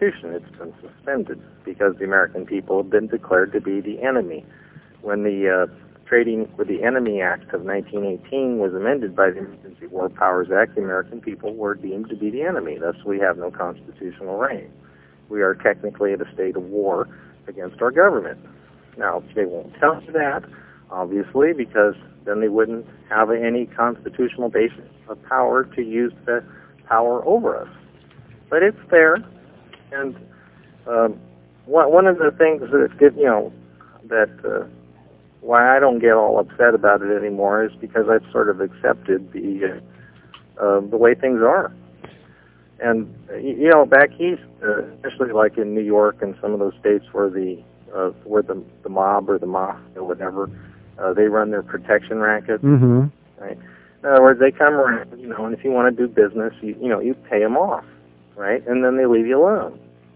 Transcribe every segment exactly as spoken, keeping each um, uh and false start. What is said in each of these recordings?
Constitution. It's been suspended because the American people have been declared to be the enemy. When the uh, Trading with the Enemy Act of nineteen eighteen was amended by the Emergency War Powers Act, the American people were deemed to be the enemy. Thus, we have no constitutional right. We are technically at a state of war against our government. Now, they won't tell you that, obviously, because then they wouldn't have any constitutional basis of power to use the power over us. But it's there, and um, one of the things that, you know, that... Uh, why I don't get all upset about it anymore is because I've sort of accepted the uh, uh, the way things are. And uh, you know, back east, uh, especially like in New York and some of those states where the uh, where the the mob or the mafia or whatever, uh, they run their protection rackets. Mm-hmm. Right. In other words, they come around, you know, and if you want to do business, you you know, you pay them off, right, and then they leave you alone.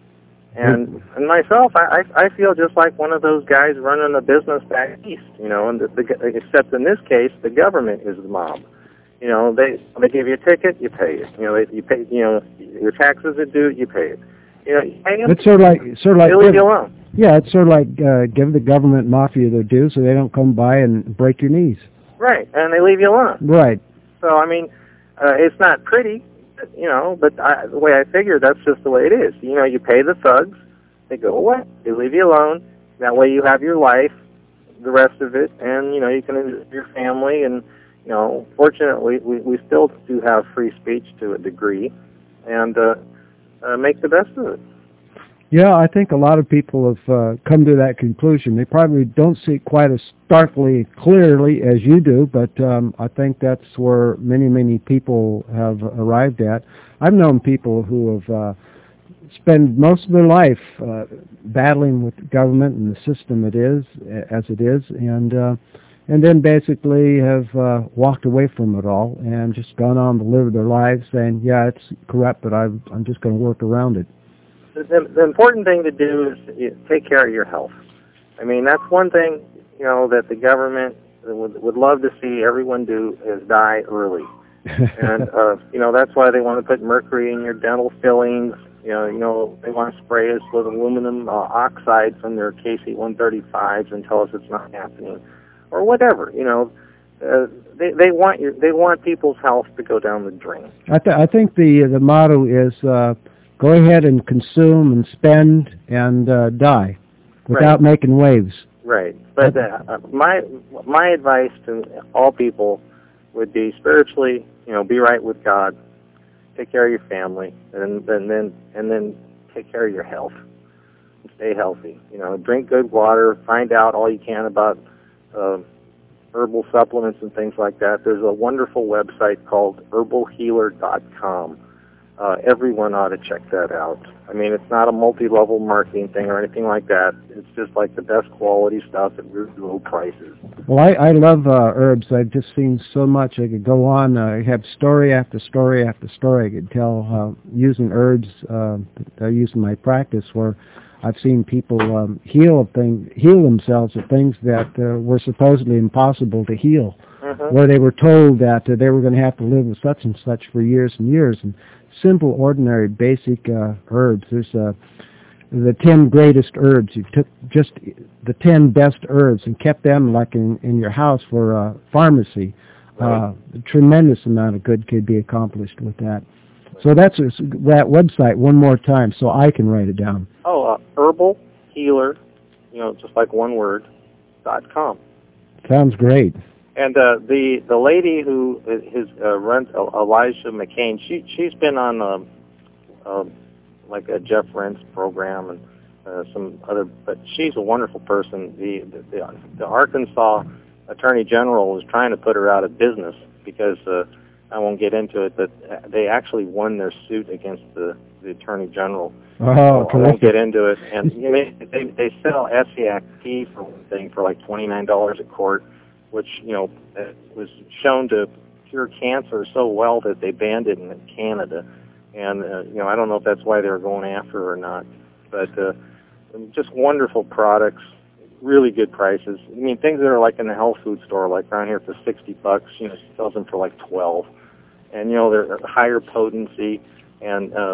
And and myself, I, I I feel just like one of those guys running a business back east, you know. And the, the except in this case, the government is the mob. You know, they they give you a ticket, you pay it. You know, they, you pay. You know, your taxes are due, you pay it. You know, you pay them. It's sort of like sort of like they leave you alone. Yeah, it's sort of like uh, give the government mafia their due, so they don't come by and break your knees. Right, and they leave you alone. Right. So I mean, uh, it's not pretty. You know, but I, the way I figure, that's just the way it is. You know, you pay the thugs, they go away, they leave you alone. That way you have your life, the rest of it, and, you know, you can enjoy your family. And, you know, fortunately, we, we still do have free speech to a degree, and uh, uh, make the best of it. Yeah, I think a lot of people have uh, come to that conclusion. They probably don't see it quite as starkly clearly as you do, but um, I think that's where many, many people have arrived at. I've known people who have uh, spent most of their life uh, battling with the government and the system it is, as it is, and uh, and then basically have uh, walked away from it all and just gone on to live their lives saying, yeah, it's corrupt, but I've, I'm just going to work around it. The, the important thing to do is you take care of your health. I mean, that's one thing, you know, that the government would, would love to see everyone do is die early. And, uh, you know, that's why they want to put mercury in your dental fillings. You know, you know, they want to spray us with aluminum uh, oxide from their K C one thirty-fives and tell us it's not happening, or whatever. You know, uh, they they want your, they want people's health to go down the drain. I, th- I think the the motto is. Uh, Go ahead and consume and spend and uh, die without right. making waves. Right. But uh, my my advice to all people would be spiritually, you know, be right with God, take care of your family, and, and then and then take care of your health. And stay healthy. You know, drink good water. Find out all you can about uh, herbal supplements and things like that. There's a wonderful website called herbal healer dot com. Uh, everyone ought to check that out. I mean, it's not a multi-level marketing thing or anything like that. It's just like the best quality stuff at really low prices. Well, I, I love uh, herbs. I've just seen so much. I could go on. Uh, I have story after story after story. I could tell uh, using herbs uh, that I use in my practice where I've seen people um, heal things, heal themselves of things that uh, were supposedly impossible to heal, mm-hmm. where they were told that uh, they were going to have to live with such and such for years and years. And simple, ordinary, basic uh, herbs. There's uh, the ten greatest herbs. You took just the ten best herbs and kept them like in, in your house for a pharmacy. Right. Uh, a tremendous amount of good could be accomplished with that. So that's a, that website one more time so I can write it down. Oh, uh, herbal healer, you know, just like one word, dot com. Sounds great. And uh, the the lady who is uh, runs uh, Elijah McCain, she she's been on um, uh, like a Jeff Rense program and uh, some other, but she's a wonderful person. The, the the Arkansas Attorney General was trying to put her out of business because uh, I won't get into it, but they actually won their suit against the, the Attorney General. Oh, so I won't get into it. And you know, they they sell Essiac tea for one thing for like twenty nine dollars a quart, which, you know, was shown to cure cancer so well that they banned it in Canada. And, uh, you know, I don't know if that's why they were going after her or not. But uh, just wonderful products, really good prices. I mean, things that are like in the health food store, like around here for sixty bucks, you know, she sells them for like twelve. And, you know, they're higher potency. And um,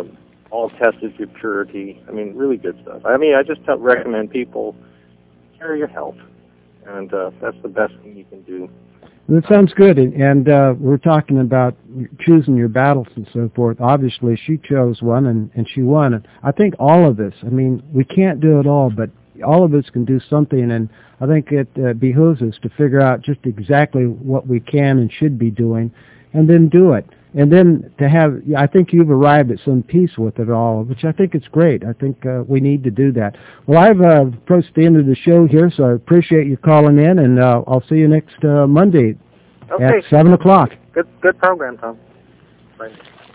all tested to purity. I mean, really good stuff. I mean, I just tell, recommend people care your health, and uh, that's the best thing you can do. That sounds good, and, and uh, we're talking about choosing your battles and so forth. Obviously, she chose one, and, and she won. And I think all of us, I mean, we can't do it all, but all of us can do something, and I think it uh, behooves us to figure out just exactly what we can and should be doing, and then do it. And then to have, I think you've arrived at some peace with it all, which I think it's great. I think uh, we need to do that. Well, I've uh, approached the end of the show here, so I appreciate you calling in, and uh, I'll see you next uh, Monday okay. at seven o'clock. Good, good program, Tom. Bye.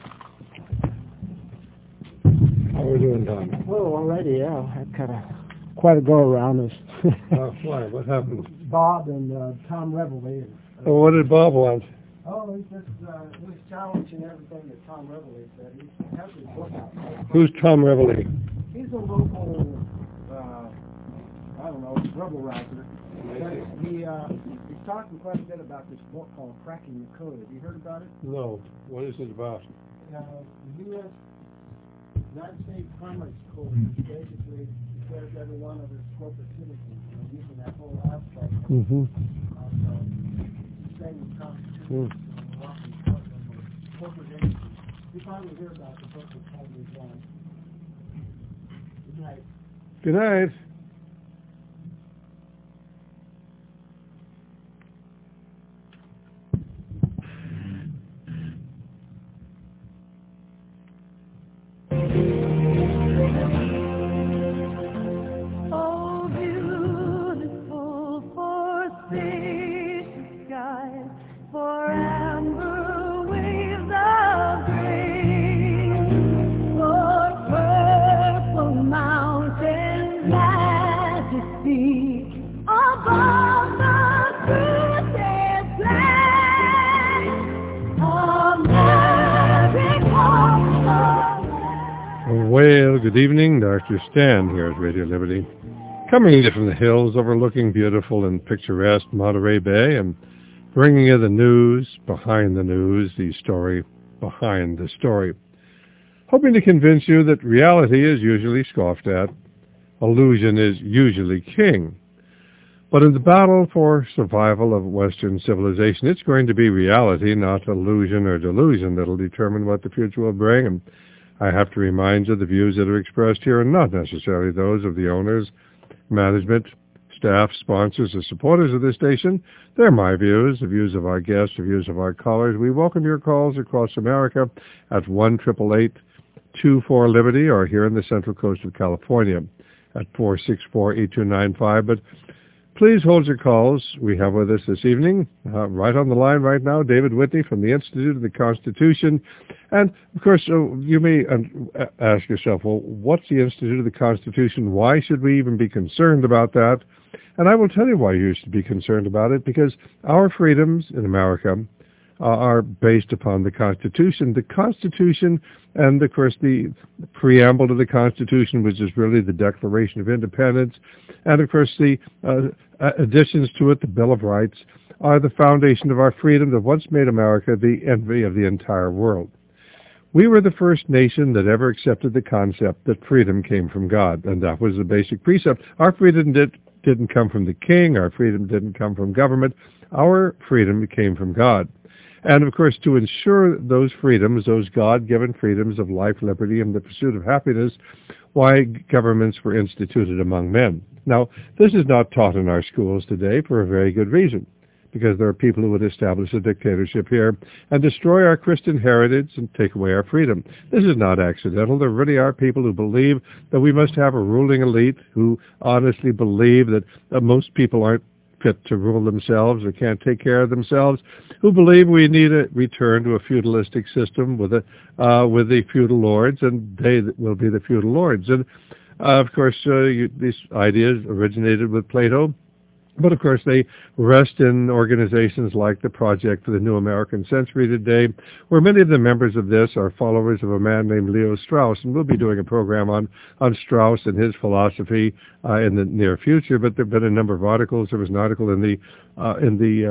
How are we doing, Tom? Oh, already, yeah. I've kind of quite a go around this. Oh, why? What happened? Bob and uh, Tom Reveley. Oh, what did Bob want? Oh, he's just uh, he was challenging everything that Tom Reveley said. He has his book out. Who's Tom Reveley? He's a local, uh, I don't know, rebel rouser. But he uh, he's talking quite a bit about this book called Cracking the Code. Have you heard about it? No. What is it about? Uh, the U S United States Commerce Code basically declares every one of its corporate citizens, you know, using that whole aspect of Mm-hmm. uh, sustaining the Constitution. Mm. Corporate entities. You probably hear about the book that's probably done. Good night. Good night. Oh, beautiful for spacious skies, for amber waves of grain, for purple mountains, majesty above the fruited plain, America. Well, good evening. Doctor Stan here at Radio Liberty. Coming to you from the hills overlooking beautiful and picturesque Monterey Bay and bringing you the news behind the news, the story behind the story. Hoping to convince you that reality is usually scoffed at, illusion is usually king. But in the battle for survival of Western civilization, it's going to be reality, not illusion or delusion, that'll determine what the future will bring. And I have to remind you the views that are expressed here are not necessarily those of the owners, management, staff, sponsors, or supporters of this station. They're my views, the views of our guests, the views of our callers. We welcome your calls across America at one eight eight eight, two four, Liberty or here in the Central Coast of California at four six four, eight two nine five. But please hold your calls. We have with us this evening, uh, right on the line right now, David Whitney from the Institute of the Constitution. And, of course, uh, you may uh, ask yourself, well, what's the Institute of the Constitution? Why should we even be concerned about that? And I will tell you why you should be concerned about it, because our freedoms in America uh, are based upon the Constitution. The Constitution and, of course, the preamble to the Constitution, which is really the Declaration of Independence, and, of course, the uh, additions to it, the Bill of Rights, are the foundation of our freedom that once made America the envy of the entire world. We were the first nation that ever accepted the concept that freedom came from God, and that was the basic precept. Our freedom did, didn't come from the king. Our freedom didn't come from government. Our freedom came from God. And, of course, to ensure those freedoms, those God-given freedoms of life, liberty, and the pursuit of happiness, why governments were instituted among men. Now, this is not taught in our schools today for a very good reason, because there are people who would establish a dictatorship here and destroy our Christian heritage and take away our freedom. This is not accidental. There really are people who believe that we must have a ruling elite, who honestly believe that uh, most people aren't fit to rule themselves or can't take care of themselves, who believe we need a return to a feudalistic system with a uh, with the feudal lords, and they will be the feudal lords. And uh, of course, uh, you, these ideas originated with Plato, but of course they rest in organizations like the Project for the New American Century today, where many of the members of this are followers of a man named Leo Strauss, and we'll be doing a program on, on Strauss and his philosophy uh, in the near future. But there have been a number of articles. There was an article in the uh, in the uh,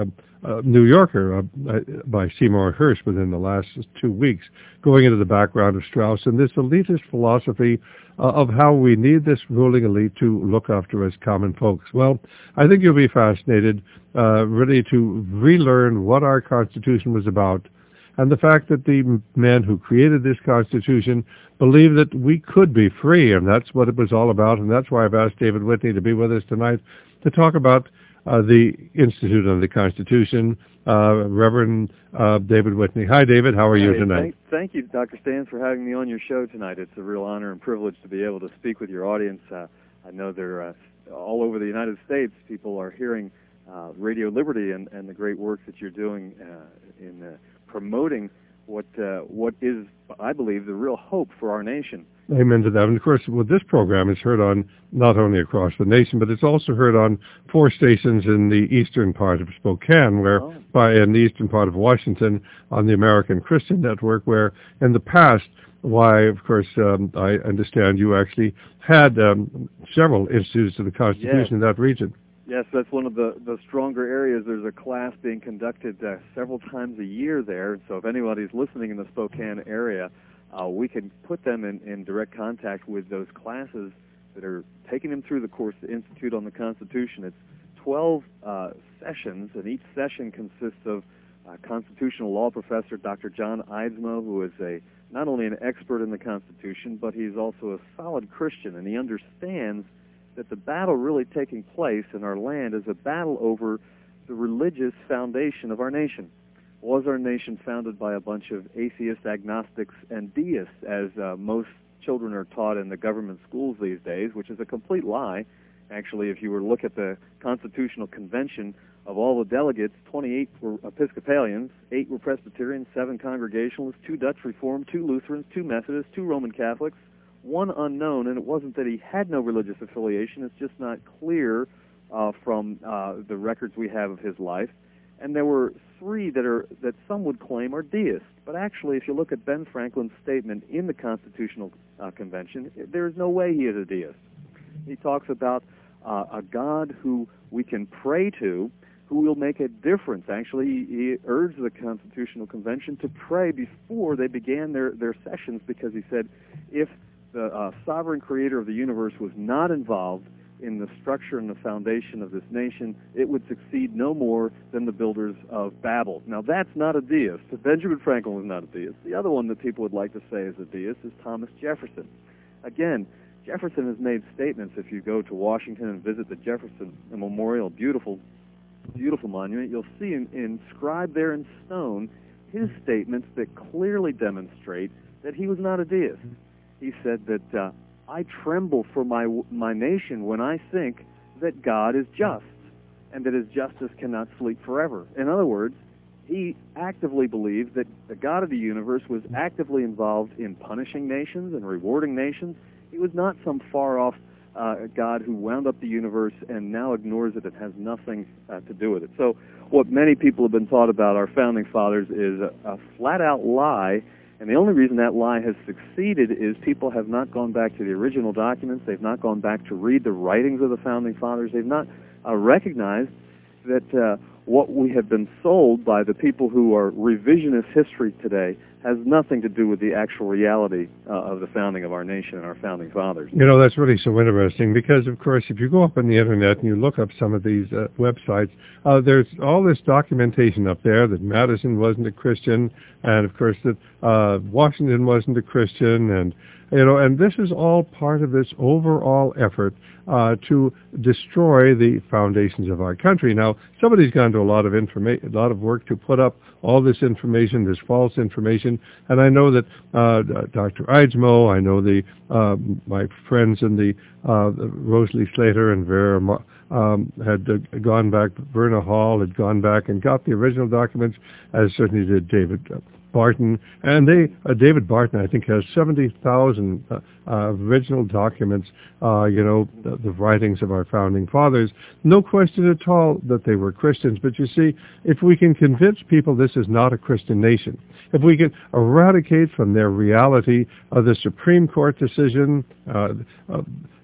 uh, New Yorker uh, by Seymour Hersh within the last two weeks, going into the background of Strauss and this elitist philosophy uh, of how we need this ruling elite to look after us common folks. Well, I think you'll be fascinated uh, really to relearn what our Constitution was about, and the fact that the men who created this Constitution believed that we could be free, and that's what it was all about, and that's why I've asked David Whitney to be with us tonight to talk about uh, the Institute of the Constitution. Uh, Reverend uh, David Whitney. Hi, David. How are you hey, tonight? Thank, thank you, Doctor Stans, for having me on your show tonight. It's a real honor and privilege to be able to speak with your audience. Uh, I know they're uh, all over the United States. People are hearing uh, Radio Liberty and, and the great work that you're doing uh, in uh, promoting what uh, what is, I believe, the real hope for our nation. Amen to that. And of course, with this program, it's heard on not only across the nation, but it's also heard on four stations in the eastern part of Spokane, where Oh. by in the eastern part of Washington, on the American Christian Network, where in the past, why, of course, um, I understand you actually had um, several institutes of the Constitution Yes. in that region. Yes, that's one of the, the stronger areas. There's a class being conducted uh, several times a year there. So if anybody's listening in the Spokane area, uh, we can put them in, in direct contact with those classes that are taking them through the course, the Institute on the Constitution. It's twelve uh, sessions, and each session consists of uh, constitutional law professor Doctor John Eidsmoe, who is a not only an expert in the Constitution, but he's also a solid Christian, and he understands that the battle really taking place in our land is a battle over the religious foundation of our nation. Was our nation founded by a bunch of atheists, agnostics, and deists, as uh, most children are taught in the government schools these days, which is a complete lie. Actually, if you were to look at the Constitutional Convention, of all the delegates, twenty-eight were Episcopalians, eight were Presbyterians, seven Congregationalists, two Dutch Reformed, two Lutherans, two Methodists, two Roman Catholics, one unknown, and it wasn't that he had no religious affiliation, it's just not clear uh, from uh, the records we have of his life. And there were three that are that some would claim are deists. But actually, if you look at Ben Franklin's statement in the Constitutional uh, Convention, there's no way he is a deist. He talks about uh, a God who we can pray to, who will make a difference. Actually, he, he urged the Constitutional Convention to pray before they began their, their sessions, because he said if the uh, sovereign creator of the universe was not involved in the structure and the foundation of this nation, it would succeed no more than the builders of Babel. Now, that's not a deist. Benjamin Franklin was not a deist. The other one that people would like to say is a deist is Thomas Jefferson. Again, Jefferson has made statements. If you go to Washington and visit the Jefferson Memorial, beautiful, beautiful monument, you'll see in, inscribed there in stone his statements that clearly demonstrate that he was not a deist. He said that uh, I tremble for my my nation when I think that God is just and that his justice cannot sleep forever. In other words, he actively believed that the God of the universe was actively involved in punishing nations and rewarding nations. He was not some far-off uh, God who wound up the universe and now ignores it and has nothing uh, to do with it. So what many people have been taught about our founding fathers is a, a flat-out lie. And the only reason that lie has succeeded is people have not gone back to the original documents. They've not gone back to read the writings of the Founding Fathers. They've not uh, recognized that uh, what we have been sold by the people who are revisionist history today has nothing to do with the actual reality uh, of the founding of our nation and our Founding Fathers. You know, that's really so interesting because, of course, if you go up on the Internet and you look up some of these uh, websites, uh, there's all this documentation up there that Madison wasn't a Christian, and, of course, that uh, Washington wasn't a Christian, and, you know, and this is all part of this overall effort uh, to destroy the foundations of our country. Now, somebody's gone to a lot of informa- a lot of work to put up all this information, this false information, and I know that uh, Doctor Eidsmoe, I know the uh, my friends in the uh, Rosalie Slater and Vera um, had uh, gone back, Verna Hall had gone back and got the original documents, as certainly did David uh, Barton, and they, uh, David Barton, I think, has seventy thousand uh, uh, original documents, uh, you know, the, the writings of our founding fathers. No question at all that they were Christians, but you see, if we can convince people this is not a Christian nation, if we can eradicate from their reality uh, the Supreme Court decision, uh, uh,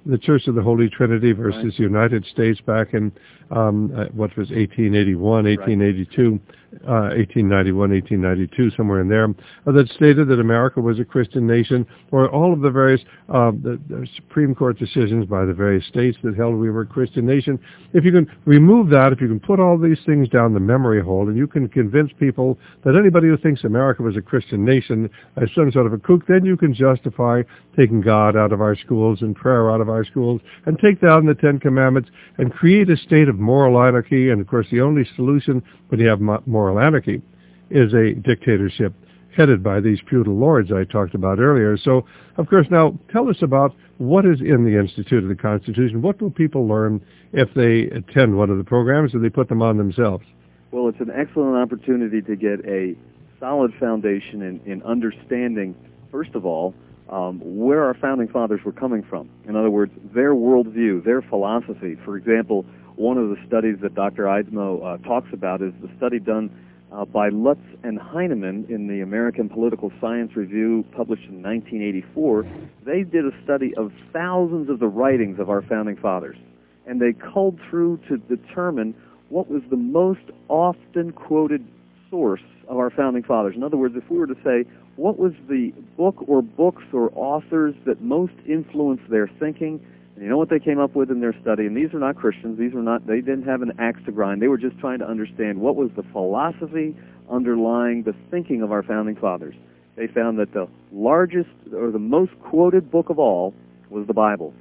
the Church of the Holy Trinity versus Right. the United States back in um, uh, what was eighteen eighty-one, eighteen eighty-two, uh, eighteen ninety-one, eighteen ninety-two, somewhere in there, uh, that stated that America was a Christian nation, or all of the various uh, the, the Supreme Court decisions by the various states that held we were a Christian nation. If you can remove that, if you can put all these things down the memory hole, and you can convince people that anybody who thinks America was a Christian nation is some sort of a kook, then you can justify taking God out of our schools and prayer out of our schools and take down the Ten Commandments and create a state of moral anarchy. And, of course, the only solution when you have mo- moral anarchy is a dictatorship headed by these feudal lords I talked about earlier. So, of course, now tell us about what is in the Institute of the Constitution. What will people learn if they attend one of the programs or they put them on themselves? Well, it's an excellent opportunity to get a solid foundation in, in understanding, first of all, um, where our founding fathers were coming from. In other words, their worldview, their philosophy. For example, one of the studies that Doctor Eidsmoe uh, talks about is the study done uh, by Lutz and Heinemann in the American Political Science Review, published in nineteen eighty-four. They did a study of thousands of the writings of our founding fathers, and they culled through to determine what was the most often quoted source of our founding fathers. In other words, if we were to say, what was the book or books or authors that most influenced their thinking, and you know what they came up with in their study, and these are not Christians, these are not, they didn't have an axe to grind, they were just trying to understand what was the philosophy underlying the thinking of our founding fathers. They found that the largest, or the most quoted book of all was the Bible.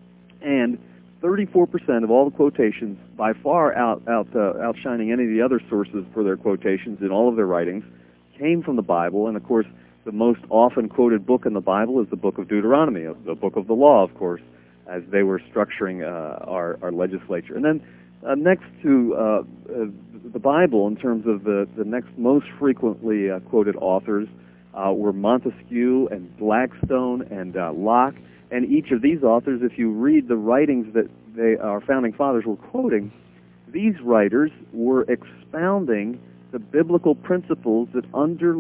And thirty-four percent of all the quotations, by far out, out, uh, outshining any of the other sources for their quotations in all of their writings, came from the Bible. And, of course, the most often quoted book in the Bible is the book of Deuteronomy, the book of the law, of course, as they were structuring uh, our, our legislature. And then uh, next to uh, uh, the Bible, in terms of the, the next most frequently uh, quoted authors, uh, were Montesquieu and Blackstone and uh, Locke. And each of these authors, if you read the writings that they, our founding fathers were quoting, these writers were expounding the biblical principles that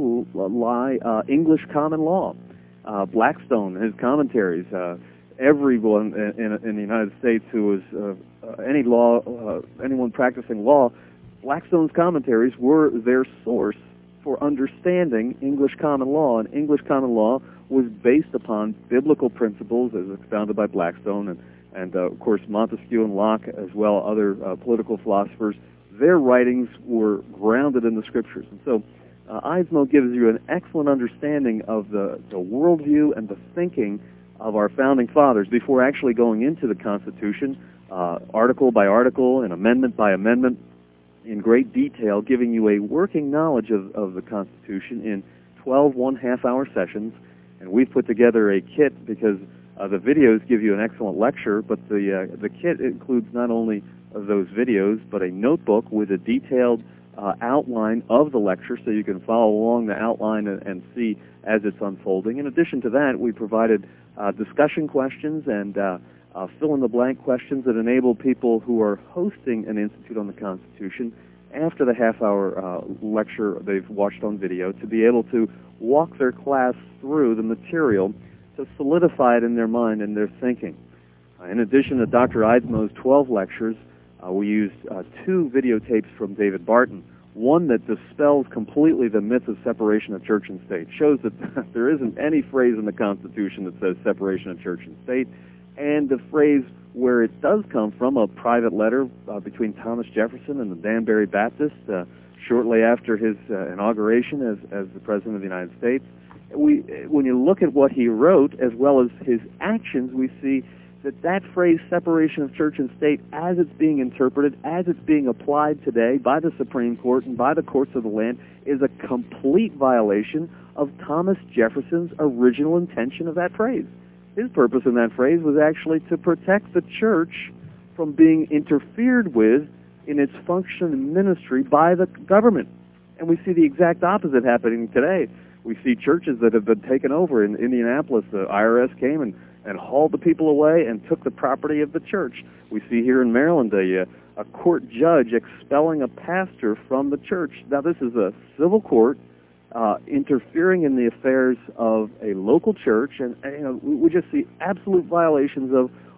underlie uh, English common law. Uh, Blackstone, his commentaries, uh, everyone in, in, in the United States who was uh, uh, any law, uh, anyone practicing law, Blackstone's commentaries were their source for understanding English common law. And English common law was based upon biblical principles as expounded by Blackstone and, and uh, of course, Montesquieu and Locke, as well other uh, political philosophers. Their writings were grounded in the Scriptures. And so uh, Eidsmoe gives you an excellent understanding of the, the worldview and the thinking of our founding fathers before actually going into the Constitution, uh, article by article and amendment by amendment, in great detail, giving you a working knowledge of, of the Constitution in twelve one-half-hour sessions. And we've put together a kit because uh, the videos give you an excellent lecture, but the uh, the kit includes not only of those videos, but a notebook with a detailed uh, outline of the lecture, so you can follow along the outline and, and see as it's unfolding. In addition to that, we provided uh, discussion questions and uh, uh, fill-in-the-blank questions that enable people who are hosting an Institute on the Constitution, after the half-hour uh, lecture they've watched on video, to be able to walk their class through the material to solidify it in their mind and their thinking. Uh, in addition to Doctor Eidsmoe's twelve lectures, uh, we used uh, two videotapes from David Barton, one that dispels completely the myth of separation of church and state, shows that there isn't any phrase in the Constitution that says separation of church and state, and the phrase where it does come from, a private letter uh, between Thomas Jefferson and the Danbury Baptist uh, shortly after his uh, inauguration as, as the President of the United States. We, when you look at what he wrote as well as his actions, we see that that phrase, separation of church and state, as it's being interpreted, as it's being applied today by the Supreme Court and by the courts of the land, is a complete violation of Thomas Jefferson's original intention of that phrase. His purpose in that phrase was actually to protect the church from being interfered with in its function and ministry by the government. And we see the exact opposite happening today. We see churches that have been taken over. In Indianapolis, the I R S came and, and hauled the people away and took the property of the church. We see here in Maryland a, a court judge expelling a pastor from the church. Now, this is a civil court uh, interfering in the affairs of a local church, and, and you know, we just see absolute violations of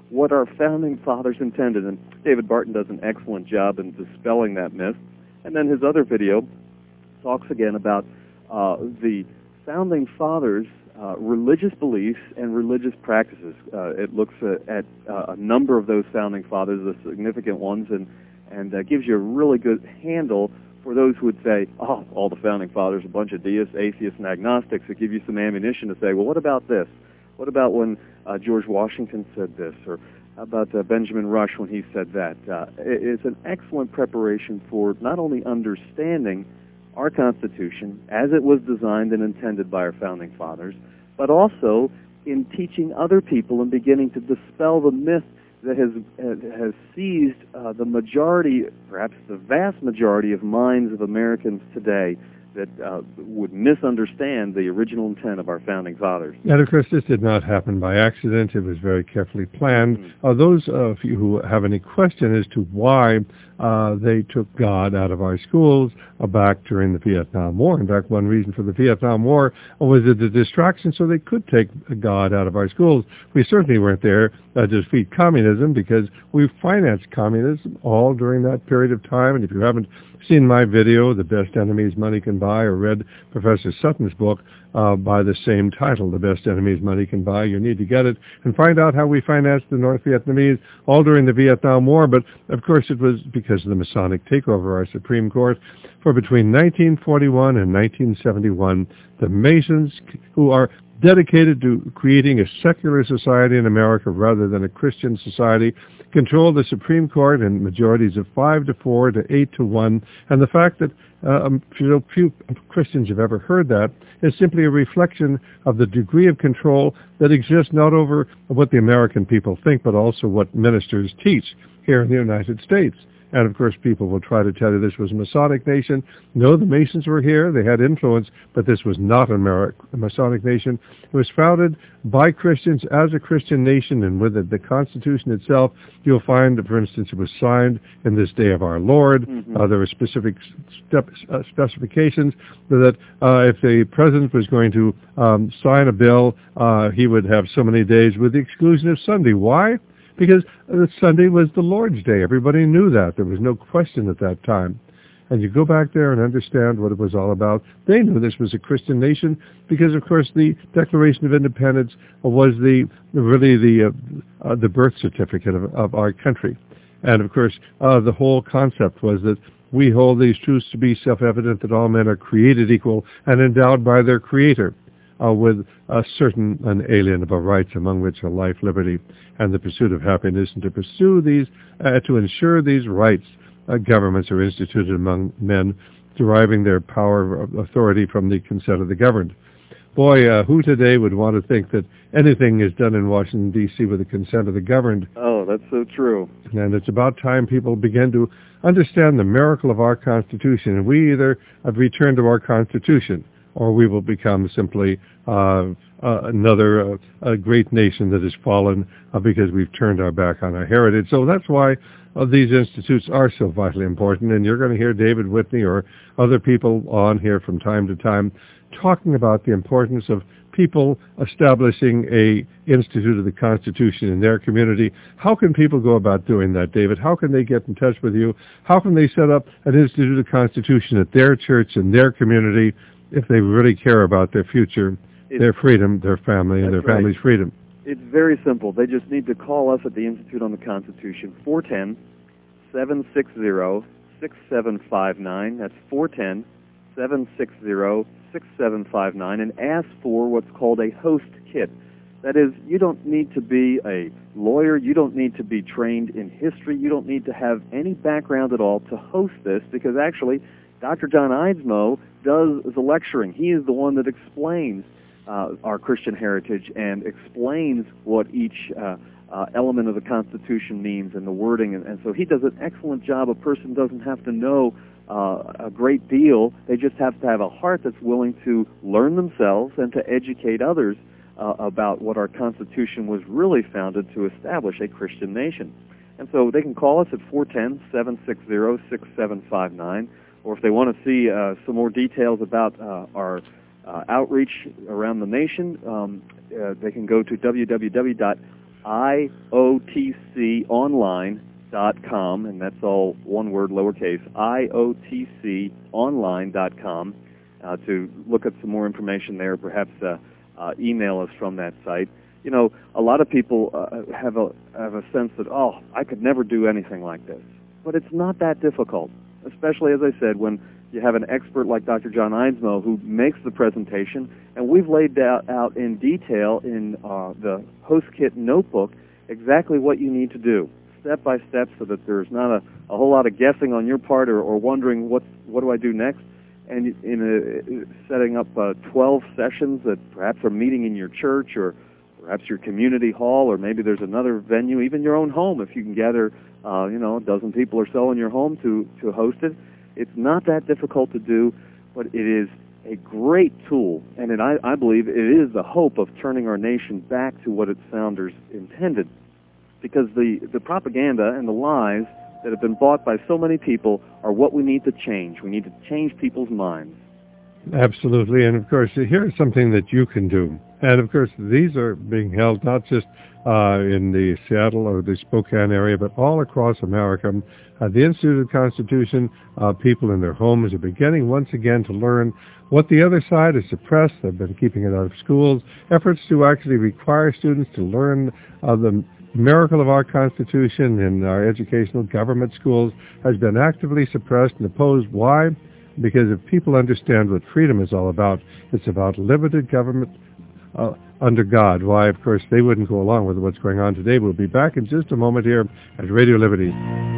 what our founding fathers intended. And David Barton does an excellent job in dispelling that myth. And then his other video talks again about uh, the founding fathers' uh, religious beliefs and religious practices. Uh, it looks at, at uh, a number of those founding fathers, the significant ones, and, and uh, gives you a really good handle for those who would say, oh, all the founding fathers are a bunch of deists, atheists, and agnostics. It gives you some ammunition to say, well, what about this? What about when uh, George Washington said this? Or how about uh, Benjamin Rush when he said that? Uh, it, it's an excellent preparation for not only understanding our Constitution as it was designed and intended by our founding fathers, but also in teaching other people and beginning to dispel the myth that has has seized uh, the majority, perhaps the vast majority of minds of Americans today that uh, would misunderstand the original intent of our founding fathers. And of course, this did not happen by accident. It was very carefully planned. Mm-hmm. Uh, those of you who have any question as to why uh, they took God out of our schools uh, back during the Vietnam War. In fact, one reason for the Vietnam War was the distraction so they could take God out of our schools. We certainly weren't there uh, to defeat communism because we financed communism all during that period of time. And if you haven't seen my video, The Best Enemies Money Can Buy, or read Professor Sutton's book uh, by the same title, The Best Enemies Money Can Buy, you need to get it and find out how we financed the North Vietnamese all during the Vietnam War. But, of course, it was because of the Masonic takeover of our Supreme Court. For between nineteen forty-one and nineteen seventy-one, the Masons, who are dedicated to creating a secular society in America rather than a Christian society, controlled the Supreme Court in majorities of five to four to eight to one. And the fact that uh, few, few Christians have ever heard that is simply a reflection of the degree of control that exists not over what the American people think, but also what ministers teach here in the United States. And, of course, people will try to tell you this was a Masonic nation. No, the Masons were here. They had influence, but this was not a Masonic nation. It was founded by Christians as a Christian nation, and with it, the Constitution itself, you'll find, for instance, it was signed in this day of our Lord. Mm-hmm. Uh, there were specific step, uh, specifications that uh, if the president was going to um, sign a bill, uh, he would have so many days with the exclusion of Sunday. Why? Because uh, Sunday was the Lord's Day. Everybody knew that. There was no question at that time. And you go back there and understand what it was all about. They knew this was a Christian nation because, of course, the Declaration of Independence was the really the uh, uh, the birth certificate of, of our country. And, of course, uh, the whole concept was that we hold these truths to be self-evident that all men are created equal and endowed by their Creator. Uh, with uh, certain unalienable rights, among which are life, liberty, and the pursuit of happiness. And to pursue these, uh, to ensure these rights, uh, governments are instituted among men, deriving their power of authority from the consent of the governed. Boy, uh, who today would want to think that anything is done in Washington, D C with the consent of the governed? Oh, that's so true. And it's about time people begin to understand the miracle of our Constitution. And we either have returned to our Constitution, or we will become simply uh, uh, another uh, a great nation that has fallen uh, because we've turned our back on our heritage. So that's why uh, these institutes are so vitally important. And you're going to hear David Whitney or other people on here from time to time talking about the importance of people establishing a institute of the Constitution in their community. How can people go about doing that, David? How can they get in touch with you? How can they set up an institute of the Constitution at their church, in their community, if they really care about their future, it's, their freedom, their family, and their right. family's freedom? It's very simple. They just need to call us at the Institute on the Constitution, four one zero, seven six zero, six seven five nine. That's four one zero, seven six zero, six seven five nine, and ask for what's called a host kit. That is, you don't need to be a lawyer. You don't need to be trained in history. You don't need to have any background at all to host this, because actually Doctor John Eidsmoe does the lecturing. He is the one that explains uh, our Christian heritage and explains what each uh, uh, element of the Constitution means and the wording. And, and so he does an excellent job. A person doesn't have to know uh, a great deal. They just have to have a heart that's willing to learn themselves and to educate others uh, about what our Constitution was really founded to establish, a Christian nation. And so they can call us at four one zero, seven six zero, six seven five nine. Or if they want to see uh, some more details about uh, our uh, outreach around the nation, um, uh, they can go to w w w dot I O T C online dot com, and that's all one word, lowercase, I O T C online dot com, uh, to look at some more information there, perhaps uh, uh, email us from that site. You know, a lot of people uh, have a have a sense that, oh, I could never do anything like this. But it's not that difficult, especially, as I said, when you have an expert like Doctor John Einsmoe who makes the presentation, and we've laid out, out in detail in uh, the HostKit notebook exactly what you need to do, step by step, so that there's not a, a whole lot of guessing on your part or, or wondering what what do I do next. And in a, setting up uh, twelve sessions that perhaps are meeting in your church or perhaps your community hall, or maybe there's another venue, even your own home, if you can gather, uh, you know, a dozen people or so in your home to, to host it. It's not that difficult to do, but it is a great tool, and it, I, I believe it is the hope of turning our nation back to what its founders intended. Because the, the propaganda and the lies that have been bought by so many people are what we need to change. We need to change people's minds. Absolutely, and of course, here's something that you can do. And of course, these are being held not just uh, in the Seattle or the Spokane area, but all across America. Uh, the Institute of the Constitution, uh, people in their homes are beginning once again to learn what the other side has suppressed. They've been keeping it out of schools. Efforts to actually require students to learn uh, the miracle of our Constitution in our educational government schools has been actively suppressed and opposed. Why? Because if people understand what freedom is all about, it's about limited government uh, under God. Why, of course, they wouldn't go along with what's going on today. We'll be back in just a moment here at Radio Liberty.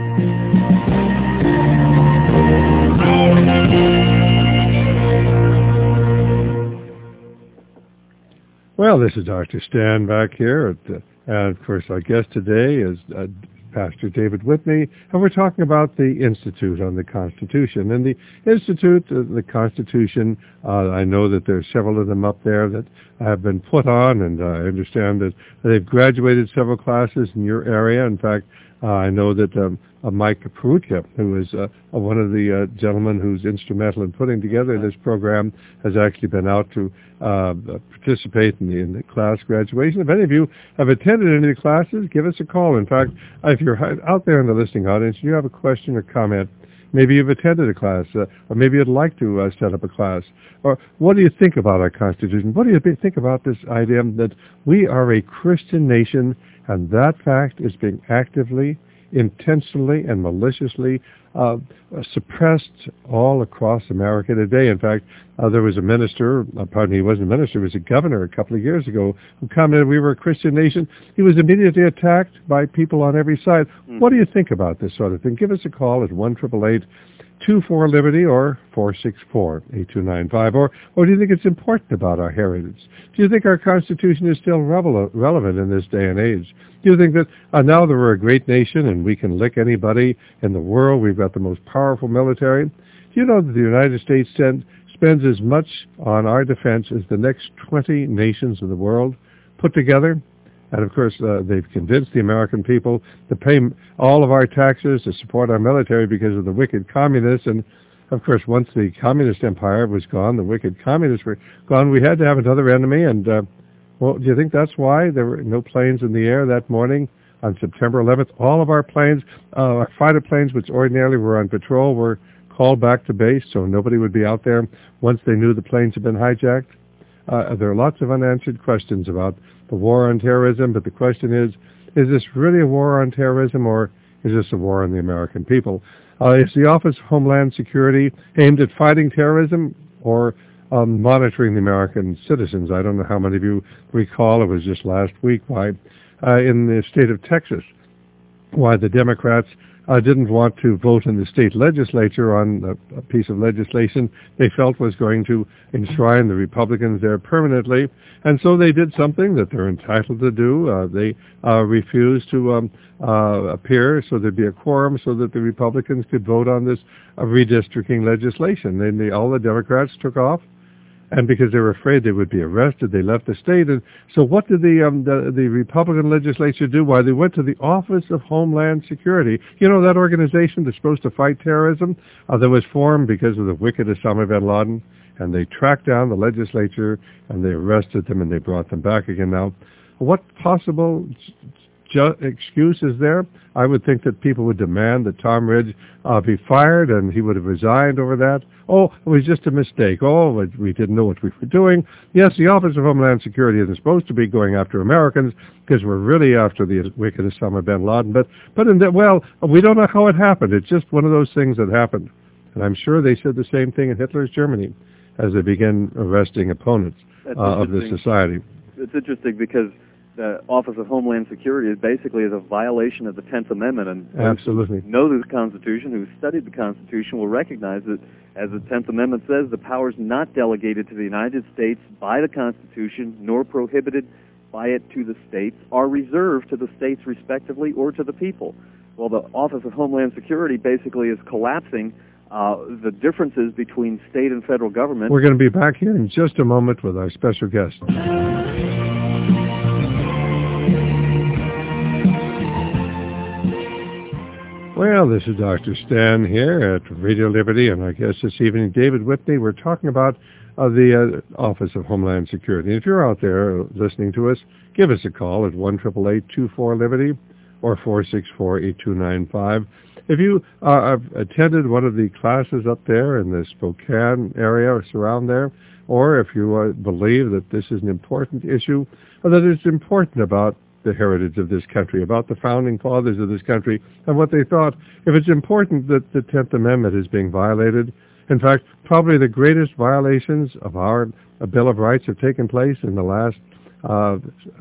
Well, this is Doctor Stan back here, at, uh, and of course our guest today is uh, Pastor David Whitney, and we're talking about the Institute on the Constitution. And the Institute, uh, the Constitution, uh, I know that there's several of them up there that have been put on, and uh, I understand that they've graduated several classes in your area. In fact, uh, I know that um, uh, Mike Perutka, who is uh, one of the uh, gentlemen who's instrumental in putting together this program, has actually been out to uh, participate in the, in the class graduation. If any of you have attended any of the classes, give us a call. In fact, if you're out there in the listening audience and you have a question or comment, maybe you've attended a class, uh, or maybe you'd like to uh, set up a class, or what do you think about our Constitution? What do you think about this idea that we are a Christian nation, and that fact is being actively, intentionally, and maliciously uh, suppressed all across America today? In fact, uh, there was a minister, uh, pardon me, he wasn't a minister, he was a governor a couple of years ago who commented we were a Christian nation. He was immediately attacked by people on every side. Mm. What do you think about this sort of thing? Give us a call at one eight eight eight, two four, Liberty or four six four, eight two nine five. Or, or do you think it's important about our heritage? Do you think our Constitution is still revel- relevant in this day and age? Do you think that uh, now that we're a great nation and we can lick anybody in the world, we've got the most powerful military? Do you know that the United States send, spends as much on our defense as the next twenty nations of the world put together? And of course, uh, they've convinced the American people to pay all of our taxes to support our military because of the wicked communists. And of course, once the communist empire was gone, the wicked communists were gone, we had to have another enemy. And, uh, well, do you think that's why there were no planes in the air that morning on September eleventh? All of our planes, uh, our fighter planes, which ordinarily were on patrol, were called back to base so nobody would be out there once they knew the planes had been hijacked. Uh, there are lots of unanswered questions about the war on terrorism, but the question is, is this really a war on terrorism, or is this a war on the American people? Uh, is the Office of Homeland Security aimed at fighting terrorism or um, monitoring the American citizens? I don't know how many of you recall, it was just last week, why uh, in the state of Texas, why the Democrats uh, didn't want to vote in the state legislature on a, a piece of legislation they felt was going to enshrine the Republicans there permanently. And so they did something that they're entitled to do. Uh, they uh, refused to um, uh, appear so there'd be a quorum so that the Republicans could vote on this uh, redistricting legislation. Then they, all the Democrats took off. And because they were afraid they would be arrested, they left the state. And so what did the, um, the the Republican legislature do? Why, they went to the Office of Homeland Security. You know, that organization that's supposed to fight terrorism uh, that was formed because of the wicked Osama bin Laden. And they tracked down the legislature, and they arrested them, and they brought them back again now. what possible ju- excuse is there? I would think that people would demand that Tom Ridge uh, be fired, and he would have resigned over that. Oh, it was just a mistake. Oh, we didn't know what we were doing. Yes, the Office of Homeland Security isn't supposed to be going after Americans because we're really after the wicked Osama bin Laden. But, but in the, well, we don't know how it happened. It's just one of those things that happened. And I'm sure they said the same thing in Hitler's Germany as they began arresting opponents uh, of the society. It's interesting because the Office of Homeland Security is basically is a violation of the tenth Amendment, and absolutely those who know the Constitution, who studied the Constitution, will recognize that, as the tenth Amendment says, the powers not delegated to the United States by the Constitution, nor prohibited by it to the states, are reserved to the states respectively or to the people. Well, the Office of Homeland Security basically is collapsing uh, the differences between state and federal government. We're going to be back here in just a moment with our special guest. Well, this is Doctor Stan here at Radio Liberty, and I guess this evening, David Whitney. We're talking about uh, the uh, Office of Homeland Security. If you're out there listening to us, give us a call at one eight eight eight, two four, Liberty or four six four, eight two nine five. If you uh, have attended one of the classes up there in the Spokane area or surround there, or if you uh, believe that this is an important issue, or that it's important about the heritage of this country, about the founding fathers of this country and what they thought, if it's important that the tenth Amendment is being violated, in fact, probably the greatest violations of our uh, Bill of Rights have taken place in the last uh,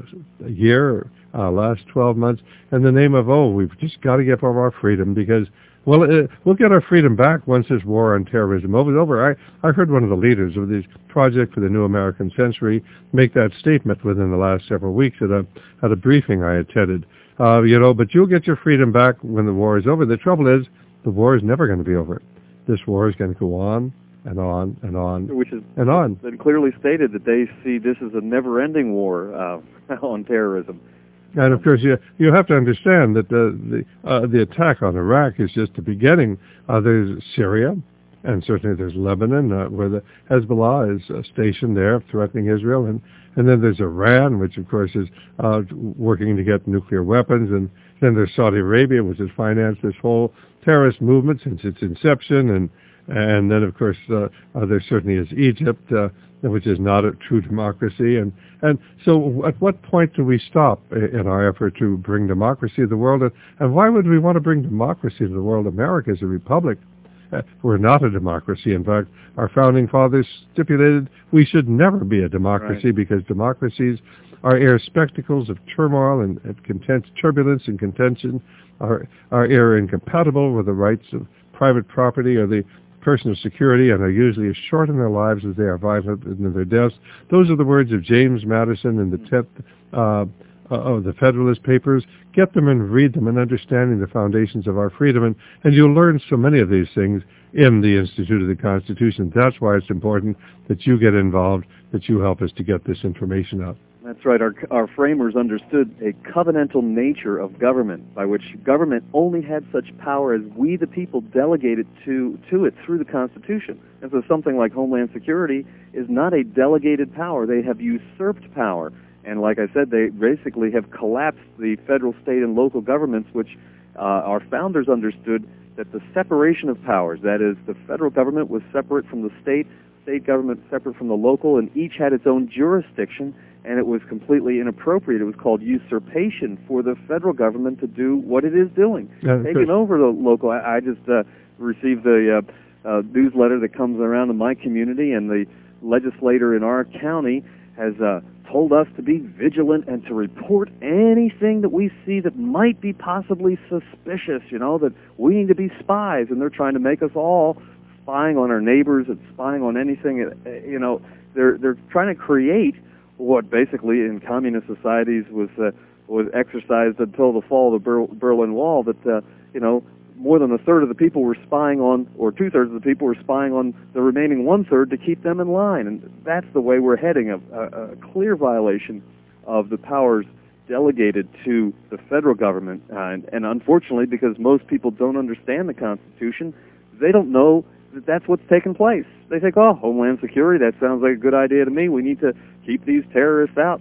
year, uh, last twelve months, in the name of, oh, we've just got to give up our freedom because, well, uh, we'll get our freedom back once this war on terrorism is over. I, I heard one of the leaders of this Project for the New American Century make that statement within the last several weeks at a at a briefing I attended. Uh, you know, but you'll get your freedom back when the war is over. The trouble is, the war is never going to be over. This war is going to go on and on and on Which is and on. Been clearly stated that they see this as a never-ending war uh, on terrorism. And of course, you you have to understand that the the, uh, the attack on Iraq is just the beginning. Uh, there's Syria, and certainly there's Lebanon, uh, where the Hezbollah is uh, stationed there, threatening Israel, and and then there's Iran, which of course is uh, working to get nuclear weapons, and then there's Saudi Arabia, which has financed this whole terrorist movement since its inception, and and then of course uh, uh, there certainly is Egypt, uh, which is not a true democracy. And, and so at what point do we stop in our effort to bring democracy to the world? And, and why would we want to bring democracy to the world? America is a republic. Uh, we're not a democracy. In fact, our founding fathers stipulated we should never be a democracy right. because democracies are air spectacles of turmoil and, and content, turbulence and contention, are, are air incompatible with the rights of private property or the personal security, and are usually as short in their lives as they are violent in their deaths. Those are the words of James Madison in the tenth uh, of the Federalist Papers. Get them and read them and understanding the foundations of our freedom, and, and you'll learn so many of these things in the Institute of the Constitution. That's why it's important that you get involved, that you help us to get this information out. That's right. Our, our framers understood a covenantal nature of government, by which government only had such power as we, the people, delegated to, to it through the Constitution. And so something like Homeland Security is not a delegated power. They have usurped power. And like I said, they basically have collapsed the federal, state, and local governments, which uh, our founders understood that the separation of powers, that is, the federal government was separate from the state, state government separate from the local, and each had its own jurisdiction, and it was completely inappropriate. It was called usurpation for the federal government to do what it is doing, yeah, taking over the local. I, I just uh, received the uh, uh, newsletter that comes around in my community, and the legislator in our county has uh, told us to be vigilant and to report anything that we see that might be possibly suspicious, you know, that we need to be spies, and they're trying to make us all spying on our neighbors and spying on anything. You know, they're they're trying to create what basically in communist societies was uh, was exercised until the fall of the Ber- Berlin Wall, that uh, you know, more than a third of the people were spying on, or two-thirds of the people were spying on the remaining one-third to keep them in line. And that's the way we're heading, a, a, a clear violation of the powers delegated to the federal government. Uh, and, and unfortunately, because most people don't understand the Constitution, they don't know that that's what's taken place. They think, oh, Homeland Security, that sounds like a good idea to me. We need to keep these terrorists out.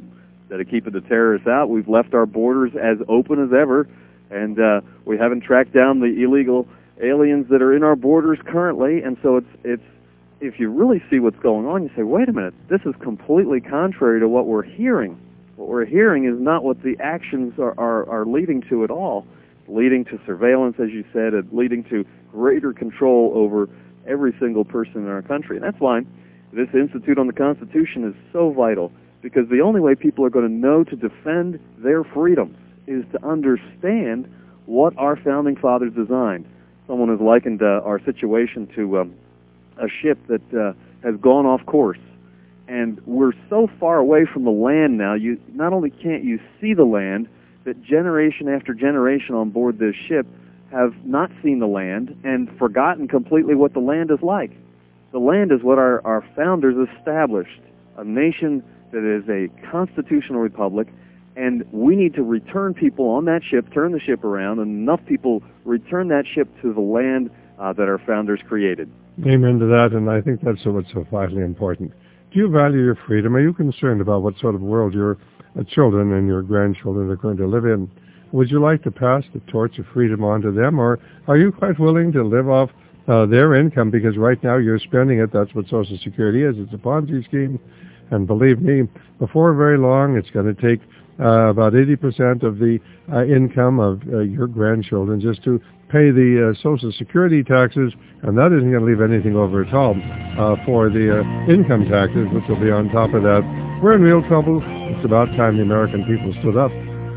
Instead of keeping the terrorists out, we've left our borders as open as ever, and uh, we haven't tracked down the illegal aliens that are in our borders currently. And so it's it's if you really see what's going on, you say, wait a minute, this is completely contrary to what we're hearing. What we're hearing is not what the actions are, are, are leading to at all, leading to surveillance, as you said, and leading to greater control over every single person in our country. And that's why this Institute on the Constitution is so vital, because the only way people are going to know to defend their freedoms is to understand what our Founding Fathers designed. Someone has likened uh, our situation to um, a ship that uh, has gone off course. And we're so far away from the land now, you not only can't you see the land, that generation after generation on board this ship have not seen the land and forgotten completely what the land is like. The land is what our, our founders established, a nation that is a constitutional republic, and we need to return people on that ship, turn the ship around, and enough people return that ship to the land uh, that our founders created. Amen to that, and I think that's what's so vitally important. Do you value your freedom? Are you concerned about what sort of world your uh, children and your grandchildren are going to live in? Would you like to pass the torch of freedom on to them, or are you quite willing to live off uh, their income, because right now you're spending it? That's what Social Security is. It's a Ponzi scheme, and believe me, before very long it's going to take uh, about eighty percent of the uh, income of uh, your grandchildren just to pay the uh, Social Security taxes, and that isn't going to leave anything over at all uh, for the uh, income taxes, which will be on top of that. We're in real trouble. It's about time the American people stood up.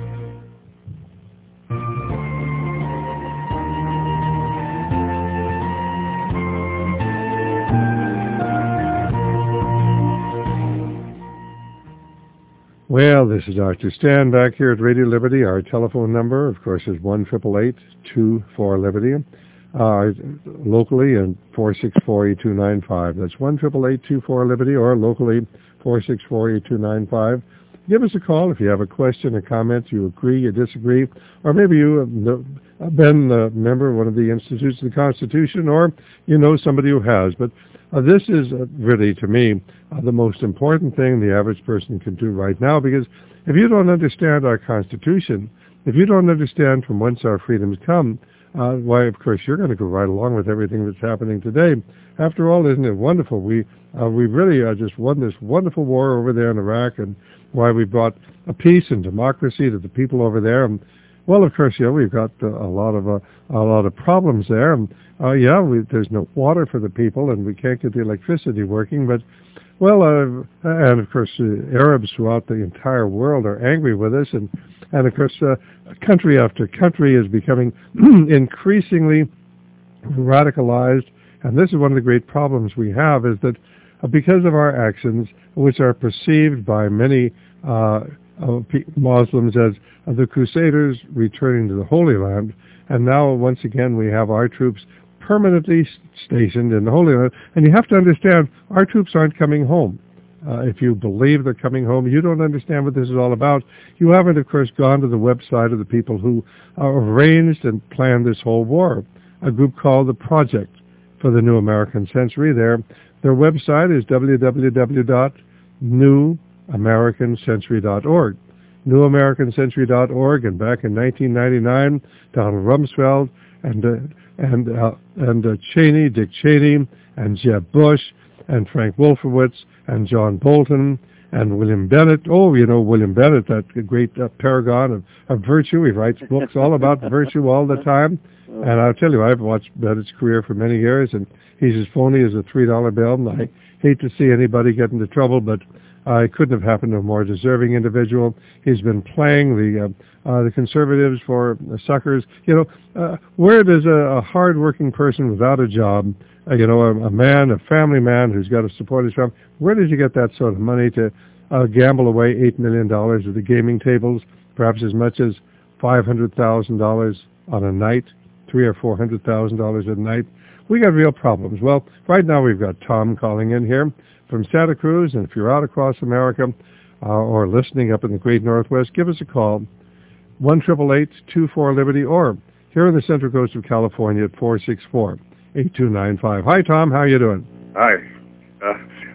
Well, this is Doctor Stan back here at Radio Liberty. Our telephone number, of course, is one eight eight eight, two four, Liberty. Uh, locally, and four six four, eight two nine five. That's one eight eight eight, two four, Liberty, or locally, four six four, eight two nine five. Give us a call if you have a question, a comment, you agree, you disagree, or maybe you have been a member of one of the Institutes of the Constitution, or you know somebody who has. But uh, this is uh, really, to me, uh, the most important thing the average person can do right now, because if you don't understand our Constitution, if you don't understand from whence our freedoms come, uh, why, of course, you're going to go right along with everything that's happening today. After all, isn't it wonderful? We uh, we really uh, just won this wonderful war over there in Iraq, and why we brought a peace and democracy to the people over there. And well, of course, yeah, we've got uh, a lot of uh, a lot of problems there. And uh, yeah, we, there's no water for the people, and we can't get the electricity working. But well, uh, and of course, uh, Arabs throughout the entire world are angry with us, and and of course, uh, country after country is becoming increasingly radicalized. And this is one of the great problems we have, is that uh, because of our actions, which are perceived by many uh, uh, Muslims as uh, the Crusaders returning to the Holy Land, and now once again we have our troops permanently stationed in the Holy Land. And you have to understand, our troops aren't coming home. Uh, if you believe they're coming home, you don't understand what this is all about. You haven't, of course, gone to the website of the people who uh, arranged and planned this whole war, a group called the Project for the New American Century. Their, their website is w w w dot new american century dot org. new american century dot org, and back in nineteen ninety-nine, Donald Rumsfeld and uh, and uh, and uh, Cheney, Dick Cheney, and Jeb Bush, and Frank Wolfowitz, and John Bolton, and William Bennett. Oh, you know, William Bennett, that great uh, paragon of, of virtue. He writes books all about virtue all the time. And I'll tell you, I've watched Bennett's career for many years, and he's as phony as a three dollar bill, and I hate to see anybody get into trouble, but uh, it couldn't have happened to a more deserving individual. He's been playing the uh, uh, the conservatives for uh, suckers. You know, uh, where does a, a hard-working person without a job, uh, you know, a, a man, a family man who's got to support his family, where does he get that sort of money to uh, gamble away eight million dollars at the gaming tables, perhaps as much as five hundred thousand dollars on a night? Three or four hundred thousand dollars a night. We got real problems. Well, right now we've got Tom calling in here from Santa Cruz, and if you're out across America uh, or listening up in the Great Northwest, give us a call, one eight eight eight, two four, Liberty, or here in the Central Coast of California at four six four, eight two nine five. Hi, Tom. How are you doing? Hi. Uh,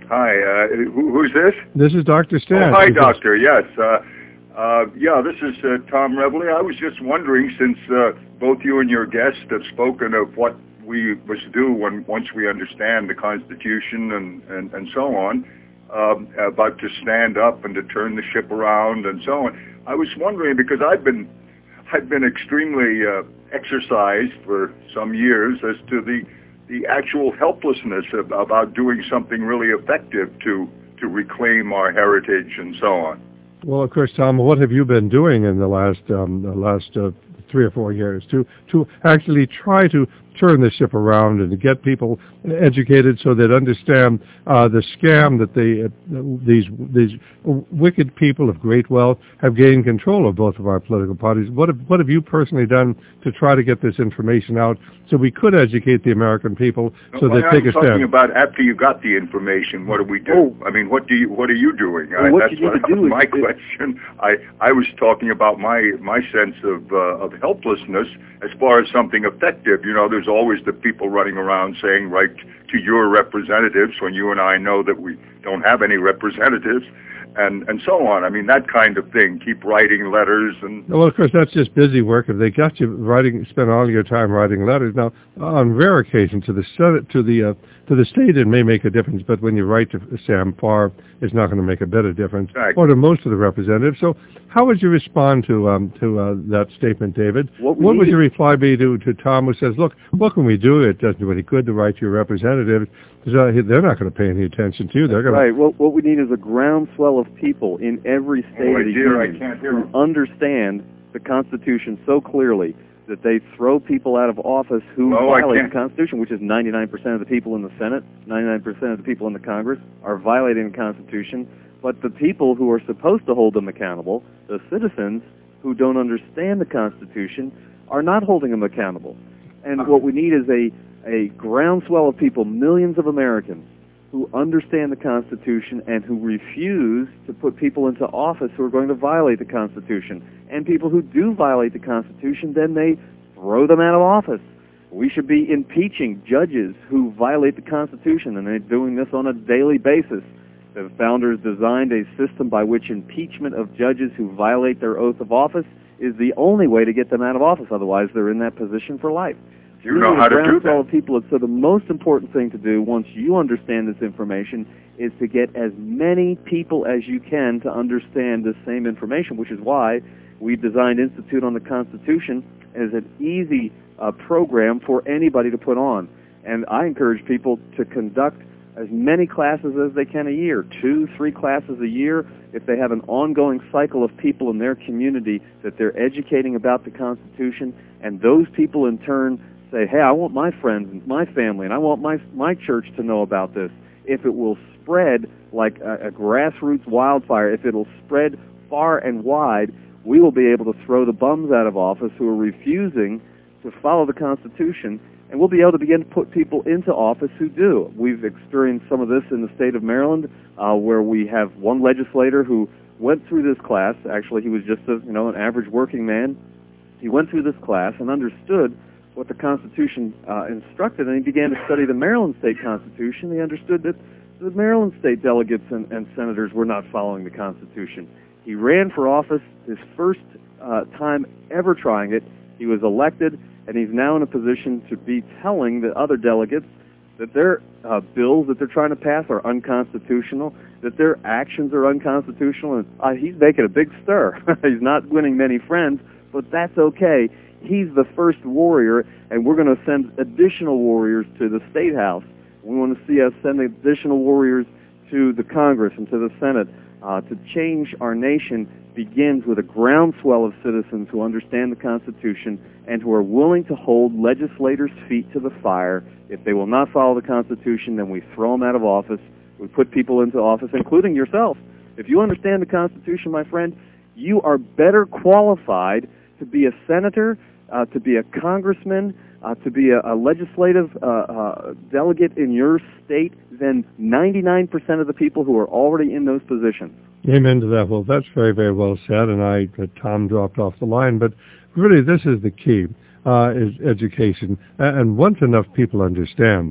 Hi, uh, who, who's this? This is Doctor Stan. Oh, hi, Doctor. Yes. Uh, uh, yeah, this is uh, Tom Reveley. I was just wondering, since uh, both you and your guest have spoken of what we must do when once we understand the Constitution and, and, and so on, um, about to stand up and to turn the ship around and so on. I was wondering, because I've been I've been extremely uh, exercised for some years as to the the actual helplessness of, about doing something really effective to to reclaim our heritage and so on. Well, of course, Tom, what have you been doing in the last um, the last uh, three or four years to to actually try to turn the ship around and to get people educated so they understand uh, the scam that they uh, these these wicked people of great wealth have gained control of both of our political parties? What have what have you personally done to try to get this information out so we could educate the American people so well, they I'm take a talking stand? about after you got the information. What do we do? Oh. I mean, what do you what are you doing? Well, I, what that's you need what to do is- my is- question. I I was talking about my my sense of uh, of helplessness as far as something effective. You know, there's always the people running around saying, write to your representatives, when you and I know that we don't have any representatives, and and so on. I mean, that kind of thing. Keep writing letters and. Well, of course, that's just busy work. If they got you writing, spend all your time writing letters. Now, on rare occasions to the Senate, to the uh, to the state, it may make a difference. But when you write to Sam Farr, it's not going to make a bit of difference, Exactly. or to most of the representatives. So, how would you respond to um, to uh, that statement, David? What we what would need your reply be to to Tom, who says, "Look, what can we do? It doesn't do any good to write to your representatives. Uh, they're not going to pay any attention to you. They're going Right. Well, what we need is a groundswell of people in every state Oh, of the dear, I union can't hear who him. understand the Constitution so clearly that they throw people out of office who No, I violate can't. the Constitution, which is ninety-nine percent of the people in the Senate, ninety-nine percent of the people in the Congress are violating the Constitution. But the people who are supposed to hold them accountable, the citizens who don't understand the Constitution, are not holding them accountable. And what we need is a a groundswell of people, millions of Americans, who understand the Constitution and who refuse to put people into office who are going to violate the Constitution. And people who do violate the Constitution, then they throw them out of office. We should be impeaching judges who violate the Constitution, and they're doing this on a daily basis. The founders designed a system by which impeachment of judges who violate their oath of office is the only way to get them out of office. Otherwise, they're in that position for life. You know how to do groundswell that. of people. So the most important thing to do once you understand this information is to get as many people as you can to understand this same information, which is why we designed Institute on the Constitution as an easy uh, program for anybody to put on. And I encourage people to conduct as many classes as they can a year, two, three classes a year. If they have an ongoing cycle of people in their community that they're educating about the Constitution, and those people in turn say, hey, I want my friends and my family, and I want my my church to know about this. If it will spread like a, a grassroots wildfire, if it'll spread far and wide, we will be able to throw the bums out of office who are refusing to follow the Constitution, and we'll be able to begin to put people into office who do. We've experienced some of this in the state of Maryland, uh, where we have one legislator who went through this class. Actually, he was just a, you know, an average working man. He went through this class and understood what the Constitution uh, instructed, and he began to study the Maryland state Constitution. He understood that the Maryland state delegates and, and senators were not following the Constitution. He ran for office, his first uh, time ever trying it. He was elected, and he's now in a position to be telling the other delegates that their uh, bills that they're trying to pass are unconstitutional, that their actions are unconstitutional, and uh, he's making a big stir. He's not winning many friends, but that's okay. He's the first warrior, and we're going to send additional warriors to the State House. We want to see us send additional warriors to the Congress and to the Senate. Uh, to change our nation begins with a groundswell of citizens who understand the Constitution and who are willing to hold legislators' feet to the fire. If they will not follow the Constitution, then we throw them out of office. We put people into office, including yourself. If you understand the Constitution, my friend, you are better qualified to be a senator, uh, to be a congressman, uh, to be a, a legislative uh, uh, delegate in your state than ninety-nine percent of the people who are already in those positions. Amen to that. Well, that's very, very well said, and I, uh, Tom dropped off the line, but really this is the key, uh, is education. And once enough people understand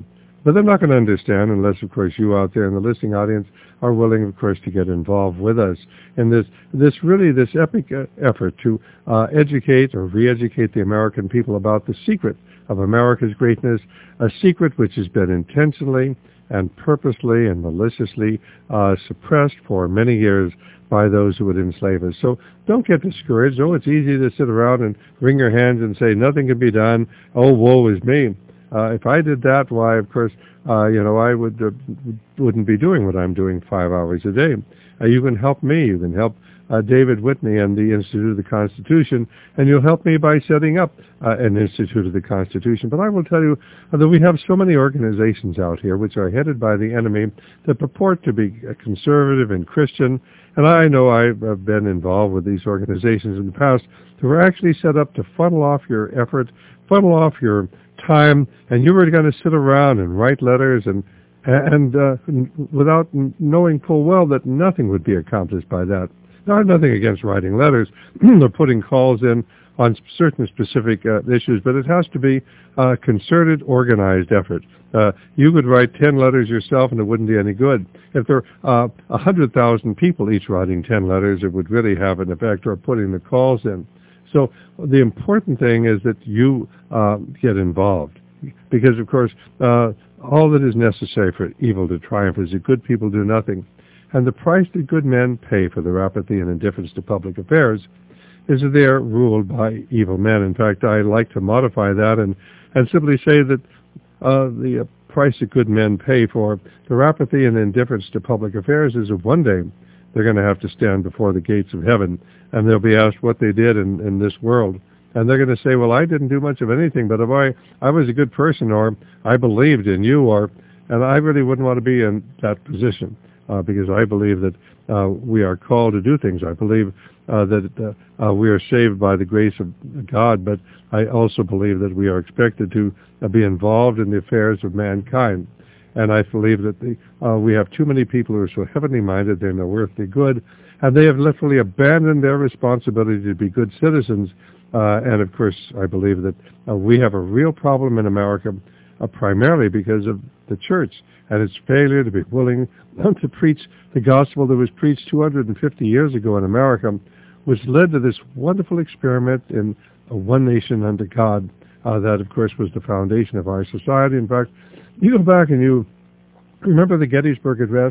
But they're not going to understand unless, of course, you out there in the listening audience are willing, of course, to get involved with us in this, this really, this epic uh, effort to uh, educate or re-educate the American people about the secret of America's greatness, a secret which has been intentionally and purposely and maliciously uh, suppressed for many years by those who would enslave us. So don't get discouraged. Oh, it's easy to sit around and wring your hands and say nothing can be done. Oh, woe is me. Uh, if I did that, why, of course, uh, you know, I would, uh, wouldn't be doing what I'm doing five hours a day. Uh, you can help me. You can help uh, David Whitney and the Institute of the Constitution, and you'll help me by setting up uh, an Institute of the Constitution. But I will tell you uh, that we have so many organizations out here which are headed by the enemy that purport to be conservative and Christian, and I know I've uh, been involved with these organizations in the past that were actually set up to funnel off your effort, funnel off your time, and you were going to sit around and write letters and and uh, without knowing full well that nothing would be accomplished by that. Now, I have nothing against writing letters or putting calls in on certain specific uh, issues, but it has to be a concerted, organized effort. Uh, you could write ten letters yourself and it wouldn't be any good. If there are uh, one hundred thousand people each writing ten letters, it would really have an effect, or putting the calls in. So the important thing is that you uh, get involved, because, of course, uh, all that is necessary for evil to triumph is that good people do nothing. And the price that good men pay for their apathy and indifference to public affairs is that they are ruled by evil men. In fact, I like to modify that and, and simply say that uh, the uh, price that good men pay for their apathy and indifference to public affairs is that one day they're going to have to stand before the gates of heaven, and they'll be asked what they did in, in this world. And they're going to say, well, I didn't do much of anything, but if I, I was a good person, or I believed in you, or, and I really wouldn't want to be in that position, uh, because I believe that uh, we are called to do things. I believe uh, that uh, uh, we are saved by the grace of God, but I also believe that we are expected to uh, be involved in the affairs of mankind. And I believe that the, uh, we have too many people who are so heavenly minded, they're no earthly good, and they have literally abandoned their responsibility to be good citizens. Uh, and of course, I believe that uh, we have a real problem in America, uh, primarily because of the church and its failure to be willing to preach the gospel that was preached two hundred fifty years ago in America, which led to this wonderful experiment in uh, one nation under God. Uh, that, of course, was the foundation of our society. In fact, you go back and you remember the Gettysburg Address?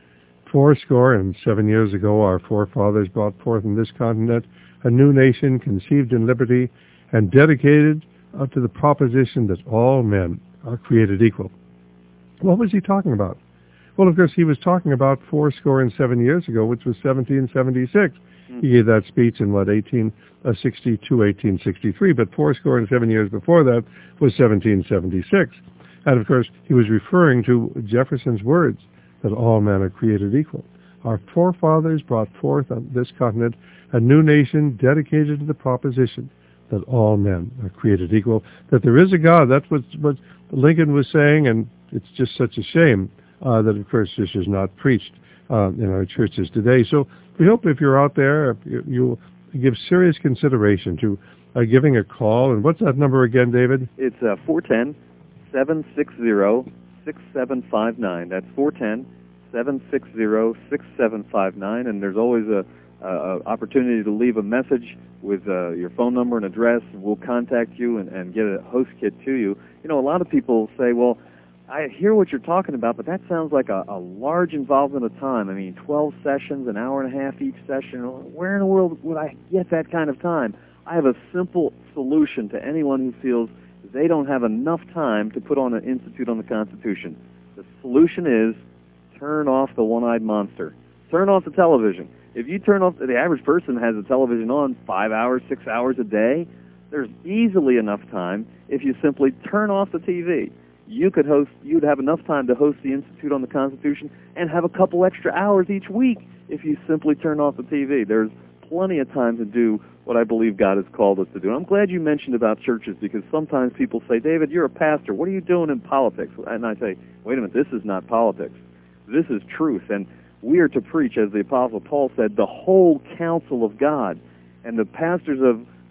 Four score and seven years ago, our forefathers brought forth in this continent a new nation conceived in liberty and dedicated uh, to the proposition that all men are created equal. What was he talking about? Well, of course, he was talking about four score and seven years ago, which was seventeen seventy-six. Mm-hmm. He gave that speech in, what, eighteen sixty-two, eighteen sixty-three, but four score and seven years before that was seventeen seventy-six. And, of course, he was referring to Jefferson's words, that all men are created equal. Our forefathers brought forth on this continent a new nation dedicated to the proposition that all men are created equal, that there is a God. That's what, what Lincoln was saying, and it's just such a shame uh, that, of course, this is not preached uh, in our churches today. So we hope if you're out there, if you, you'll give serious consideration to uh, giving a call. And what's that number again, David? It's uh, four one zero, seven six zero, six seven five nine. That's four one zero, seven six zero, six seven five nine, and there's always a, a opportunity to leave a message with uh, your phone number and address. We'll contact you and, and get a host kit to you. You know, a lot of people say, well, I hear what you're talking about, but that sounds like a, a large involvement of time. I mean, twelve sessions, an hour and a half each session. Where in the world would I get that kind of time? I have a simple solution to anyone who feels they don't have enough time to put on an Institute on the Constitution. The solution is turn off the one-eyed monster. Turn off the television. If you turn off, the average person has a television on five hours, six hours a day. There's easily enough time if you simply turn off the T V. You could host, you'd have enough time to host the Institute on the Constitution and have a couple extra hours each week if you simply turn off the T V. There's plenty of time to do what I believe God has called us to do. And I'm glad you mentioned about churches, because sometimes people say, David, you're a pastor. What are you doing in politics? And I say, wait a minute, this is not politics. This is truth. And we are to preach, as the Apostle Paul said, the whole counsel of God. And the pastors of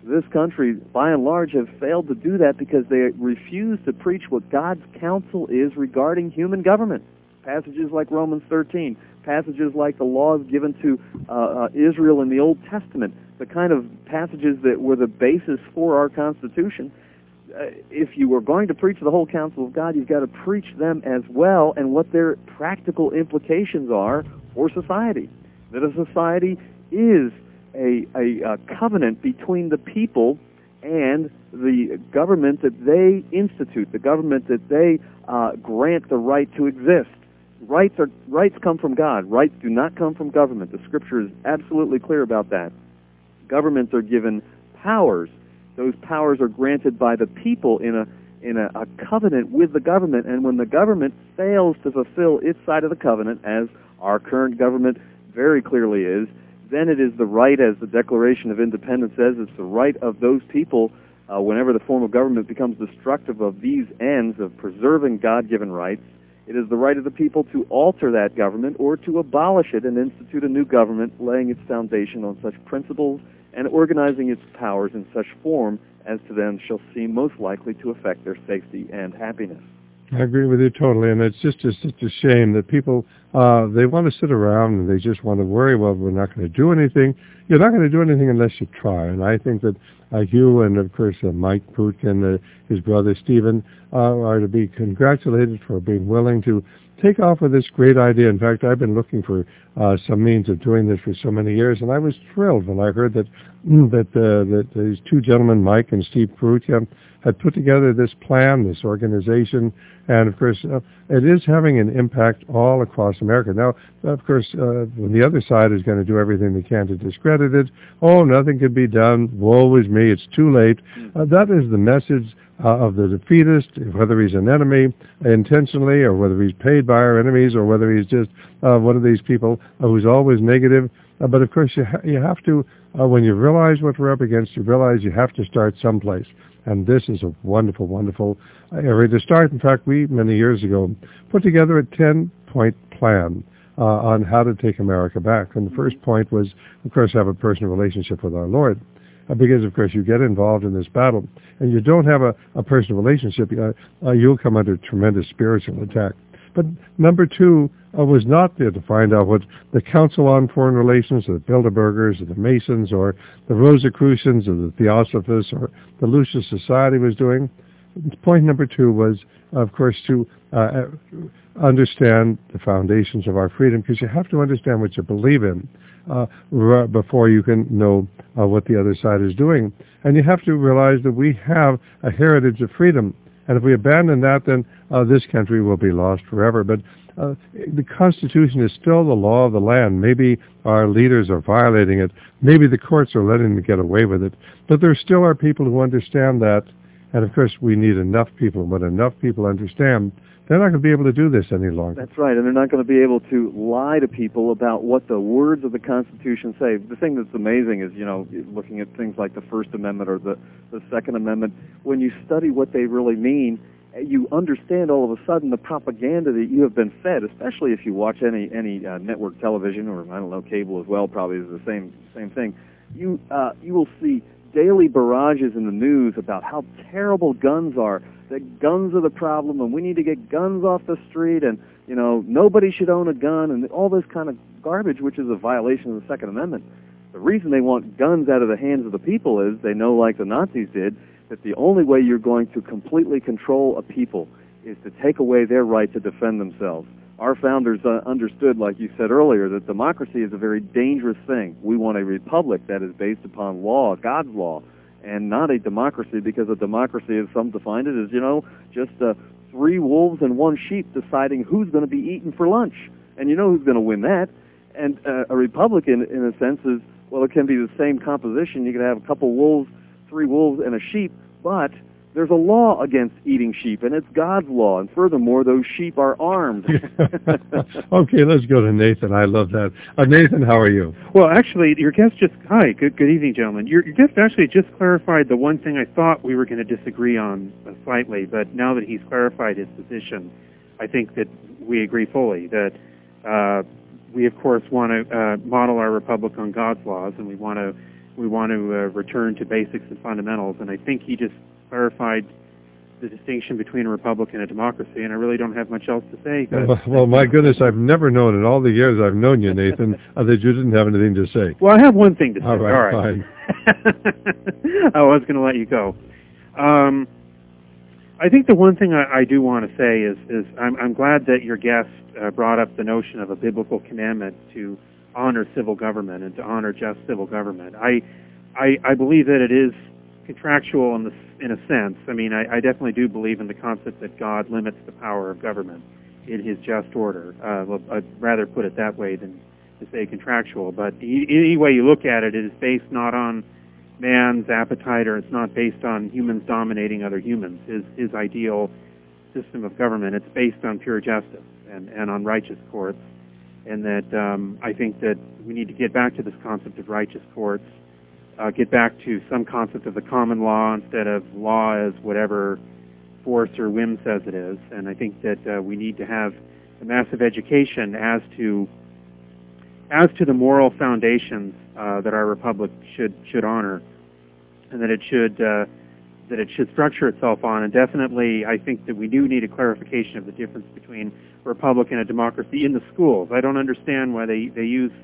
this country, by and large, have failed to do that because they refuse to preach what God's counsel is regarding human government. Passages like Romans thirteen, passages like the laws given to uh, uh, Israel in the Old Testament, the kind of passages that were the basis for our Constitution. Uh, if you were going to preach the whole counsel of God, you've got to preach them as well and what their practical implications are for society. That a society is a, a, a covenant between the people and the government that they institute, the government that they uh, grant the right to exist. Rights are rights come from God. Rights do not come from government. The Scripture is absolutely clear about that. Governments are given powers. Those powers are granted by the people in a in a, a covenant with the government. And when the government fails to fulfill its side of the covenant, as our current government very clearly is, then it is the right, as the Declaration of Independence says, it's the right of those people, uh, whenever the form of government becomes destructive of these ends of preserving God-given rights, it is the right of the people to alter that government or to abolish it and institute a new government, laying its foundation on such principles and organizing its powers in such form as to them shall seem most likely to affect their safety and happiness. I agree with you totally, and it's just a, such a shame that people, uh, they want to sit around and they just want to worry, well, we're not going to do anything. You're not going to do anything unless you try, and I think that uh, you and, of course, uh, Mike Poot and uh, his brother Stephen uh, are to be congratulated for being willing to take off with this great idea. In fact, I've been looking for uh, some means of doing this for so many years, and I was thrilled when I heard that that, uh, that these two gentlemen, Mike and Steve Perutia, had put together this plan, this organization, and of course, uh, it is having an impact all across America. Now, of course, uh, when the other side is going to do everything they can to discredit it, oh, nothing can be done, woe is me, it's too late. Uh, that is the message uh, of the defeatist, whether he's an enemy intentionally or whether he's paid by our enemies or whether he's just uh, one of these people uh, who's always negative. Uh, but of course, you, ha- you have to, uh, when you realize what we're up against, you realize you have to start someplace. And this is a wonderful, wonderful area to start. In fact, we, many years ago, put together a ten-point plan uh, on how to take America back. And the first point was, of course, have a personal relationship with our Lord. Uh, because, of course, you get involved in this battle, and you don't have a, a personal relationship, uh, uh, you'll come under tremendous spiritual attack. But number two uh, was not there to find out what the Council on Foreign Relations, or the Bilderbergers, or the Masons, or the Rosicrucians, or the Theosophists, or the Lucis Society was doing. Point number two was, of course, to uh, understand the foundations of our freedom, because you have to understand what you believe in uh, r- before you can know uh, what the other side is doing. And you have to realize that we have a heritage of freedom. And if we abandon that, then uh, this country will be lost forever. But uh, the Constitution is still the law of the land. Maybe our leaders are violating it. Maybe the courts are letting them get away with it. But there still are people who understand that. And, of course, we need enough people. When enough people understand, they're not going to be able to do this any longer. That's right, and they're not going to be able to lie to people about what the words of the Constitution say. The thing that's amazing is, you know, looking at things like the First Amendment or the, the Second Amendment, when you study what they really mean, you understand all of a sudden the propaganda that you have been fed, especially if you watch any any uh, network television or, I don't know, cable as well, probably is the same same thing. You uh, you will see daily barrages in the news about how terrible guns are, that guns are the problem, and we need to get guns off the street, and, you know, nobody should own a gun, and all this kind of garbage, which is a violation of the Second Amendment. The reason they want guns out of the hands of the people is they know, like the Nazis did, that the only way you're going to completely control a people is to take away their right to defend themselves. Our founders uh, understood, like you said earlier, that democracy is a very dangerous thing. We want a republic that is based upon law, God's law, and not a democracy, because a democracy, as some define it, is, you know, just uh, three wolves and one sheep deciding who's going to be eaten for lunch. And you know who's going to win that. And uh, a republic, in, in a sense, is, well, it can be the same composition. You could have a couple wolves, three wolves, and a sheep, but there's a law against eating sheep, and it's God's law. And furthermore, those sheep are armed. Okay, let's go to Nathan. I love that. Uh, Nathan, how are you? Well, actually, your guest just... Hi, good good evening, gentlemen. Your, your guest actually just clarified the one thing I thought we were going to disagree on uh, slightly, but now that he's clarified his position, I think that we agree fully that uh, we, of course, want to uh, model our republic on God's laws, and we want to we want to uh, return to basics and fundamentals. And I think he just clarified the distinction between a republic and a democracy, and I really don't have much else to say. Well, well, my goodness, I've never known in all the years I've known you, Nathan, uh, that you didn't have anything to say. Well, I have one thing to say. All right, all right. fine. I was going to let you go. Um, I think the one thing I, I do want to say is, is I'm, I'm glad that your guest uh, brought up the notion of a biblical commandment to honor civil government and to honor just civil government. I, I, I believe that it is contractual in, the, in a sense. I mean, I, I definitely do believe in the concept that God limits the power of government in his just order. Uh, well, I'd rather put it that way than to say contractual. But e- any way you look at it, it is based not on man's appetite, or it's not based on humans dominating other humans. His, his ideal system of government, it's based on pure justice and, and on righteous courts. And that um, I think that we need to get back to this concept of righteous courts, uh, get back to some concept of the common law instead of law as whatever force or whim says it is. And I think that uh, we need to have a massive education as to as to the moral foundations uh, that our republic should should honor, and that it should uh, that it should structure itself on. And definitely, I think that we do need a clarification of the difference between a republic and a democracy in the schools. I don't understand why they they use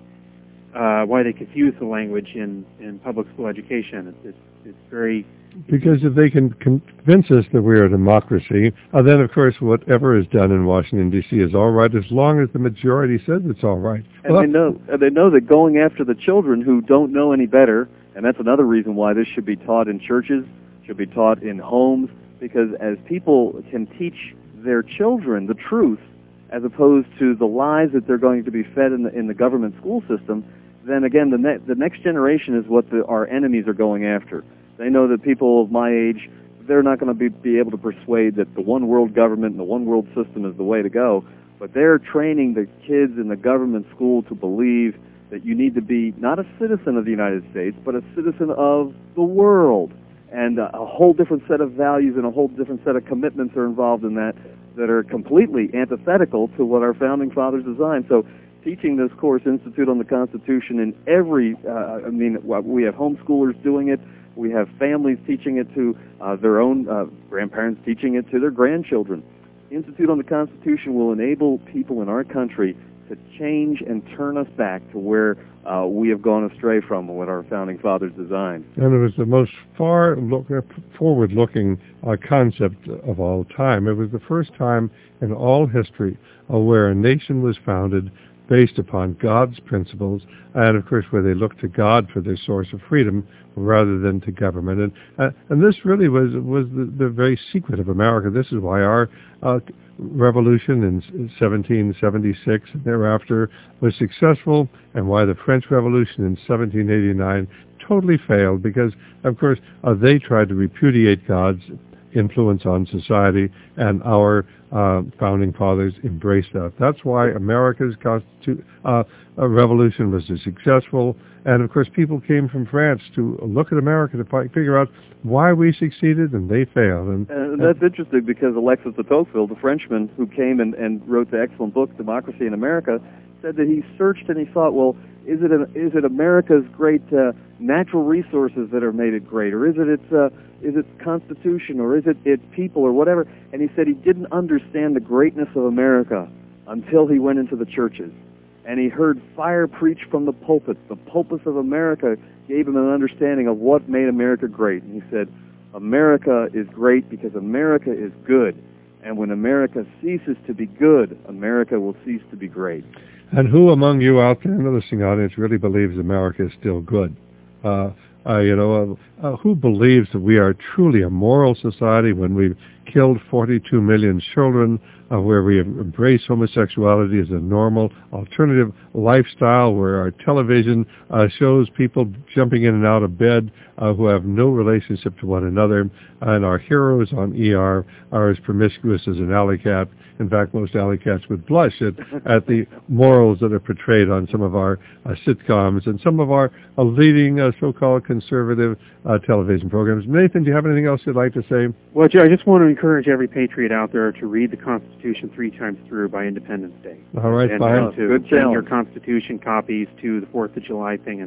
uh, why they confuse the language in, in public school education. It's it's, it's very Because if they can convince us that we're a democracy, uh, then, of course, whatever is done in Washington, D C is all right as long as the majority says it's all right. And Well, they know and they know that going after the children who don't know any better, and that's another reason why this should be taught in churches, should be taught in homes, because as people can teach their children the truth as opposed to the lies that they're going to be fed in the, in the government school system, then again, the, ne- the next generation is what the, our enemies are going after. They know that people of my age, they're not going to be, be able to persuade that the one world government and the one world system is the way to go, but they're training the kids in the government school to believe that you need to be not a citizen of the United States, but a citizen of the world. And a, a whole different set of values and a whole different set of commitments are involved in that that are completely antithetical to what our founding fathers designed. So teaching this course, Institute on the Constitution, in every, uh, I mean, we have homeschoolers doing it. We have families teaching it to uh, their own uh, grandparents, teaching it to their grandchildren. Institute on the Constitution will enable people in our country to change and turn us back to where uh, we have gone astray from what our founding fathers designed. And it was the most far look, forward-looking uh, concept of all time. It was the first time in all history uh, where a nation was founded based upon God's principles, and of course where they looked to God for their source of freedom rather than to government. And uh, and this really was was the, the very secret of America. This is why our uh, revolution in seventeen seventy-six and thereafter was successful, and why the French Revolution in seventeen eighty-nine totally failed, because of course uh, they tried to repudiate God's influence on society, and our uh, founding fathers embraced that. That's why America's constitu- uh, uh, revolution was so successful, and of course people came from France to look at America to fi- figure out why we succeeded and they failed. And, and that's interesting, because Alexis de Tocqueville, the Frenchman who came and, and wrote the excellent book Democracy in America, said that he searched and he thought, well, is it a, is it America's great uh, natural resources that have made it great, or is it its uh, is it Constitution, or is it its people, or whatever? And he said he didn't understand the greatness of America until he went into the churches, and he heard fire preached from the pulpits. The pulpits of America gave him an understanding of what made America great. And he said, America is great because America is good, and when America ceases to be good, America will cease to be great. And who among you out there in the listening audience really believes America is still good? Uh, uh, you know, uh, uh, who believes that we are truly a moral society when we've killed forty-two million children, uh, where we embrace homosexuality as a normal alternative lifestyle, where our television uh, shows people jumping in and out of bed uh, who have no relationship to one another, and our heroes on E R are as promiscuous as an alley cat. In fact, most alley cats would blush at, at the morals that are portrayed on some of our uh, sitcoms and some of our uh, leading uh, so-called conservative uh, television programs. Nathan, do you have anything else you'd like to say? Well, Joe, I just want to encourage every patriot out there to read the Constitution three times through by Independence Day. All right, and, fine. and to Good send your challenge. Constitution copies to the fourth of July thing. And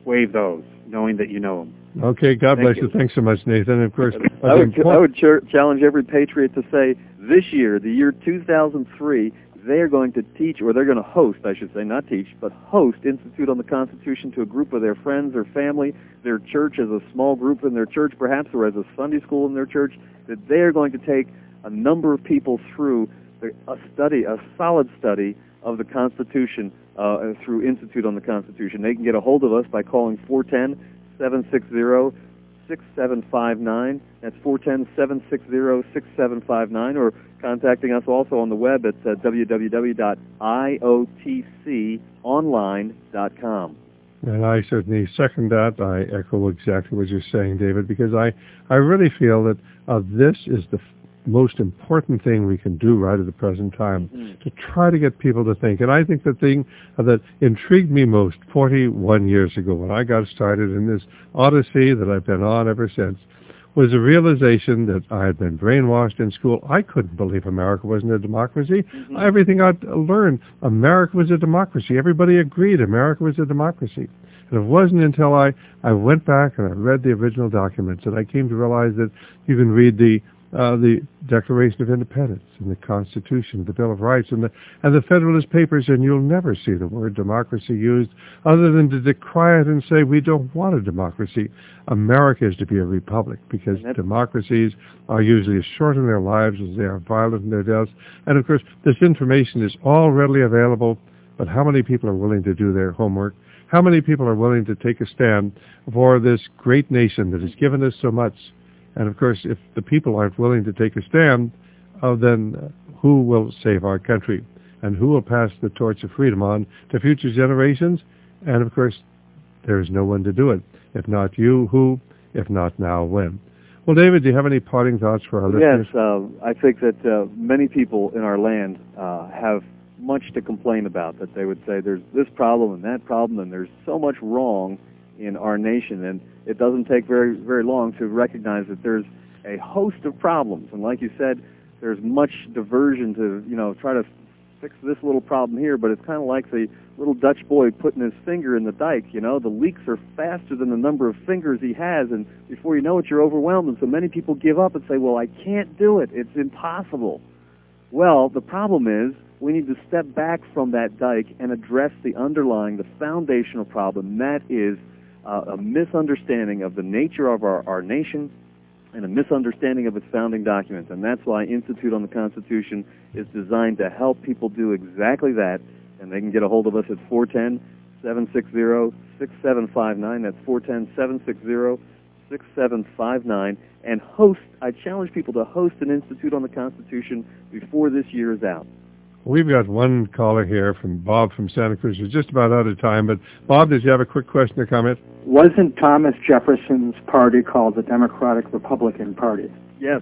waive those, knowing that you know them. Okay, God Thank bless you. you. Thanks so much, Nathan. And of course, I would, I would ch- challenge every patriot to say this year, the year two thousand three, they're going to teach, or they're going to host, I should say, not teach, but host Institute on the Constitution to a group of their friends or family, their church as a small group in their church perhaps, or as a Sunday school in their church, that they're going to take a number of people through the, a study, a solid study of the Constitution uh, through Institute on the Constitution. They can get a hold of us by calling four one zero, seven six zero, six seven five nine. That's four one zero, seven six zero, six seven five nine, or contacting us also on the web at uh, w w w dot i o t c online dot com. And I certainly second that. I echo exactly what you're saying, David, because I, I really feel that uh, this is the f- most important thing we can do right at the present time, mm-hmm. to try to get people to think. And I think the thing uh, that intrigued me most forty-one years ago when I got started in this odyssey that I've been on ever since was a realization that I had been brainwashed in school. I couldn't believe America wasn't a democracy. Mm-hmm. Everything I'd learned, America was a democracy. Everybody agreed America was a democracy. And it wasn't until I, I went back and I read the original documents that I came to realize that you can read the uh, the Declaration of Independence and the Constitution, the Bill of Rights, and the and the Federalist Papers, and you'll never see the word democracy used other than to decry it and say we don't want a democracy. America is to be a republic because democracies are usually as short in their lives as they are violent in their deaths. And of course, this information is all readily available, but how many people are willing to do their homework? How many people are willing to take a stand for this great nation that has given us so much? And of course, if the people aren't willing to take a stand, uh, then who will save our country? And who will pass the torch of freedom on to future generations? And of course, there's no one to do it. If not you, who? If not now, when? Well, David, do you have any parting thoughts for our listeners? Yes, uh, I think that uh, many people in our land uh, have much to complain about, that they would say there's this problem and that problem, and there's so much wrong in our nation, and it doesn't take very very long to recognize that there's a host of problems. And like you said, there's much diversion to, you know, try to fix this little problem here, but it's kind of like the little Dutch boy putting his finger in the dike. You know, the leaks are faster than the number of fingers he has, and before you know it, you're overwhelmed. And so many people give up and say, well, I can't do it. It's impossible. Well, the problem is we need to step back from that dike and address the underlying, the foundational problem. That is uh, a misunderstanding of the nature of our, our nation and a misunderstanding of its founding documents. And that's why Institute on the Constitution is designed to help people do exactly that. And they can get a hold of us at four one zero, seven six zero, six seven five nine. That's four one zero, seven six zero, six seven five nine. And host, I challenge people to host an Institute on the Constitution before this year is out. We've got one caller here from Bob from Santa Cruz. We're just about out of time, but Bob, did you have a quick question or comment? Wasn't Thomas Jefferson's party called the Democratic Republican Party? Yes,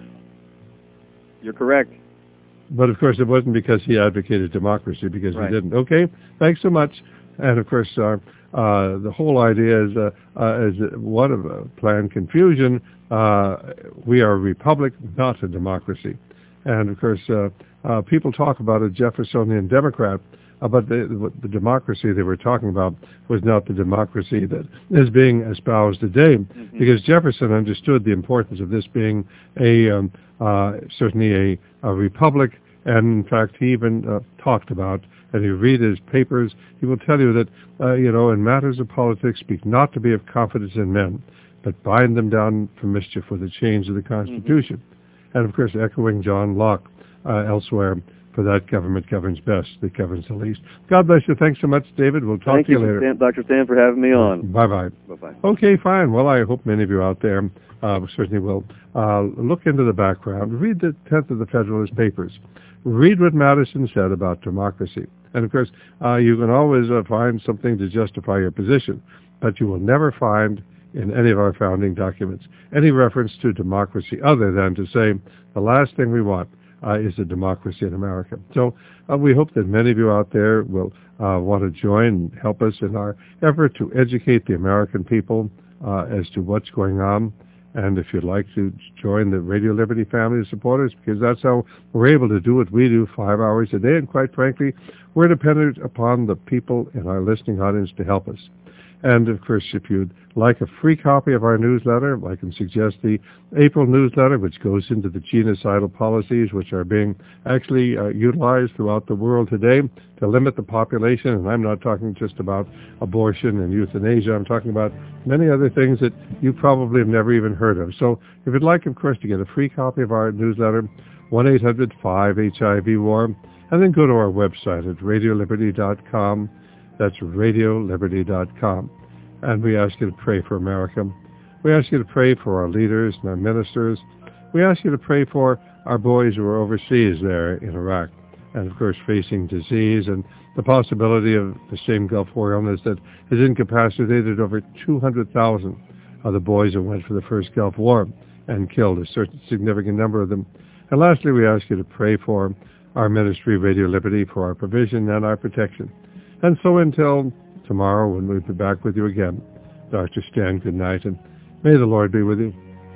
you're correct. But of course, it wasn't because he advocated democracy, because right. he didn't. Okay, thanks so much. And of course, uh, uh, the whole idea is, uh, uh, is one of uh, planned confusion. Uh, we are a republic, not a democracy. And of course, uh, uh, people talk about a Jeffersonian Democrat, uh, but the, the democracy they were talking about was not the democracy that is being espoused today, mm-hmm. because Jefferson understood the importance of this being a um, uh, certainly a, a republic, and in fact, he even uh, talked about, and you read his papers, he will tell you that, uh, you know, in matters of politics, speak not to be of confidence in men, but bind them down for mischief with the change of the Constitution. Mm-hmm. And of course, echoing John Locke uh, elsewhere, for that government governs best, that governs the least. God bless you. Thanks so much, David. We'll talk Thank to you, you later. Thank you, Doctor Stan, for having me on. Bye-bye. Bye-bye. Okay, fine. Well, I hope many of you out there uh, certainly will uh, look into the background, read the tenth of the Federalist Papers, read what Madison said about democracy. And, of course, uh, you can always uh, find something to justify your position, but you will never find in any of our founding documents any reference to democracy other than to say the last thing we want uh, is a democracy in America. So uh, we hope that many of you out there will uh, want to join and help us in our effort to educate the American people uh, as to what's going on. And if you'd like to join the Radio Liberty family of supporters, because that's how we're able to do what we do five hours a day. And quite frankly, we're dependent upon the people in our listening audience to help us. And, of course, if you'd like a free copy of our newsletter, I can suggest the April newsletter, which goes into the genocidal policies which are being actually uh, utilized throughout the world today to limit the population. And I'm not talking just about abortion and euthanasia. I'm talking about many other things that you probably have never even heard of. So if you'd like, of course, to get a free copy of our newsletter, one eight hundred five H I V WAR, and then go to our website at radio liberty dot com. That's radio liberty dot com. And we ask you to pray for America. We ask you to pray for our leaders and our ministers. We ask you to pray for our boys who are overseas there in Iraq and, of course, facing disease and the possibility of the same Gulf War illness that has incapacitated over two hundred thousand of the boys who went for the first Gulf War and killed a certain significant number of them. And lastly, we ask you to pray for our ministry, Radio Liberty, for our provision and our protection. And so until tomorrow, when we'll be back with you again, Doctor Stan, good night, and may the Lord be with you.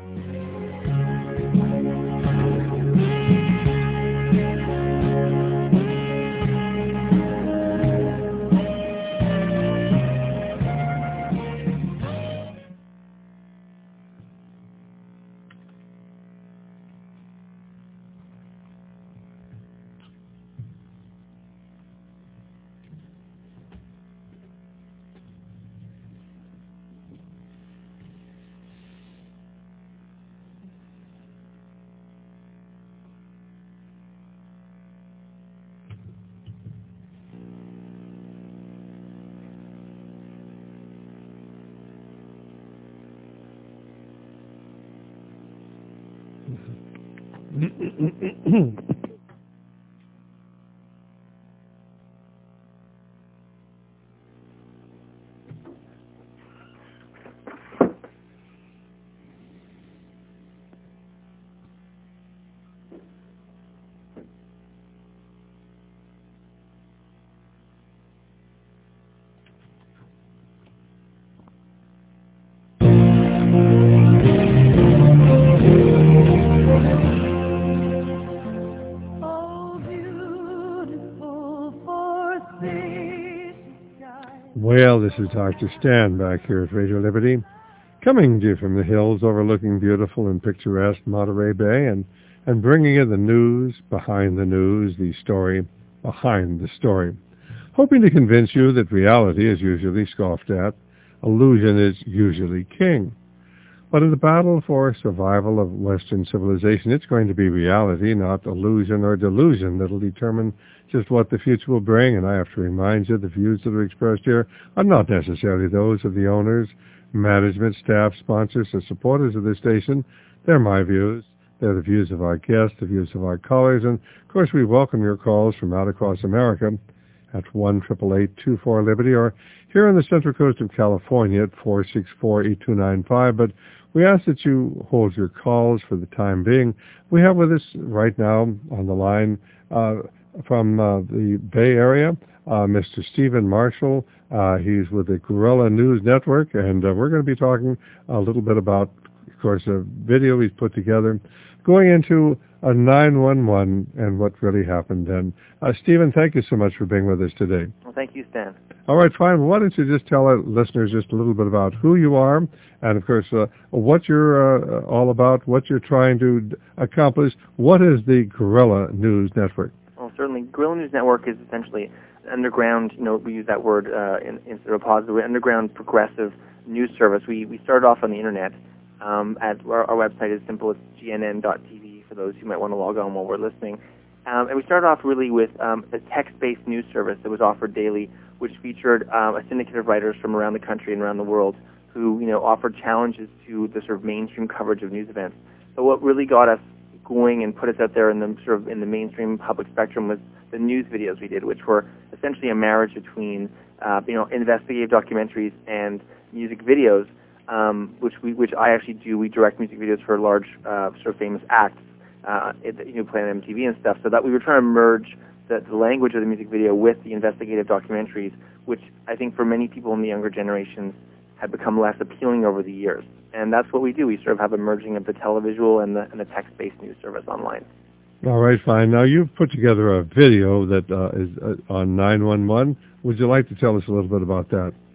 Well, this is Doctor Stan back here at Radio Liberty, coming to you from the hills overlooking beautiful and picturesque Monterey Bay and, and bringing you the news behind the news, the story behind the story, hoping to convince you that reality is usually scoffed at, illusion is usually king. But in the battle for survival of Western civilization, it's going to be reality, not illusion or delusion, that'll determine just what the future will bring. And I have to remind you, the views that are expressed here are not necessarily those of the owners, management, staff, sponsors, or supporters of this station. They're my views. They're the views of our guests, the views of our callers. And, of course, we welcome your calls from out across America at one eight eight eight, two four, Liberty, or here on the Central Coast of California at four six four, eight two nine five. But we ask that you hold your calls for the time being. We have with us right now on the line uh, from uh, the Bay Area, uh, Mister Stephen Marshall. Uh, he's with the Guerrilla News Network, and uh, we're going to be talking a little bit about, of course, a video he's put together going into a nine one one and what really happened then. Uh, Stephen, thank you so much for being with us today. Well, thank you, Stan. All right, fine. Why don't you just tell our listeners just a little bit about who you are and, of course, uh, what you're uh, all about, what you're trying to d- accomplish. What is the Guerrilla News Network? Well, certainly, Guerrilla News Network is essentially an underground, you know, we use that word uh, in, instead of a positive, underground progressive news service. We we started off on the Internet. Um, at our, our website is simple. It's g n n dot t v for those who might want to log on while we're listening. Um, and we started off really with um, a text-based news service that was offered daily, which featured um, a syndicate of writers from around the country and around the world who, you know, offered challenges to the sort of mainstream coverage of news events. But what really got us going and put us out there in the sort of in the mainstream public spectrum was the news videos we did, which were essentially a marriage between, uh, you know, investigative documentaries and music videos, um, which we which I actually do. We direct music videos for large, uh, sort of famous acts. Uh, it, you know, play on M T V and stuff, so that we were trying to merge the, the language of the music video with the investigative documentaries, which I think for many people in the younger generations had become less appealing over the years. And that's what we do. We sort of have a merging of the televisual and the, and the text-based news service online. All right, fine. Now, you've put together a video that uh, is uh, on nine one one. Would you like to tell us a little bit about that?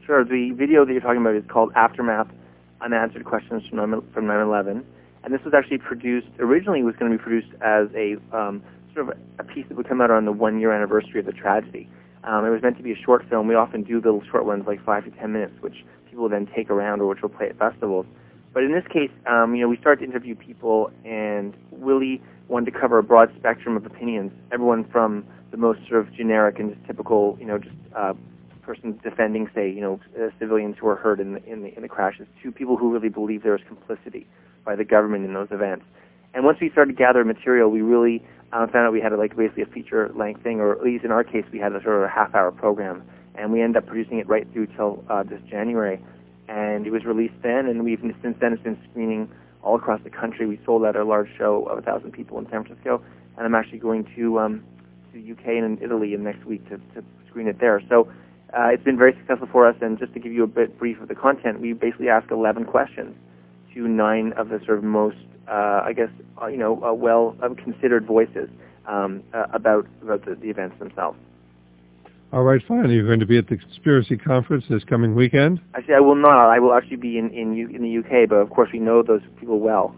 Sure. The video that you're talking about is called Aftermath: Unanswered Questions from nine eleven, and this was actually produced, originally it was going to be produced as a um, sort of a piece that would come out on the one-year anniversary of the tragedy. Um, it was meant to be a short film. We often do little short ones, like five to ten minutes, which people will then take around or which will play at festivals. But in this case, um, you know, we started to interview people, and Willie wanted to cover a broad spectrum of opinions, everyone from the most sort of generic and just typical, you know, just uh, person defending, say, you know, uh, civilians who were hurt in the, in the in the crashes, to people who really believe there was complicity by the government in those events. And once we started to gather material, we really uh, found out we had a, like basically a feature-length thing, or at least in our case, we had a sort of a half-hour program, and we ended up producing it right through till uh, this January. And it was released then, and we've since then it's been screening all across the country. We sold out a large show of a thousand people in San Francisco, and I'm actually going to um, to the U K and Italy in next week to, to screen it there. So uh, it's been very successful for us. And just to give you a bit brief of the content, we basically ask eleven questions to nine of the sort of most, uh, I guess, uh, you know, uh, well uh, considered voices um, uh, about about the, the events themselves. All right, fine. Are you going to be at the Conspiracy Conference this coming weekend? Actually, I will not. I will actually be in in, U, in the U K, but of course we know those people well.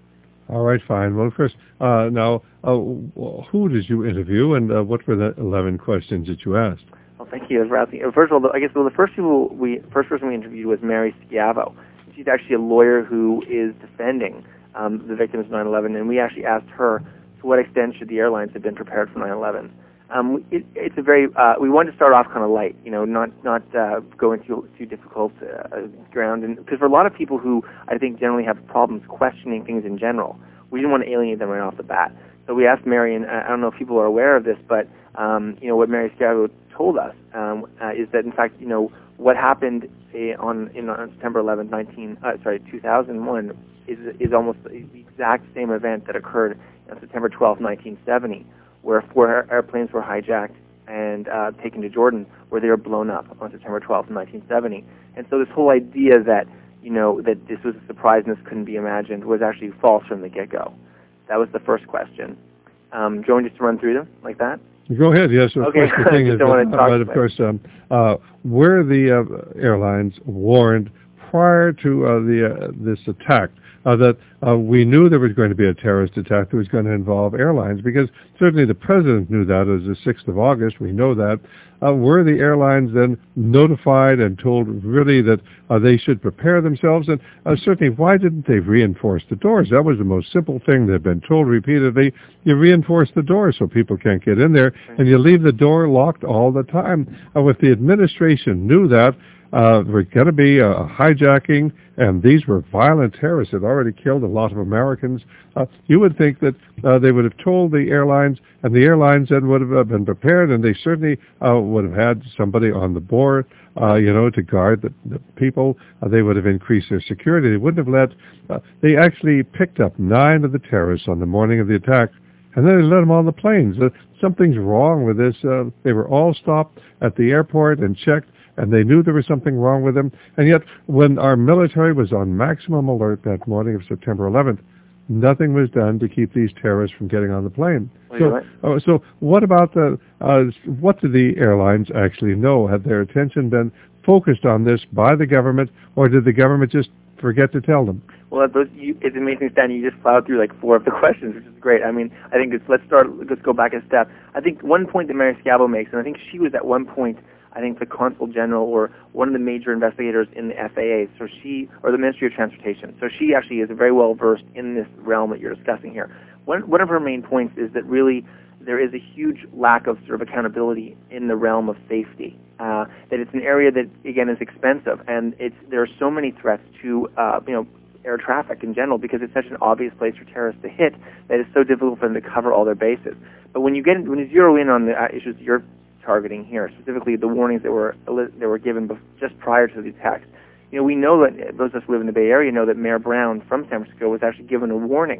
All right, fine. Well, first, uh, now, uh, who did you interview, and uh, what were the eleven questions that you asked? Well, thank you for asking. First of all, I guess well, the first people we first person we interviewed was Mary Schiavo. She's actually a lawyer who is defending um, the victims of nine eleven, and we actually asked her to what extent should the airlines have been prepared for nine eleven. Um, it, it's a very. Uh, we wanted to start off kind of light, you know, not not uh, go into too difficult uh, ground, and because for a lot of people who I think generally have problems questioning things in general, we didn't want to alienate them right off the bat. So we asked Mary, and I don't know if people are aware of this, but um, you know what Mary Schiavo told us um, uh, is that in fact, you know, what happened uh, on in on September eleventh, nineteen uh, sorry, two thousand one is is almost the exact same event that occurred on September twelfth, nineteen seventy. Where four airplanes were hijacked and uh, taken to Jordan, where they were blown up on September twelfth, nineteen seventy. And so this whole idea that, you know, that this was a surprise and this couldn't be imagined was actually false from the get-go. That was the first question. Um, do you want me just to run through them like that? Go ahead, yes. Of okay. course, the thing is, uh, but of course, um, uh, were the uh, airlines warned prior to uh, the uh, this attack uh, that uh, we knew there was going to be a terrorist attack that was going to involve airlines? Because certainly the president knew that as the sixth of August. We know that. Uh, were the airlines then notified and told really that uh, they should prepare themselves? And uh, certainly, why didn't they reinforce the doors? That was the most simple thing they've been told repeatedly. You reinforce the doors so people can't get in there, and you leave the door locked all the time. Uh, if the administration knew that, Uh, there was going to be a hijacking, and these were violent terrorists that already killed a lot of Americans. Uh, you would think that uh, they would have told the airlines, and the airlines then would have been prepared, and they certainly uh, would have had somebody on the board, uh, you know, to guard the, the people. Uh, they would have increased their security. They wouldn't have let. Uh, they actually picked up nine of the terrorists on the morning of the attack, and then they let them on the planes. Uh, something's wrong with this. Uh, they were all stopped at the airport and checked, and they knew there was something wrong with them. And yet, when our military was on maximum alert that morning of September eleventh, nothing was done to keep these terrorists from getting on the plane. Well, so, right. uh, so what about the, uh, what did the airlines actually know? Had their attention been focused on this by the government, or did the government just forget to tell them? Well, those, you, it's amazing, Stan. You just plowed through like four of the questions, which is great. I mean, I think it's, let's start, let's go back a step. I think one point that Mary Schiavo makes, and I think she was at one point, I think the Consul General or one of the major investigators in the F A A, so she, or the Ministry of Transportation. So she actually is very well versed in this realm that you're discussing here. One, one of her main points is that really there is a huge lack of sort of accountability in the realm of safety. Uh, that it's an area that, again, is expensive, and it's there are so many threats to, uh, you know, air traffic in general, because it's such an obvious place for terrorists to hit that it's so difficult for them to cover all their bases. But when you get in, when you zero in on the uh, issues you're targeting here, specifically the warnings that were that were given just prior to the attacks, you know, we know that those of us who live in the Bay Area know that Mayor Brown from San Francisco was actually given a warning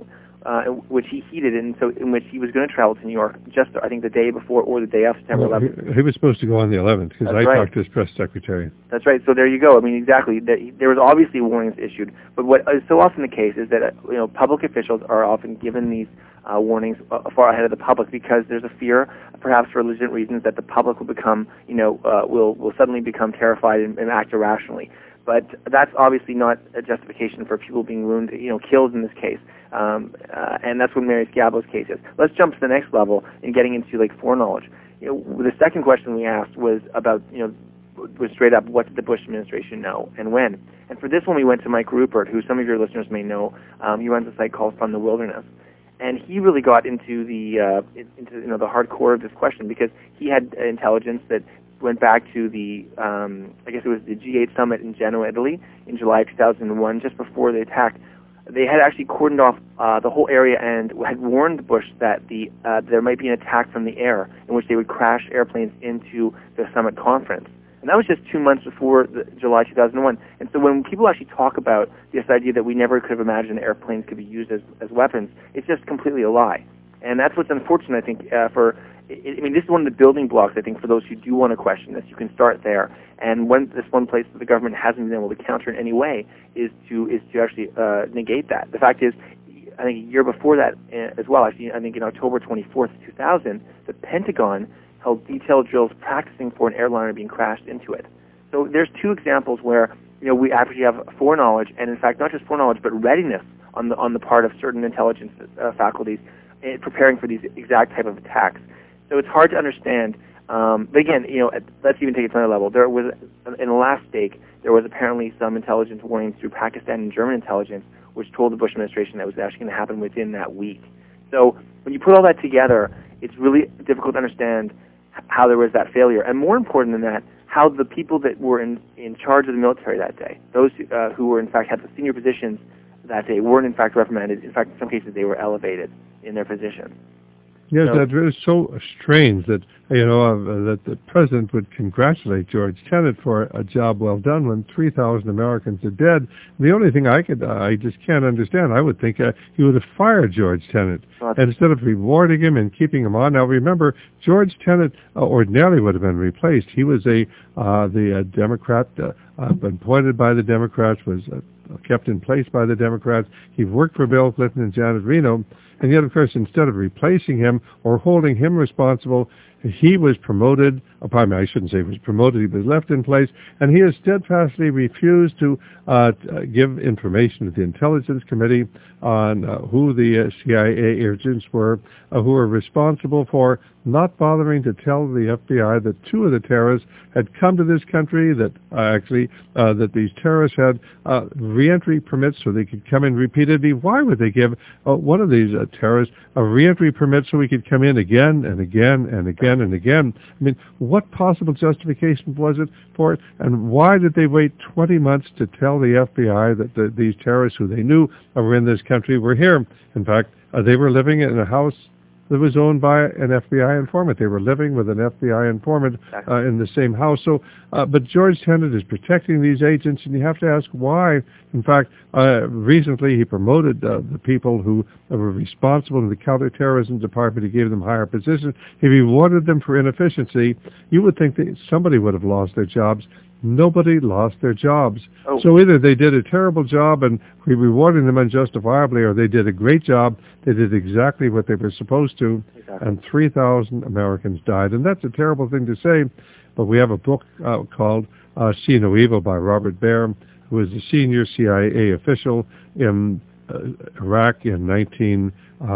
uh, which he heeded, and so in which he was going to travel to New York just, I think, the day before or the day of September eleventh. He, he was supposed to go on the eleventh because I right. talked to his press secretary. That's right. So there you go. I mean, exactly. There was obviously warnings issued, but what is so often the case is that uh, you know public officials are often given these uh, warnings uh, far ahead of the public because there's a fear, perhaps for legitimate reasons, that the public will become, you know, uh, will will suddenly become terrified and, and act irrationally. But that's obviously not a justification for people being wounded, you know, killed in this case. Um, uh, and that's what Mary Schiavo's case is. Let's jump to the next level in getting into like foreknowledge. You know, the second question we asked was about, you know, was straight up, what did the Bush administration know and when? And for this one, we went to Mike Rupert, who some of your listeners may know. Um, he runs a site called From the Wilderness, and he really got into the uh, into you know the hardcore of this question because he had intelligence that went back to the um, I guess it was the G eight summit in Genoa, Italy, in July of two thousand one, just before the attack. They had actually cordoned off uh, the whole area and had warned Bush that the uh, there might be an attack from the air in which they would crash airplanes into the summit conference. And that was just two months before the, July two thousand one. And so when people actually talk about this idea that we never could have imagined airplanes could be used as, as weapons, it's just completely a lie. And that's what's unfortunate, I think, uh, for, I, I mean, this is one of the building blocks, I think, for those who do want to question this. You can start there. And one, this one place that the government hasn't been able to counter in any way is to is to actually uh, negate that. The fact is, I think a year before that uh, as well, actually, I think in October twenty-fourth, two thousand, the Pentagon held detailed drills practicing for an airliner being crashed into it. So there's two examples where, you know, we actually have foreknowledge, and in fact not just foreknowledge, but readiness on the on the part of certain intelligence uh, faculties in preparing for these exact type of attacks. So it's hard to understand. Um, but again, you know, let's even take it to another level. There was, in the last stake, there was apparently some intelligence warnings through Pakistan and German intelligence, which told the Bush administration that was actually going to happen within that week. So when you put all that together, it's really difficult to understand how there was that failure. And more important than that, how the people that were in, in charge of the military that day, those uh, who were in fact had the senior positions that day, weren't in fact reprimanded. In fact, in some cases, they were elevated in their positions. Yes, so, that is so strange that, you know, uh, that the president would congratulate George Tenet for a job well done when three thousand Americans are dead. The only thing I could, uh, I just can't understand, I would think uh, he would have fired George Tenet well, instead of rewarding him and keeping him on. Now, remember, George Tenet uh, ordinarily would have been replaced. He was a, uh, the uh, Democrat, uh, uh, appointed by the Democrats, was uh, kept in place by the Democrats. He worked for Bill Clinton and Janet Reno. And yet, of course, instead of replacing him or holding him responsible, he was promoted, upon, I shouldn't say he was promoted, he was left in place, and he has steadfastly refused to uh, give information to the Intelligence Committee on uh, who the uh, C I A agents were uh, who were responsible for not bothering to tell the F B I that two of the terrorists had come to this country, that uh, actually uh, that these terrorists had uh, reentry permits so they could come in repeatedly. Why would they give uh, one of these uh, terrorists a reentry permit so he could come in again and again and again and again? I mean, what possible justification was it for it? And why did they wait twenty months to tell the F B I that the, these terrorists who they knew were in this country were here? In fact, uh, they were living in a house that was owned by an F B I informant. They were living with an F B I informant uh, in the same house. So, uh, but George Tenet is protecting these agents, and you have to ask why. In fact, uh, recently he promoted uh, the people who were responsible in the counterterrorism department. He gave them higher positions. He rewarded them for inefficiency. You would think that somebody would have lost their jobs. Nobody lost their jobs. Oh. So either they did a terrible job and we rewarding them unjustifiably, or they did a great job. They did exactly what they were supposed to, exactly. And three thousand Americans died. And that's a terrible thing to say, but we have a book uh, called uh, See No Evil by Robert Baer, who was a senior C I A official in uh, Iraq in nineteen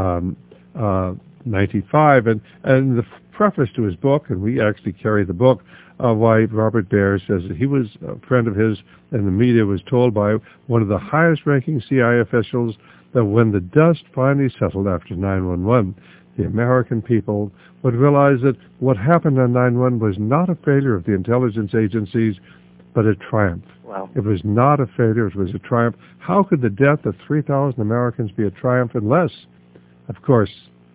ninety-five. And, and the preface to his book, and we actually carry the book, Uh, why Robert Baer says that he was a friend of his, and the media was told by one of the highest-ranking C I A officials that when the dust finally settled after nine one one, the American people would realize that what happened on nine one one was not a failure of the intelligence agencies, but a triumph. Wow. It was not a failure, it was a triumph. How could the death of three thousand Americans be a triumph unless, of course,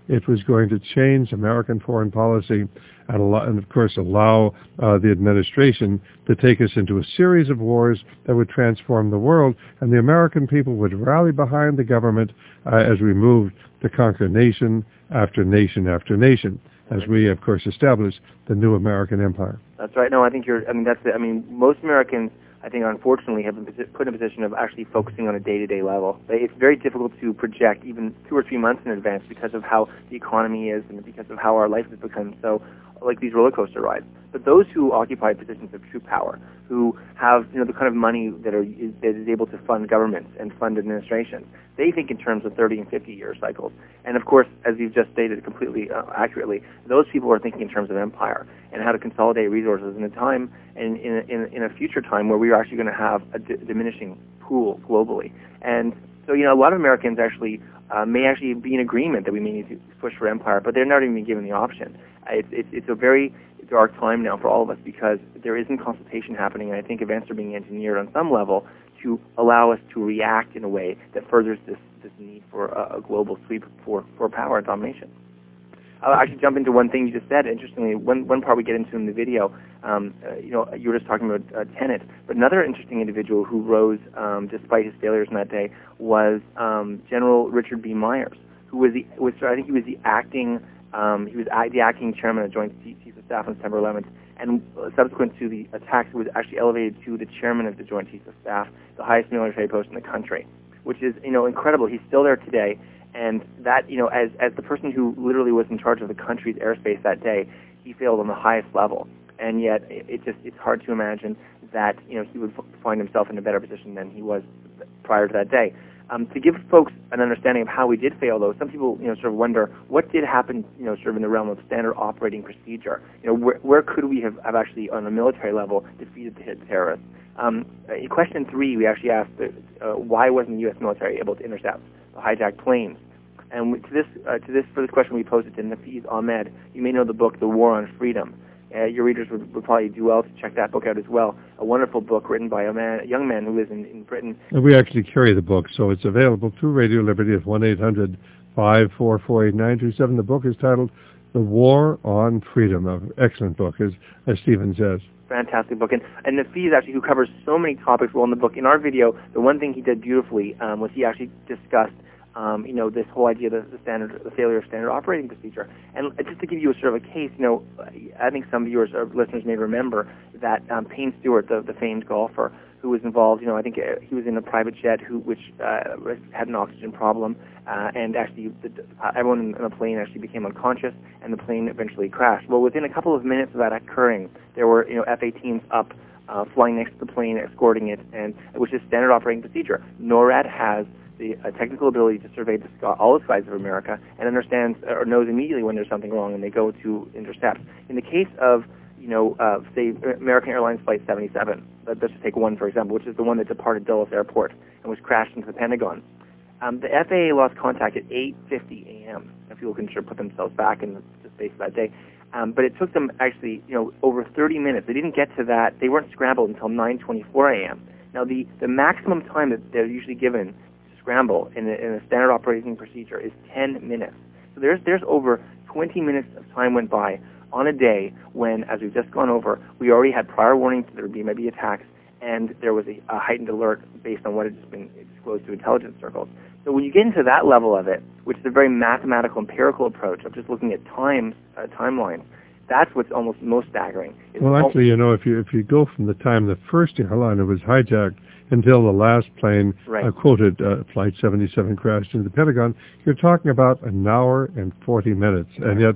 it was going to change American foreign policy and, allow, and of course, allow uh, the administration to take us into a series of wars that would transform the world, and the American people would rally behind the government uh, as we moved to conquer nation after nation after nation, as we, of course, established the new American empire. That's right. No, I think you're, I mean, that's it. I mean, most Americans, I think, unfortunately, have been put in a position of actually focusing on a day-to-day level. It's very difficult to project even two or three months in advance because of how the economy is and because of how our life has become so like these roller coaster rides. But those who occupy positions of true power, who have, you know, the kind of money that are is, that is able to fund governments and fund administrations, they think in terms of thirty and fifty year cycles. And of course, as you've just stated completely uh, accurately, those people are thinking in terms of empire and how to consolidate resources in a time and in, in, in a future time where we are actually going to have a d- diminishing pool globally. And so, you know, a lot of Americans actually uh, may actually be in agreement that we may need to push for empire, but they're not even given the option. It's, it's, it's a very dark time now for all of us because there isn't consultation happening, and I think events are being engineered on some level to allow us to react in a way that furthers this, this need for a, a global sweep for, for power and domination. I'll actually jump into one thing you just said. Interestingly, one, one part we get into in the video, um, uh, you know, you were just talking about uh, Tenet, but another interesting individual who rose um, despite his failures in that day was um, General Richard B. Myers, who was the, was, I think he was the acting Um, he was the acting chairman of Joint Chiefs of Staff on September eleventh, and subsequent to the attacks, he was actually elevated to the chairman of the Joint Chiefs of Staff, the highest military post in the country, which is, you know, incredible. He's still there today, and that, you know, as as the person who literally was in charge of the country's airspace that day, he failed on the highest level, and yet it, it just it's hard to imagine that, you know, he would f- find himself in a better position than he was prior to that day. Um, to give folks an understanding of how we did fail, though, some people, you know, sort of wonder what did happen, you know, sort of in the realm of standard operating procedure. You know, where, where could we have, have actually, on a military level, defeated the terrorists? Um, in question three, we actually asked, uh, why wasn't the U S military able to intercept the hijacked planes? And we, to this, uh, to this, for this question, we posed it to Nafiz Ahmed. You may know the book, The War on Freedom. Uh, your readers would, would probably do well to check that book out as well. A wonderful book written by a man, a young man who lives in, in Britain. And we actually carry the book, so it's available through Radio Liberty at one eight hundred five four four eight nine two seven. The book is titled The War on Freedom. An excellent book, as, as Stephen says. Fantastic book. And, and Nafiz, actually, who covers so many topics well in the book. In our video, the one thing he did beautifully um, was he actually discussed Um, you know, this whole idea of the standard, the failure of standard operating procedure. And just to give you a sort of a case, you know, I think some viewers or listeners may remember that um, Payne Stewart, the, the famed golfer, who was involved, you know, I think uh, he was in a private jet who, which uh, had an oxygen problem, uh, and actually the, uh, everyone in the plane actually became unconscious, and the plane eventually crashed. Well, within a couple of minutes of that occurring, there were, you know, F eighteens up, uh, flying next to the plane, escorting it, and which is standard operating procedure. NORAD has the uh, technical ability to survey the sky, all the skies of America, and understands or knows immediately when there's something wrong, and they go to intercept. In the case of, you know, uh, say American Airlines Flight seventy-seven, let's just take one for example, which is the one that departed Dulles Airport and was crashed into the Pentagon. Um, the F A A lost contact at eight fifty a.m. If people can sure put themselves back in the space of that day. Um, but it took them actually, you know, over thirty minutes. They didn't get to that. They weren't scrambled until nine twenty-four a.m. Now, the, the maximum time that they're usually given scramble in a, in a standard operating procedure is ten minutes. So there's there's over twenty minutes of time went by on a day when, as we've just gone over, we already had prior warnings that there would be maybe attacks, and there was a, a heightened alert based on what had just been disclosed to intelligence circles. So when you get into that level of it, which is a very mathematical, empirical approach of just looking at times, uh, timelines, that's what's almost most staggering. It's well, actually, you know, if you if you go from the time the first airliner was hijacked until the last plane, right. uh, quoted uh, Flight seventy-seven crashed into the Pentagon, you're talking about an hour and forty minutes, right. And yet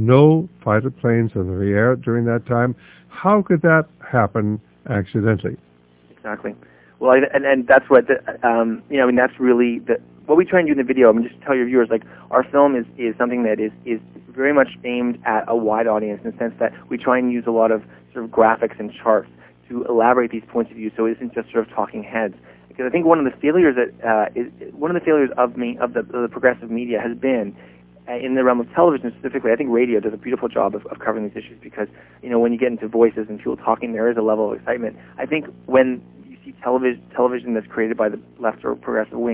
no fighter planes in the air during that time. How could that happen accidentally? Exactly. Well, I, and, and that's what, the, um, you know, I mean, that's really the, what we try and do in the video. I mean, just to tell your viewers, like, our film is, is something that is, is very much aimed at a wide audience in the sense that we try and use a lot of sort of graphics and charts to elaborate these points of view, so it isn't just sort of talking heads. Because I think one of the failures that uh, is one of the failures of me of the, of the progressive media has been uh, in the realm of television specifically. I think radio does a beautiful job of, of covering these issues because, you know, when you get into voices and people talking, there is a level of excitement. I think when you see television television that's created by the left or progressive wings,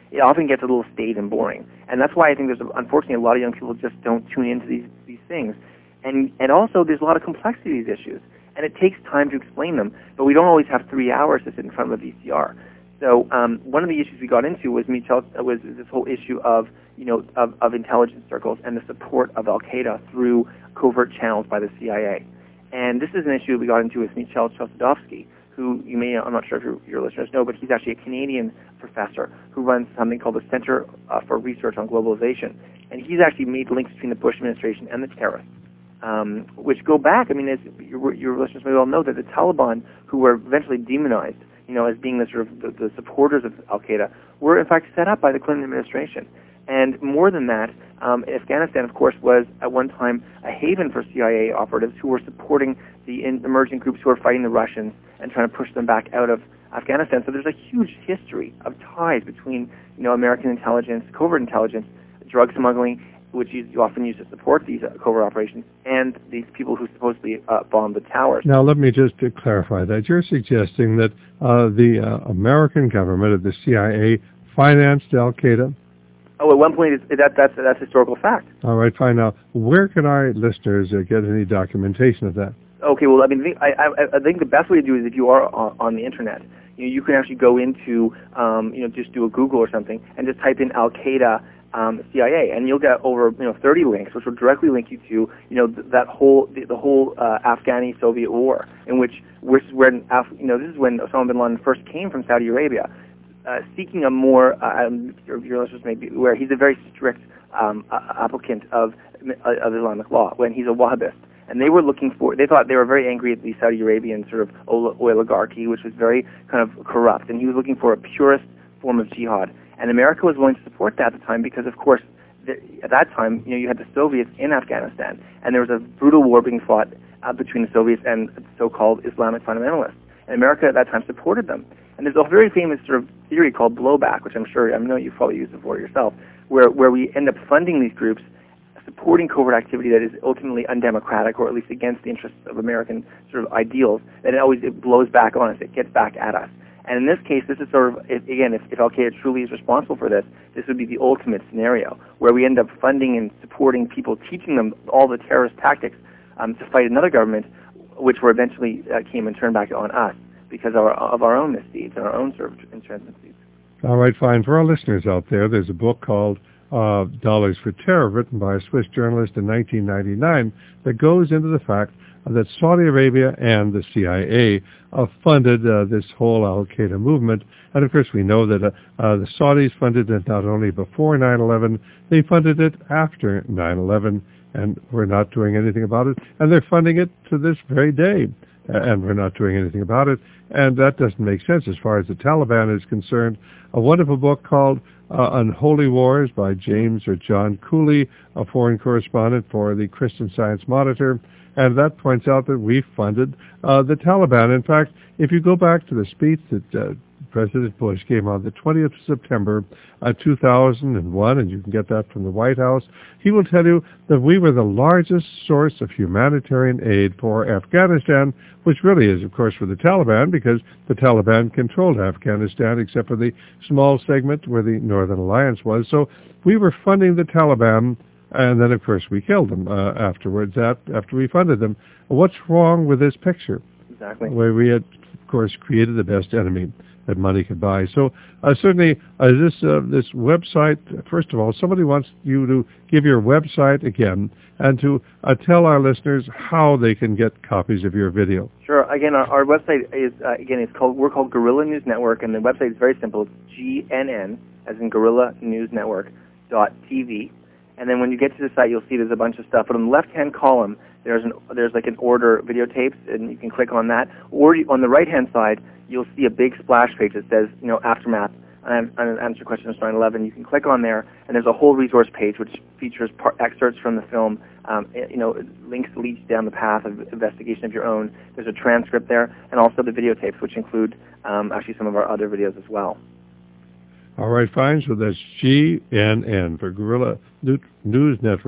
it often gets a little staid and boring. And that's why I think there's, a, unfortunately, a lot of young people just don't tune into these, these things. And, and also, there's a lot of complexity to these issues. And it takes time to explain them, but we don't always have three hours to sit in front of a V C R. So um, one of the issues we got into was Michel, was this whole issue of you know of, of intelligence circles and the support of Al Qaeda through covert channels by the C I A. And this is an issue we got into with Michel Chossudovsky, who you may, I'm not sure if your, your listeners know, but he's actually a Canadian professor who runs something called the Center uh, for Research on Globalization. And he's actually made links between the Bush administration and the terrorists, um, which go back, I mean, as your, your listeners may well know, that the Taliban, who were eventually demonized, you know, as being the sort of the, the supporters of Al-Qaeda, were in fact set up by the Clinton administration. And more than that, um, Afghanistan, of course, was at one time a haven for C I A operatives who were supporting the in- emerging groups who were fighting the Russians and trying to push them back out of Afghanistan. So there's a huge history of ties between, you know, American intelligence, covert intelligence, drug smuggling, which is often used to support these uh, covert operations, and these people who supposedly uh, bombed the towers. Now, let me just uh, clarify that. You're suggesting that uh, the uh, American government of the C I A financed Al-Qaeda? Oh, at one point, it's, that, that's, that's historical fact. All right, fine. Now, where can our listeners uh, get any documentation of that? Okay, well, I mean, I, I, I think the best way to do it is if you are on, on the internet, you know, you can actually go into, um, you know, just do a Google or something and just type in Al-Qaeda um, C I A, and you'll get over, you know, thirty links, which will directly link you to, you know, th- that whole, the, the whole uh, Afghani-Soviet war, in which, which is when, Af- you know, this is when Osama bin Laden first came from Saudi Arabia, uh, seeking a more, uh, um, your, your listeners may be aware, he's a very strict um, uh, applicant of, of Islamic law, when he's a Wahhabist. And they were looking for, they thought they were very angry at the Saudi Arabian sort of oligarchy, which was very kind of corrupt. And he was looking for a purist form of jihad. And America was willing to support that at the time because, of course, the, at that time, you know, you had the Soviets in Afghanistan. And there was a brutal war being fought uh, between the Soviets and the so-called Islamic fundamentalists. And America at that time supported them. And there's a very famous sort of theory called blowback, which I'm sure, I know you've probably used before yourself, where, where we end up funding these groups, supporting covert activity that is ultimately undemocratic, or at least against the interests of American sort of ideals, that it always it blows back on us, it gets back at us. And in this case, this is sort of, if, again, if, if Al-Qaeda truly is responsible for this, this would be the ultimate scenario, where we end up funding and supporting people, teaching them all the terrorist tactics um, to fight another government, which were eventually uh, came and turned back on us because of our, of our own misdeeds and our own sort of intransigencies. All right, fine. For our listeners out there, there's a book called Uh, Dollars for Terror, written by a Swiss journalist in nineteen ninety-nine, that goes into the fact that Saudi Arabia and the C I A uh, funded uh, this whole Al-Qaeda movement. And of course we know that uh, uh, the Saudis funded it not only before nine eleven, they funded it after nine eleven, and we're not doing anything about it. And they're funding it to this very day, uh, and we're not doing anything about it. And that doesn't make sense as far as the Taliban is concerned. A wonderful book called Uh, Unholy Wars by James or John Cooley, a foreign correspondent for the Christian Science Monitor, and that points out that we funded uh, the Taliban. In fact, if you go back to the speech that uh, President Bush gave on the twentieth of September uh, two thousand one, and you can get that from the White House, he will tell you that we were the largest source of humanitarian aid for Afghanistan, which really is, of course, for the Taliban, because the Taliban controlled Afghanistan, except for the small segment where the Northern Alliance was. So we were funding the Taliban, and then, of course, we killed them uh, afterwards, after we funded them. What's wrong with this picture? Exactly. Where we had, of course, created the best enemy that money could buy. So uh, certainly uh, this uh, this website, first of all, somebody wants you to give your website again and to uh, tell our listeners how they can get copies of your video. Sure. Again, our, our website is, uh, again, it's called, we're called Guerrilla News Network, and the website is very simple. It's G N N, as in Guerrilla News Network, dot T V. And then when you get to the site, you'll see there's a bunch of stuff. But on the left-hand column, there's an there's like an order videotapes, and you can click on that. Or you, on the right-hand side, you'll see a big splash page that says, you know, Aftermath, and answer questions nine eleven. You can click on there, and there's a whole resource page which features part, excerpts from the film. Um, you know, links to lead you down the path of investigation of your own. There's a transcript there, and also the videotapes, which include um, actually some of our other videos as well. All right, fine. So that's G N N for Guerrilla News Network,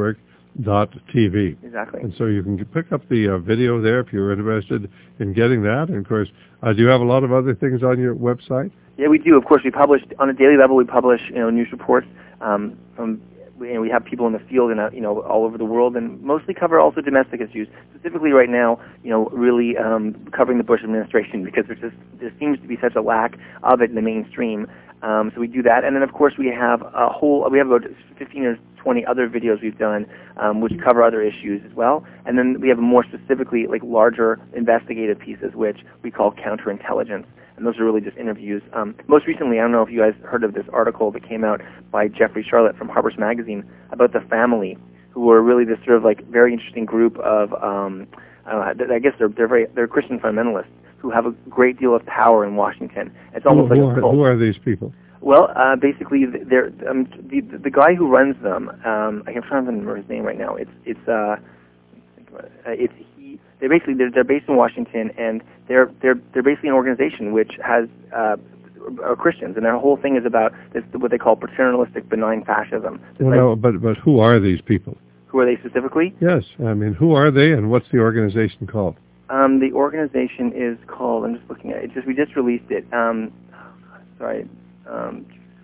dot t v. Exactly. And so you can pick up the uh, video there if you're interested in getting that. And, of course, uh, do you have a lot of other things on your website? Yeah, we do. Of course, we publish, on a daily level, we publish, you know, news reports um, from, you know, we have people in the field and, uh, you know, all over the world, and mostly cover also domestic issues. Specifically right now, you know, really um, covering the Bush administration, because there just there seems to be such a lack of it in the mainstream. Um, so we do that, and then of course we have a whole we have about fifteen or twenty other videos we've done um, which cover other issues as well. And then we have more specifically like larger investigative pieces which we call counterintelligence. And those are really just interviews. Um, most recently, I don't know if you guys heard of this article that came out by Jeffrey Charlotte from Harper's Magazine about the family, who were really this sort of like very interesting group of, um, I, don't know, I guess they're they're very they're Christian fundamentalists who have a great deal of power in Washington. It's almost who, like who, are, who are these people? Well, uh, basically, they're um, the the guy who runs them. Um, I can't remember his name right now. It's it's uh, it's he. They're basically they're, they're based in Washington, and they're they're they're basically an organization which has uh, are Christians, and their whole thing is about this what they call paternalistic benign fascism. Well, no, but but who are these people? Who are they specifically? Yes, I mean, who are they, and what's the organization called? Um, the organization is called. I'm just looking at it. Just we just released it. Um, oh God, sorry. Um,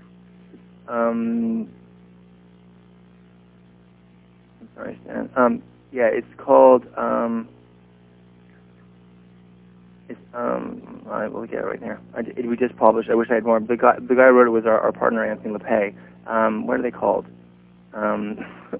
um, I'm sorry, Stan. Um, yeah, it's called. Um, it's um. I will get it right here. I, it, we just published. I wish I had more. The guy, the guy who wrote it was our, our partner Anthony LePay. Um, what are they called? Um,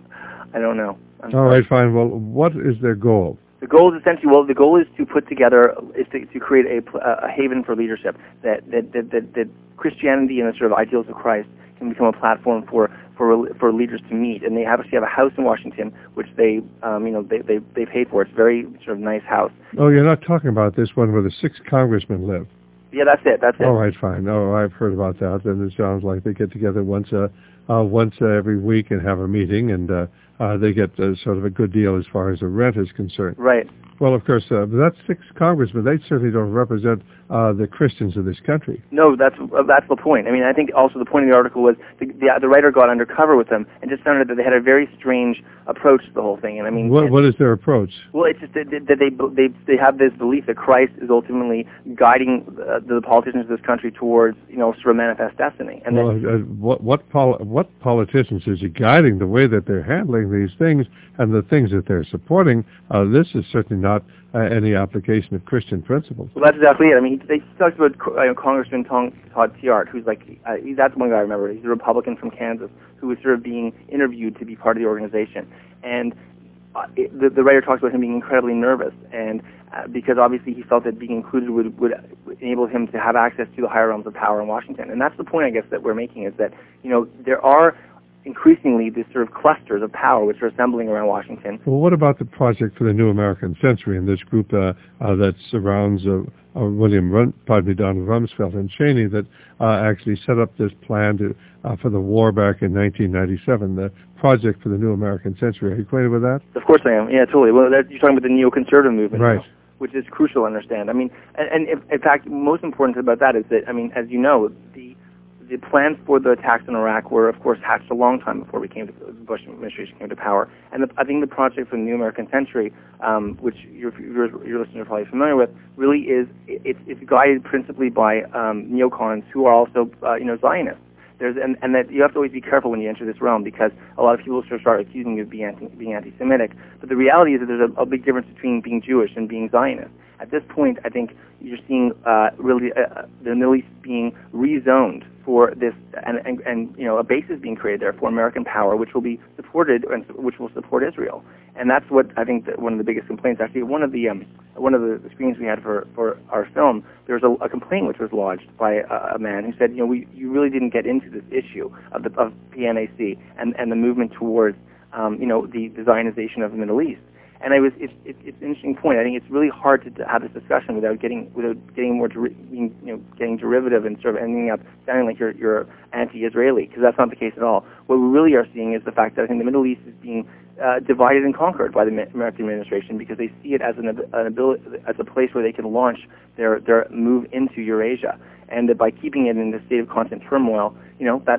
I don't know. I'm All sorry. right, fine. Well, what is their goal? The goal is essentially, well, the goal is to put together, is to, to create a, a haven for leadership, that, that, that, that, that Christianity and the sort of ideals of Christ can become a platform for, for, for leaders to meet. And they have, actually have a house in Washington, which they, um, you know, they, they, they pay for. It's a very sort of nice house. Oh, you're not talking about this one where the six congressmen live? Yeah, that's it, that's it. All right, fine. Oh, I've heard about that. And it sounds like they get together once uh, uh, once uh, every week and have a meeting, and uh, uh, they get uh, sort of a good deal as far as the rent is concerned. Right. Well, of course, uh, that's six congressmen. They certainly don't represent uh, the Christians of this country. No, that's uh, that's the point. I mean, I think also the point of the article was the, the, the writer got undercover with them and just found out that they had a very strange approach to the whole thing. And I mean, what, what is their approach? Well, it's just that, that they they they have this belief that Christ is ultimately guiding uh, the politicians of this country towards, you know, sort of manifest destiny. And well, then, uh, what what, pol- what politicians is he guiding the way that they're handling these things and the things that they're supporting? Uh, this is certainly not uh, any application of Christian principles. Well, that's exactly it. I mean, he, he talks about uh, Congressman Tom, Todd Tiahrt, who's like, uh, he, that's one guy I remember. He's a Republican from Kansas who was sort of being interviewed to be part of the organization. And uh, it, the, the writer talks about him being incredibly nervous, and uh, because obviously he felt that being included would, would enable him to have access to the higher realms of power in Washington. And that's the point, I guess, that we're making, is that, you know, there are increasingly these sort of clusters of power which are assembling around Washington. Well, what about the Project for the New American Century and this group uh, uh, that surrounds uh, uh, William Run, pardon me, Donald Rumsfeld and Cheney that uh, actually set up this plan to, uh, for the war back in nineteen ninety-seven, the Project for the New American Century. Are you acquainted with that? Of course I am. Yeah, totally. Well, that, you're talking about the neoconservative movement. Right. You know, which is crucial to understand. I mean, and, and if, in fact, most important about that is that, I mean, as you know, the The plans for the attacks in Iraq were, of course, hatched a long time before we came to, the Bush administration came to power. And the, I think the Project for the New American Century, um, which your, your, your listeners are probably familiar with, really is it, it's guided principally by um, neocons who are also, uh, you know, Zionists. There's and, and that you have to always be careful when you enter this realm, because a lot of people sort of start accusing you of being anti, being anti-Semitic. But the reality is that there's a, a big difference between being Jewish and being Zionist. At this point, I think you're seeing uh, really uh, the Middle East being rezoned for this, and, and, and you know, a base is being created there for American power, which will be supported and which will support Israel. And that's what I think that one of the biggest complaints. Actually, one of the um, one of the screens we had for, for our film, there was a, a complaint which was lodged by a, a man who said, you know, we you really didn't get into this issue of the of P N A C and, and the movement towards um, you know the, the Zionization of the Middle East. And I was, it's, it's, it's an interesting point. I think it's really hard to, to have this discussion without getting, without getting more, deri- you know, getting derivative and sort of ending up sounding like you're, you're anti-Israeli, because that's not the case at all. What we really are seeing is the fact that I think the Middle East is being uh, divided and conquered by the American administration, because they see it as an, an ability, as a place where they can launch their, their move into Eurasia, and that by keeping it in a state of constant turmoil, you know, that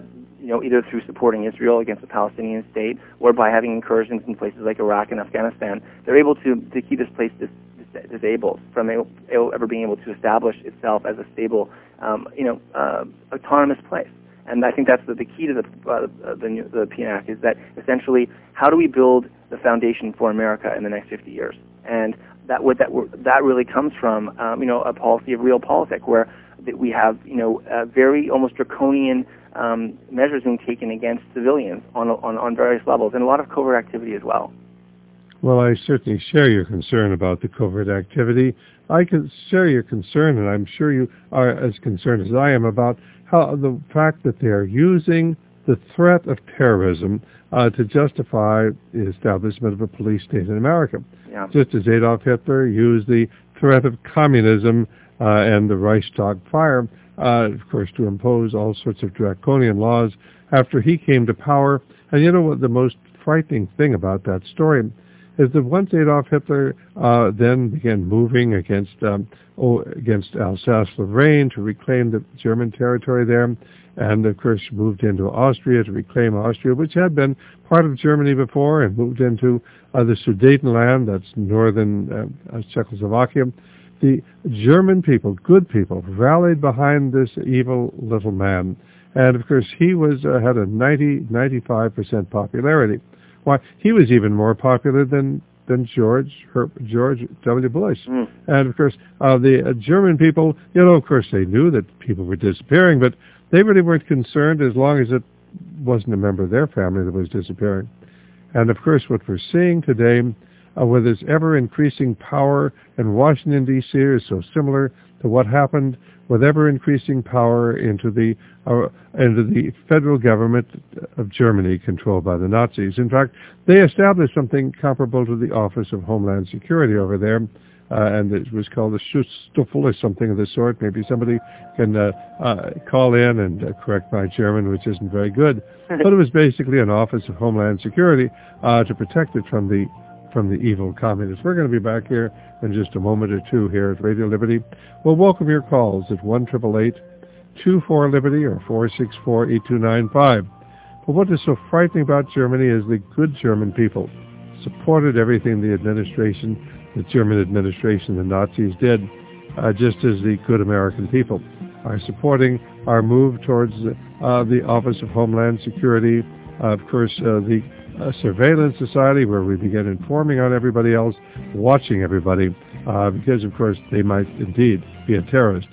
you know, either through supporting Israel against the Palestinian state or by having incursions in places like Iraq and Afghanistan, they're able to, to keep this place dis- dis- disabled from able, ever being able to establish itself as a stable, um, you know, uh, autonomous place. And I think that's the, the key to the, uh, the, the P N A C is that essentially, how do we build the foundation for America in the next fifty years? And that what that that really comes from, um, you know, a policy of realpolitik, where that we have, you know, uh, very almost draconian um, measures being taken against civilians on, on on various levels, and a lot of covert activity as well. Well, I certainly share your concern about the covert activity. I can share your concern, and I'm sure you are as concerned as I am about how the fact that they are using the threat of terrorism uh, to justify the establishment of a police state in America. Yeah. Just as Adolf Hitler used the threat of communism uh, and the Reichstag fire, uh, of course, to impose all sorts of draconian laws after he came to power. And you know what the most frightening thing about that story is that once Adolf Hitler uh, then began moving against um, oh, against Alsace-Lorraine to reclaim the German territory there, and of course moved into Austria to reclaim Austria, which had been part of Germany before, and moved into uh, the Sudetenland, that's northern uh, Czechoslovakia. The German people, good people, rallied behind this evil little man, and of course he was uh, had a ninety, ninety-five percent popularity. Why, he was even more popular than than George Her, George W. Bush. Mm. And of course, uh, the uh, German people, you know, of course, they knew that people were disappearing, but they really weren't concerned as long as it wasn't a member of their family that was disappearing. And of course, what we're seeing today, uh, with this ever-increasing power in Washington, D C, is so similar to what happened with ever-increasing power into the uh, into the federal government of Germany, controlled by the Nazis. In fact, they established something comparable to the Office of Homeland Security over there, uh, and it was called the Schutzstaffel or something of the sort. Maybe somebody can uh, uh, call in and uh, correct my German, which isn't very good. But it was basically an Office of Homeland Security uh, to protect it from the from the evil communists. We're going to be back here in just a moment or two here at Radio Liberty. We'll welcome your calls at one eight eight eight, two four, Liberty or four six four, eight two nine five. But what is so frightening about Germany is the good German people supported everything the administration, the German administration, the Nazis did, uh, just as the good American people are supporting our move towards uh, the Office of Homeland Security, uh, of course, uh, the a surveillance society where we begin informing on everybody else, watching everybody, uh, because, of course, they might indeed be a terrorist.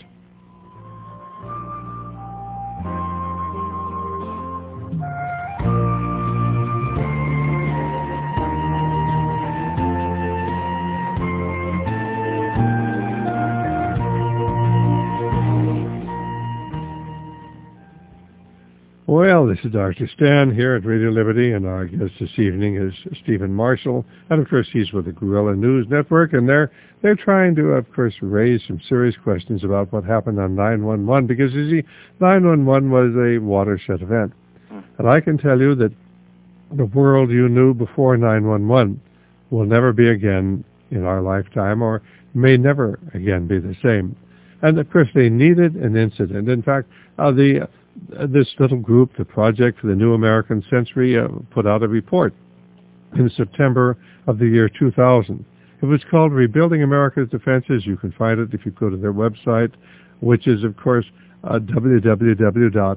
Well, this is Doctor Stan here at Radio Liberty, and our guest this evening is Stephen Marshall. And, of course, he's with the Guerrilla News Network, and they're they're trying to, of course, raise some serious questions about what happened on nine one one, because, you see, nine one one was a watershed event. And I can tell you that the world you knew before nine one one will never be again in our lifetime, or may never again be the same. And, of course, they needed an incident. In fact, uh, the... Uh, this little group, the Project for the New American Century, uh, put out a report in September of the year two thousand. It was called Rebuilding America's Defenses. You can find it if you go to their website, which is, of course, uh, w w w dot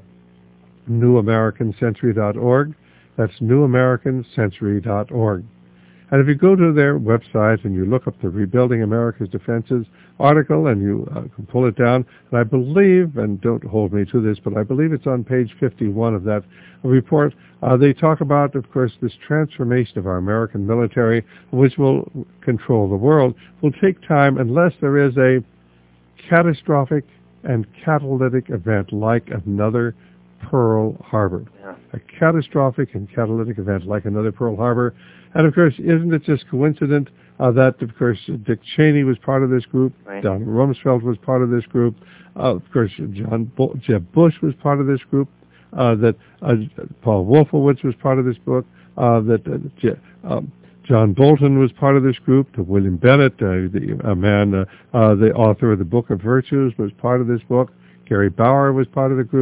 new american century dot org. That's new american century dot org. And if you go to their website and you look up the Rebuilding America's Defenses article and you uh, can pull it down, and I believe, and don't hold me to this, but I believe it's on page fifty-one of that report, uh, they talk about, of course, this transformation of our American military, which will control the world, will take time unless there is a catastrophic and catalytic event like another Pearl Harbor. Yeah. A catastrophic and catalytic event like another Pearl Harbor. And, of course, isn't it just coincident uh, that, of course, Dick Cheney was part of this group, right. Donald Rumsfeld was part of this group, uh, of course, John Bo- Jeb Bush was part of this group, uh, that uh, Paul Wolfowitz was part of this book, uh, that uh, J- um, John Bolton was part of this group, that William Bennett, uh, the a man, uh, uh, the author of the Book of Virtues, was part of this book, Gary Bauer was part of the group,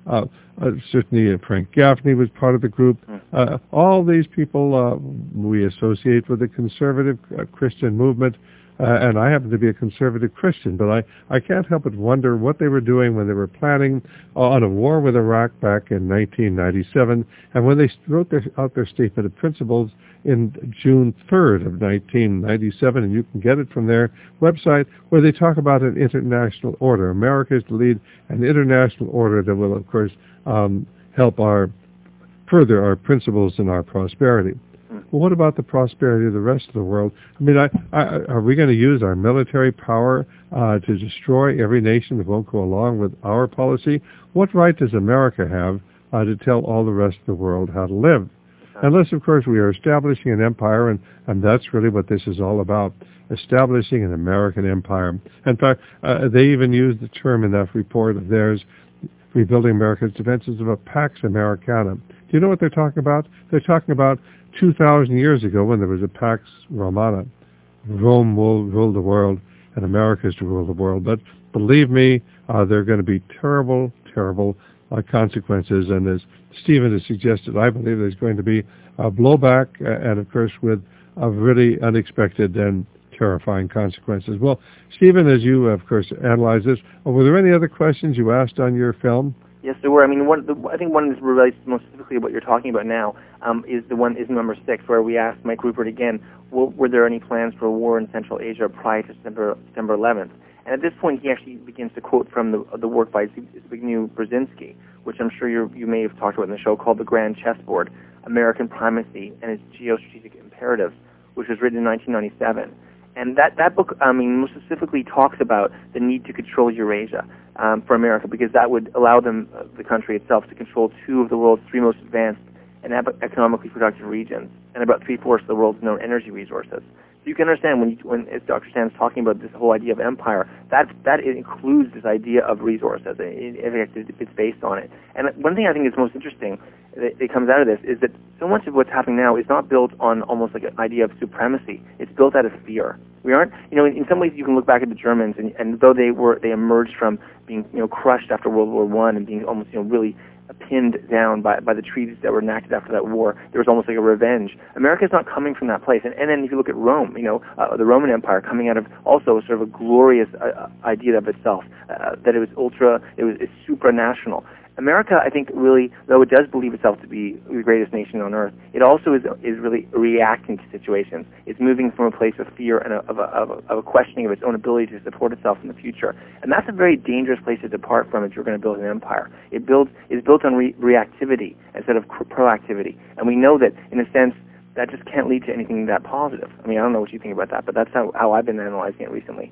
uh, uh, certainly uh, Frank Gaffney was part of the group. Uh, all these people uh, we associate with the conservative uh, Christian movement. Uh, and I happen to be a conservative Christian, but I, I can't help but wonder what they were doing when they were planning on a war with Iraq back in nineteen ninety-seven, and when they wrote their, out their statement of principles in June third of nineteen ninety-seven, and you can get it from their website, where they talk about an international order. America is to lead an international order that will, of course, um, help our further our principles and our prosperity. Well, what about the prosperity of the rest of the world? I mean, I, I, are we going to use our military power uh, to destroy every nation that won't go along with our policy? What right does America have uh, to tell all the rest of the world how to live? Unless, of course, we are establishing an empire, and, and that's really what this is all about, establishing an American empire. In fact, uh, they even use the term in that report of theirs, Rebuilding America's Defenses, of a Pax Americana. Do you know what they're talking about? They're talking about two thousand years ago when there was a Pax Romana. Rome will rule the world, and America is to rule the world. But believe me, uh, there are going to be terrible, terrible uh, consequences. And as Stephen has suggested, I believe there's going to be a blowback, uh, and of course with uh, really unexpected and terrifying consequences. Well, Stephen, as you, of course, analyze this, uh, were there any other questions you asked on your film? Yes, there were. I mean, one, the, I think one that relates most specifically to what you're talking about now um, is the one is number six, where we asked Mike Rupert again, well, were there any plans for a war in Central Asia prior to September, September eleventh? And at this point, he actually begins to quote from the, the work by Zbigniew Brzezinski, which I'm sure you you may have talked about in the show, called The Grand Chessboard, American Primacy and Its Geostrategic Imperatives, which was written in nineteen ninety-seven. And that, that book, I mean, most specifically talks about the need to control Eurasia um, for America, because that would allow them, uh, the country itself, to control two of the world's three most advanced and ab- economically productive regions, and about three-fourths of the world's known energy resources. So you can understand when, you, when as Doctor Sand's talking about this whole idea of empire, that that includes this idea of resources. It, it, it's based on it. And one thing I think is most interesting that it comes out of this is that so much of what's happening now is not built on almost like an idea of supremacy. It's built out of fear. We aren't, you know, in, in some ways you can look back at the Germans, and, and though they were, they emerged from being, you know, crushed after World War One and being almost, you know, really pinned down by, by the treaties that were enacted after that war. There was almost like a revenge. America's not coming from that place. And, and then if you look at Rome, you know, uh, the Roman Empire coming out of also sort of a glorious uh, idea of itself, uh, that it was ultra, it was it's supranational. America, I think, really, though it does believe itself to be the greatest nation on earth, it also is is really reacting to situations. It's moving from a place of fear and a, of, a, of, a, of a questioning of its own ability to support itself in the future. And that's a very dangerous place to depart from if you're going to build an empire. It builds is built on re- reactivity instead of proactivity. And we know that, in a sense, that just can't lead to anything that positive. I mean, I don't know what you think about that, but that's how, how I've been analyzing it recently.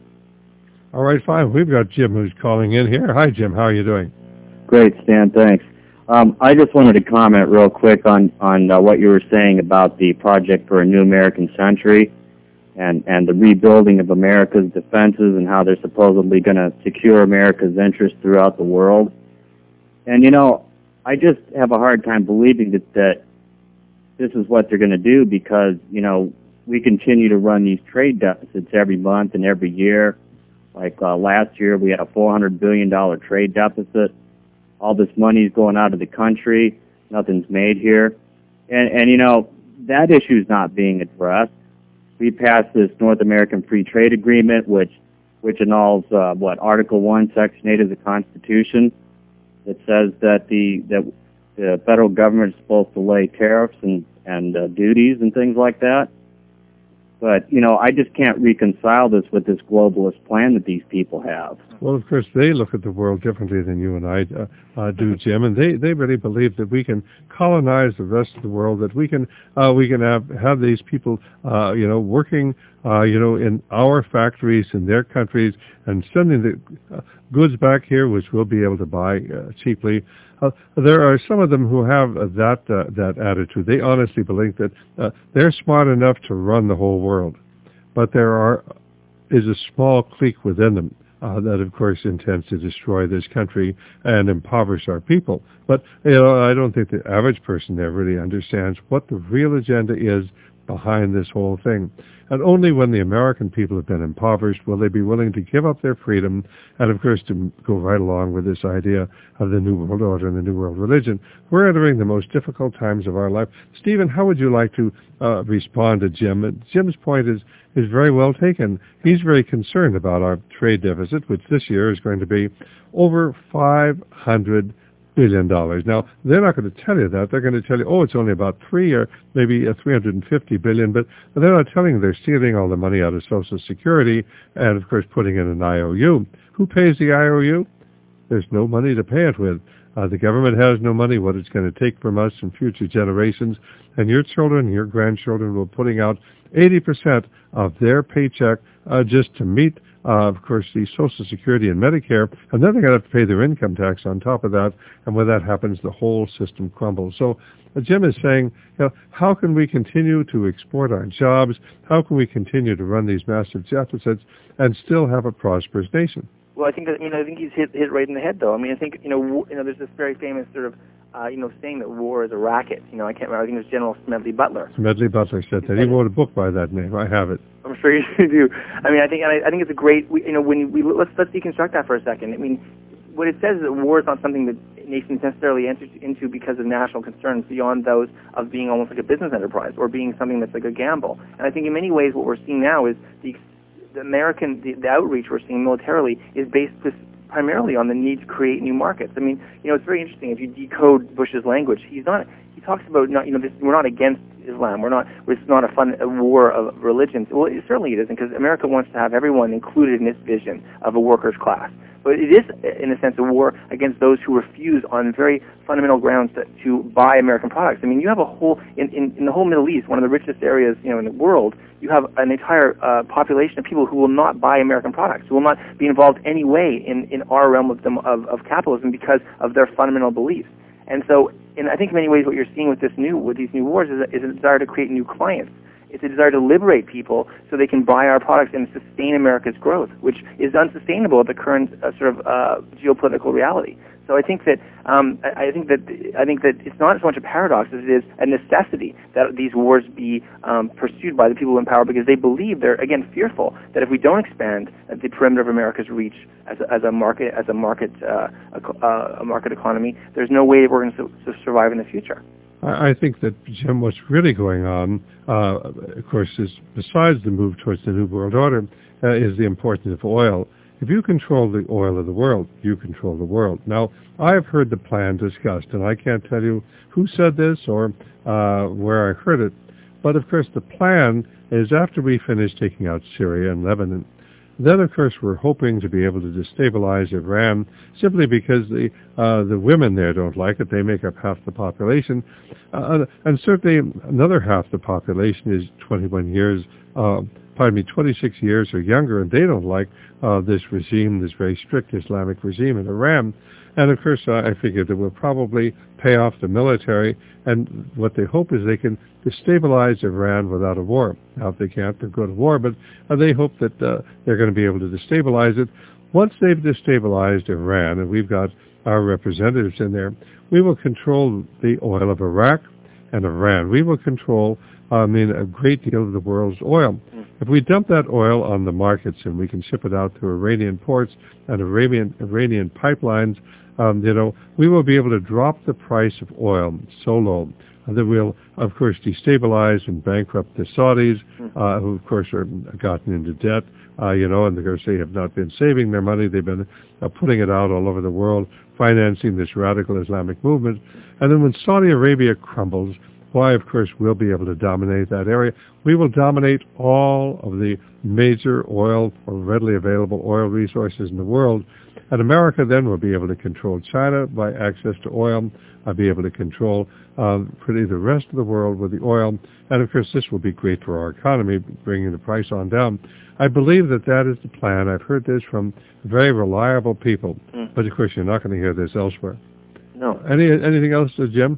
All right, fine. We've got Jim who's calling in here. Hi, Jim. How are you doing? Great, Stan. Thanks. Um, I just wanted to comment real quick on on uh, what you were saying about the Project for a New American Century and, and the rebuilding of America's defenses and how they're supposedly going to secure America's interests throughout the world. And, you know, I just have a hard time believing that, that this is what they're going to do because, you know, we continue to run these trade deficits every month and every year. Like uh, last year, we had a four hundred billion dollars trade deficit. All this money is going out of the country. Nothing's made here. And, and you know, that issue is not being addressed. We passed this North American Free Trade Agreement, which which annuls, uh, what, Article one, Section eight of the Constitution, that says that the that the federal government is supposed to lay tariffs and, and uh, duties and things like that. But, you know, I just can't reconcile this with this globalist plan that these people have. Well, of course, they look at the world differently than you and I uh, uh, do, Jim, and they, they really believe that we can colonize the rest of the world, that we can uh, we can have, have these people, uh, you know, working, uh, you know, in our factories in their countries and sending the uh, goods back here, which we'll be able to buy uh, cheaply. Uh, there are some of them who have uh, that uh, that attitude. They honestly believe that uh, they're smart enough to run the whole world, but there are is a small clique within them uh, that, of course, intends to destroy this country and impoverish our people. But you know, I don't think the average person there really understands what the real agenda is behind this whole thing. And only when the American people have been impoverished will they be willing to give up their freedom and, of course, to go right along with this idea of the New World Order and the New World Religion. We're entering the most difficult times of our life. Stephen, how would you like to uh, respond to Jim? Jim's point is, is very well taken. He's very concerned about our trade deficit, which this year is going to be over five hundred billion dollars. Now, they're not going to tell you that. They're going to tell you, oh, it's only about three or maybe uh, three hundred fifty billion dollars, but they're not telling you they're stealing all the money out of Social Security and, of course, putting in an I O U. Who pays the I O U? There's no money to pay it with. Uh, the government has no money. What it's going to take from us and future generations, and your children, your grandchildren will be putting out eighty percent of their paycheck uh, just to meet Uh, of course, the Social Security and Medicare, and then they're going to have to pay their income tax on top of that, and when that happens, the whole system crumbles. So uh, Jim is saying, you know, how can we continue to export our jobs? How can we continue to run these massive deficits and still have a prosperous nation? Well, I think that, you know, I think he's hit hit right in the head, though. I mean, I think, you know, w- you know, there's this very famous sort of, uh, you know, saying that war is a racket. You know, I can't remember. I think it was General Smedley Butler. Smedley Butler said that. He wrote a book by that name. I have it. I'm sure you do. I mean, I think, and I, I think it's a great. We, you know, when we let's let's deconstruct that for a second. I mean, what it says is that war is not something that nations necessarily enter into because of national concerns beyond those of being almost like a business enterprise or being something that's like a gamble. And I think in many ways, what we're seeing now is the, the American the, the outreach we're seeing militarily is based this, primarily on the need to create new markets. I mean, you know, it's very interesting if you decode Bush's language. He's not. He talks about not. You know, this, we're not against Islam. We're not. It's not a fun a war of religions. Well, it, certainly it isn't, because America wants to have everyone included in its vision of a workers' class. But it is, in a sense, a war against those who refuse on very fundamental grounds to, to buy American products. I mean, you have a whole in, in, in the whole Middle East, one of the richest areas, you know, in the world. You have an entire uh, population of people who will not buy American products, who will not be involved any way in, in our realm of, them, of of capitalism because of their fundamental beliefs. And so, in I think in many ways, what you're seeing with this new with these new wars is a, is a desire to create new clients. It's a desire to liberate people so they can buy our products and sustain America's growth, which is unsustainable at the current uh, sort of uh, geopolitical reality. So I think that um, I, I think that I think that it's not as much a paradox as it is a necessity that these wars be um, pursued by the people in power, because they believe they're again fearful that if we don't expand the perimeter of America's reach as a, as a market as a market uh, a, a market economy, there's no way that we're going to, su- to survive in the future. I think that, Jim, what's really going on, uh, of course, is besides the move towards the New World Order, uh, is the importance of oil. If you control the oil of the world, you control the world. Now, I've heard the plan discussed, and I can't tell you who said this or uh, where I heard it, but of course the plan is after we finish taking out Syria and Lebanon, then, of course, we're hoping to be able to destabilize Iran simply because the uh, the women there don't like it. They make up half the population. Uh, and certainly another half the population is twenty-one years, uh, pardon me, twenty-six years or younger, and they don't like uh, this regime, this very strict Islamic regime in Iran. And, of course, uh, I figure that we'll probably pay off the military, and what they hope is they can destabilize Iran without a war. Now, if they can't, they'll go to war, but uh, they hope that uh, they're going to be able to destabilize it. Once they've destabilized Iran, and we've got our representatives in there, we will control the oil of Iraq and Iran. We will control, I mean, a great deal of the world's oil. If we dump that oil on the markets and we can ship it out through Iranian ports and Iranian, Iranian pipelines, um, you know, we will be able to drop the price of oil so low that we'll, of course, destabilize and bankrupt the Saudis, uh, who, of course, are gotten into debt, uh, you know, and of course they have not been saving their money. They've been uh, putting it out all over the world, financing this radical Islamic movement. And then when Saudi Arabia crumbles, why, of course, we'll be able to dominate that area. We will dominate all of the major oil or readily available oil resources in the world. And America then will be able to control China by access to oil, uh, be able to control uh, pretty the rest of the world with the oil. And, of course, this will be great for our economy, bringing the price on down. I believe that that is the plan. I've heard this from very reliable people. Mm. But, of course, you're not going to hear this elsewhere. No. Any Anything else, uh, Jim?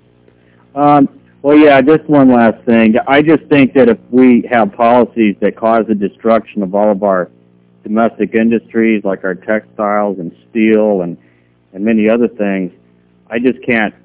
Um, well, yeah, just one last thing. I just think that if we have policies that cause the destruction of all of our domestic industries, like our textiles and steel and, and many other things, I just can't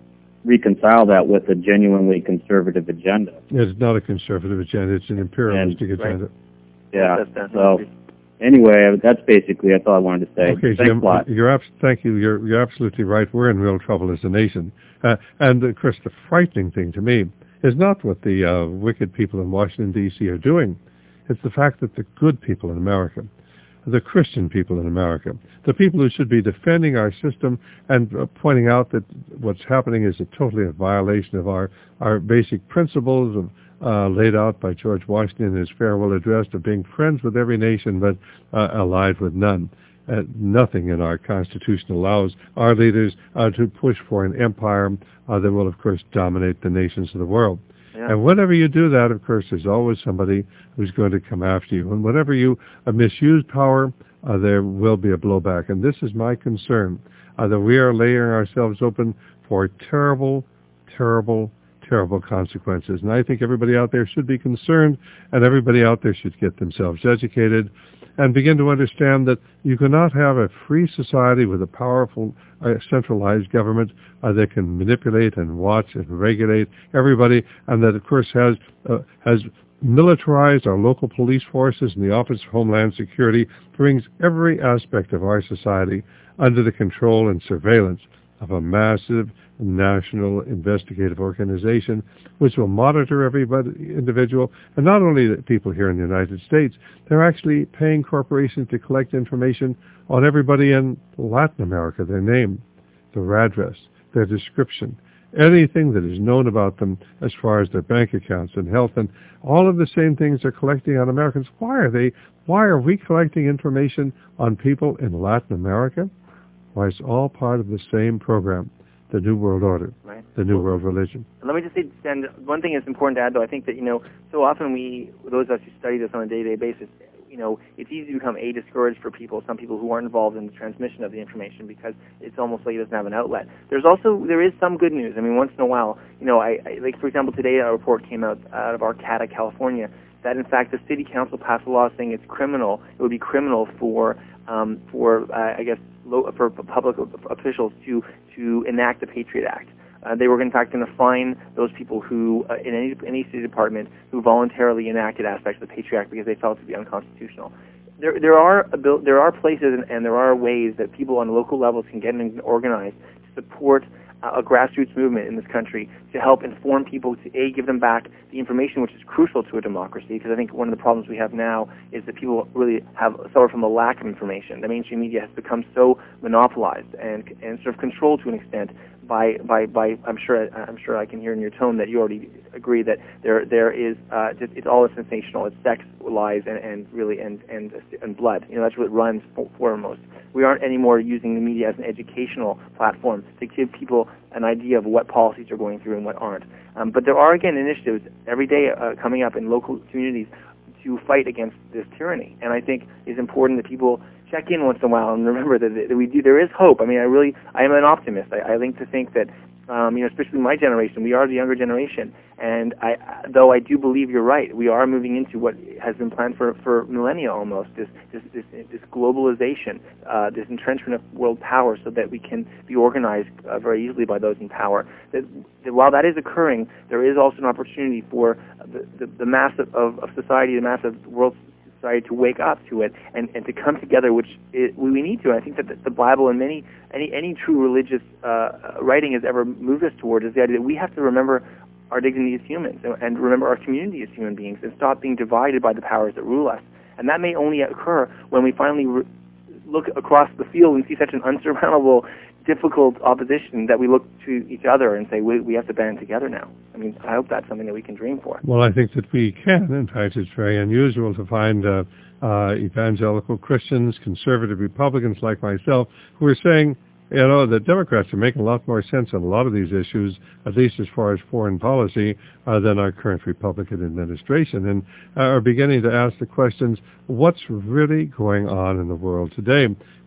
reconcile that with a genuinely conservative agenda. It's not a conservative agenda. It's an imperialistic And, agenda. Right. Yeah. That's, that's So anyway, that's basically that's all I wanted to say. Okay, Thanks Jim, a lot. you're abs- thank you. You're, you're absolutely right. We're in real trouble as a nation. Uh, and, of course, the frightening thing to me is not what the uh, wicked people in Washington, D C are doing. It's the fact that the good people in America, the Christian people in America, the people who should be defending our system and uh, pointing out that what's happening is a totally a violation of our, our basic principles of, uh, laid out by George Washington in his farewell address of being friends with every nation but uh, allied with none. Uh, nothing in our Constitution allows our leaders uh, to push for an empire uh, that will, of course, dominate the nations of the world. Yeah. And whenever you do that, of course, there's always somebody who's going to come after you. And whenever you uh, misuse power, uh, there will be a blowback. And this is my concern, uh, that we are laying ourselves open for terrible, terrible, terrible consequences. And I think everybody out there should be concerned, and everybody out there should get themselves educated and begin to understand that you cannot have a free society with a powerful uh, centralized government uh, that can manipulate and watch and regulate everybody, and that, of course, has uh, has militarized our local police forces and the Office of Homeland Security, brings every aspect of our society under the control and surveillance of a massive national investigative organization which will monitor every individual, and not only the people here in the United States, they're actually paying corporations to collect information on everybody in Latin America, their name, their address, their description, anything that is known about them as far as their bank accounts and health, and all of the same things they're collecting on Americans. Why are they, why are we collecting information on people in Latin America? Why, it's all part of the same program, the New World Order, right. the New World Religion. Let me just say, and one thing that's important to add, though, I think that, you know, so often we, those of us who study this on a day-to-day basis, you know, it's easy to become, A, discouraged for people, some people who aren't involved in the transmission of the information because it's almost like it doesn't have an outlet. There's also, there is some good news. I mean, once in a while, you know, I, I like, for example, today a report came out out of Arcata, California, that in fact the city council passed a law saying it's criminal, it would be criminal for, um, for uh, I guess, lo- for public officials to, to enact the Patriot Act. Uh, they were, in fact, going to fine those people who, uh, in any, any city department, who voluntarily enacted aspects of the Patriot Act because they felt it to be unconstitutional. There, there are there are places and, and there are ways that people on local levels can get organized to support uh, a grassroots movement in this country to help inform people, to A, give them back the information which is crucial to a democracy, because I think one of the problems we have now is that people really have suffered from a lack of information. The mainstream media has become so monopolized and and sort of controlled to an extent by by by. I'm sure I'm sure I can hear in your tone that you already agree that there there is uh, just, it's all sensational. It's sex, lies, and, and really and and and blood. You know, that's what runs foremost. We aren't anymore using the media as an educational platform to give people an idea of what policies are going through and what aren't. Um, but there are, again, initiatives every day uh, coming up in local communities to fight against this tyranny. And I think it's important that people check in once in a while and remember that, that we do. There is hope. I mean, I really, I am an optimist. I, I like to think that, um, you know, especially my generation, we are the younger generation. And I, though I do believe you're right, we are moving into what has been planned for, for millennia almost, this this this, this globalization, uh, this entrenchment of world power, so that we can be organized uh, very easily by those in power. That, that while that is occurring, there is also an opportunity for the, the, the mass of, of society, the mass of world society to wake up to it and, and to come together, which it, we need to. And I think that the, the Bible and many any any true religious uh, writing has ever moved us towards is the idea that we have to remember our dignity as humans and, and remember our community as human beings and stop being divided by the powers that rule us. And that may only occur when we finally re- look across the field and see such an unsurmountable, difficult opposition that we look to each other and say, we, we have to band together now. I mean, I hope that's something that we can dream for. Well, I think that we can. In fact, it's very unusual to find uh, uh, evangelical Christians, conservative Republicans like myself, who are saying, you know, the Democrats are making a lot more sense on a lot of these issues, at least as far as foreign policy, uh, than our current Republican administration, and uh, are beginning to ask the questions, what's really going on in the world today?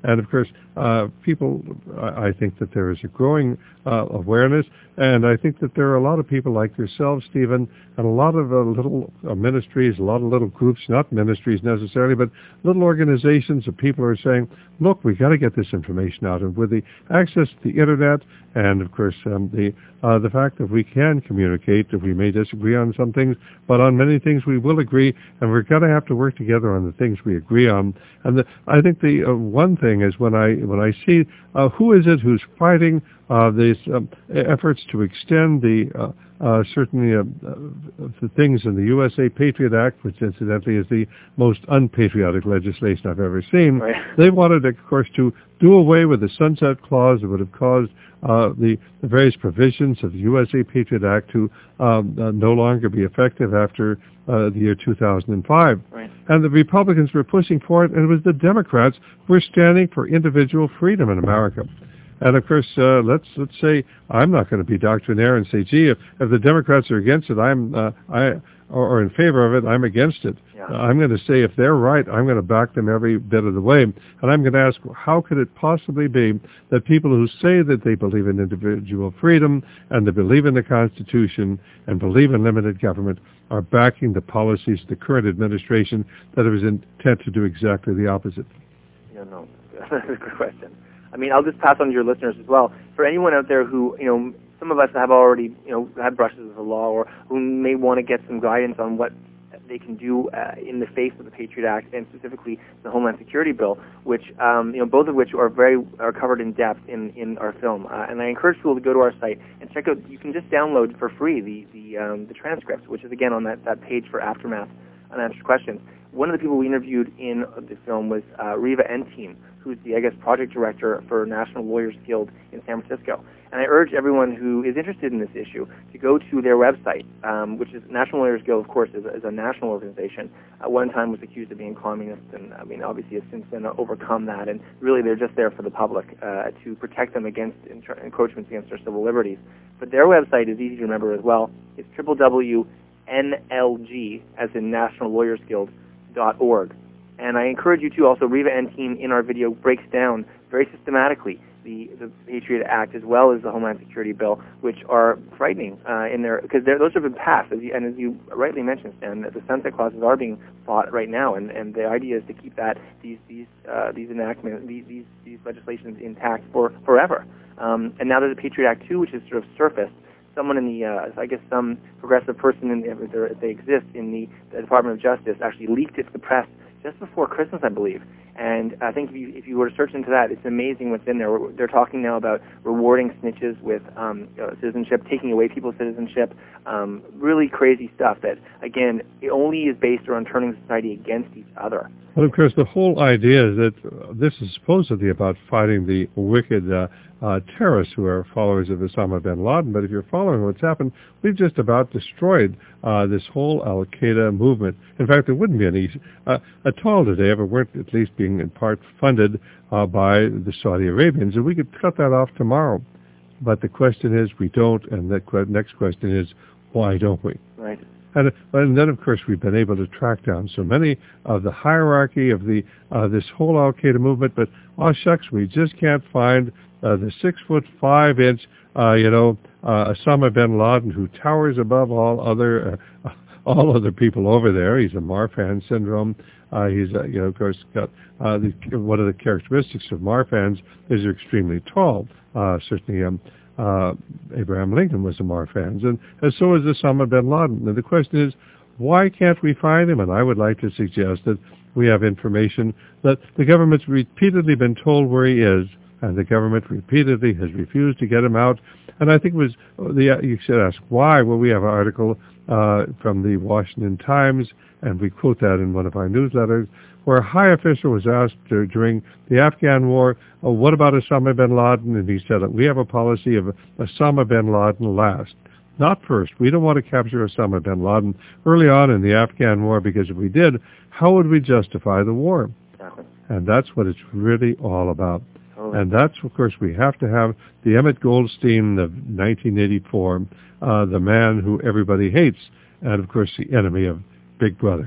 And of course, uh, people, I, I think that there is a growing uh, awareness, and I think that there are a lot of people like yourself, Stephen, and a lot of uh, little uh, ministries, a lot of little groups, not ministries necessarily, but little organizations of people who are saying, look, we've got to get this information out. And with the access to the Internet, and of course um, the uh, the fact that we can communicate, that we may disagree on some things, but on many things we will agree, and we're going to have to work together on the things we agree on. And the, I think the uh, one thing is when I when I see uh, who is it who's fighting uh, these um, efforts to extend the uh, uh, certainly uh, uh, the things in the U S A Patriot Act, which incidentally is the most unpatriotic legislation I've ever seen. Right. They wanted, of course, to do away with the sunset clause that would have caused uh, the, the various provisions of the U S A Patriot Act to um, uh, no longer be effective after uh, the year two thousand five. Right. And the Republicans were pushing for it, and it was the Democrats who were standing for individual freedom in America. And of course, uh, let's let's say I'm not going to be doctrinaire and say, gee, if, if the Democrats are against it, I'm uh, I or, or in favor of it, I'm against it. Yeah. Uh, I'm going to say if they're right, I'm going to back them every bit of the way. And I'm going to ask, how could it possibly be that people who say that they believe in individual freedom and they believe in the Constitution and believe in limited government are backing the policies of the current administration that is intent to do exactly the opposite? No, no, that's a good question. I mean, I'll just pass on to your listeners as well. For anyone out there who, you know, some of us have already, you know, had brushes with the law, or who may want to get some guidance on what they can do uh, in the face of the Patriot Act and specifically the Homeland Security Bill, which, um, you know, both of which are very are covered in depth in, in our film. Uh, and I encourage people to go to our site and check out. You can just download for free the the um, the transcripts, which is again on that, that page for Aftermath Unanswered Questions. One of the people we interviewed in the film was uh, Riva Enteam, who's the, I guess, project director for National Lawyers Guild in San Francisco. And I urge everyone who is interested in this issue to go to their website, um, which is National Lawyers Guild, of course, is a, is a national organization. At one time was accused of being communist, and I mean, obviously has since then overcome that. And really, they're just there for the public uh, to protect them against encro- encroachments against their civil liberties. But their website is easy to remember as well. It's w w w dot N L G, as in National Lawyers Guild, dot org. And I encourage you to also, Riva Enteam in our video breaks down very systematically the, the Patriot Act as well as the Homeland Security Bill, which are frightening uh, in their, because those have been passed, as you, and as you rightly mentioned, Stan, that the sunset clauses are being fought right now, and, and the idea is to keep that these these uh, these enactments, these these these legislations intact for forever. Um, and now there's a Patriot Act two, which has sort of surfaced. Someone in the, uh, I guess some progressive person, in, if they exist, in the, the Department of Justice actually leaked it to the press just before Christmas, I believe. And I think if you, if you were to search into that, it's amazing what's in there. They're talking now about rewarding snitches with um, uh, citizenship, taking away people's citizenship, um, really crazy stuff that, again, it only is based around turning society against each other. Well, of course, the whole idea is that uh, this is supposedly about fighting the wicked uh, uh, terrorists who are followers of Osama bin Laden. But if you're following what's happened, we've just about destroyed uh, this whole Al-Qaeda movement. In fact, there wouldn't be any uh, at all today if it weren't at least being in part funded uh, by the Saudi Arabians. And we could cut that off tomorrow. But the question is, we don't. And the qu- next question is, why don't we? Right. And, and then, of course, we've been able to track down so many of the hierarchy of the uh, this whole Al-Qaeda movement, but, oh, shucks, we just can't find uh, the six-foot-five-inch, uh, you know, uh, Osama bin Laden, who towers above all other uh, all other people over there. He's a Marfan syndrome. Uh, he's, uh, you know, of course, got uh, the, one of the characteristics of Marfans is they're extremely tall. Uh, certainly, um, Uh, Abraham Lincoln was a Marfan, and, and so is Osama bin Laden. And the question is, why can't we find him? And I would like to suggest that we have information that the government's repeatedly been told where he is, and the government repeatedly has refused to get him out. And I think it was, the, you should ask why. Well, we have an article uh, from the Washington Times, and we quote that in one of our newsletters, where a high official was asked uh, during the Afghan war, oh, what about Osama bin Laden? And he said, we have a policy of Osama bin Laden last, not first. We don't want to capture Osama bin Laden early on in the Afghan war, because if we did, how would we justify the war? Exactly. And that's what it's really all about. Oh. And that's, of course, we have to have the Emmett Goldstein of nineteen eighty-four, uh, the man who everybody hates, and, of course, the enemy of Big Brother.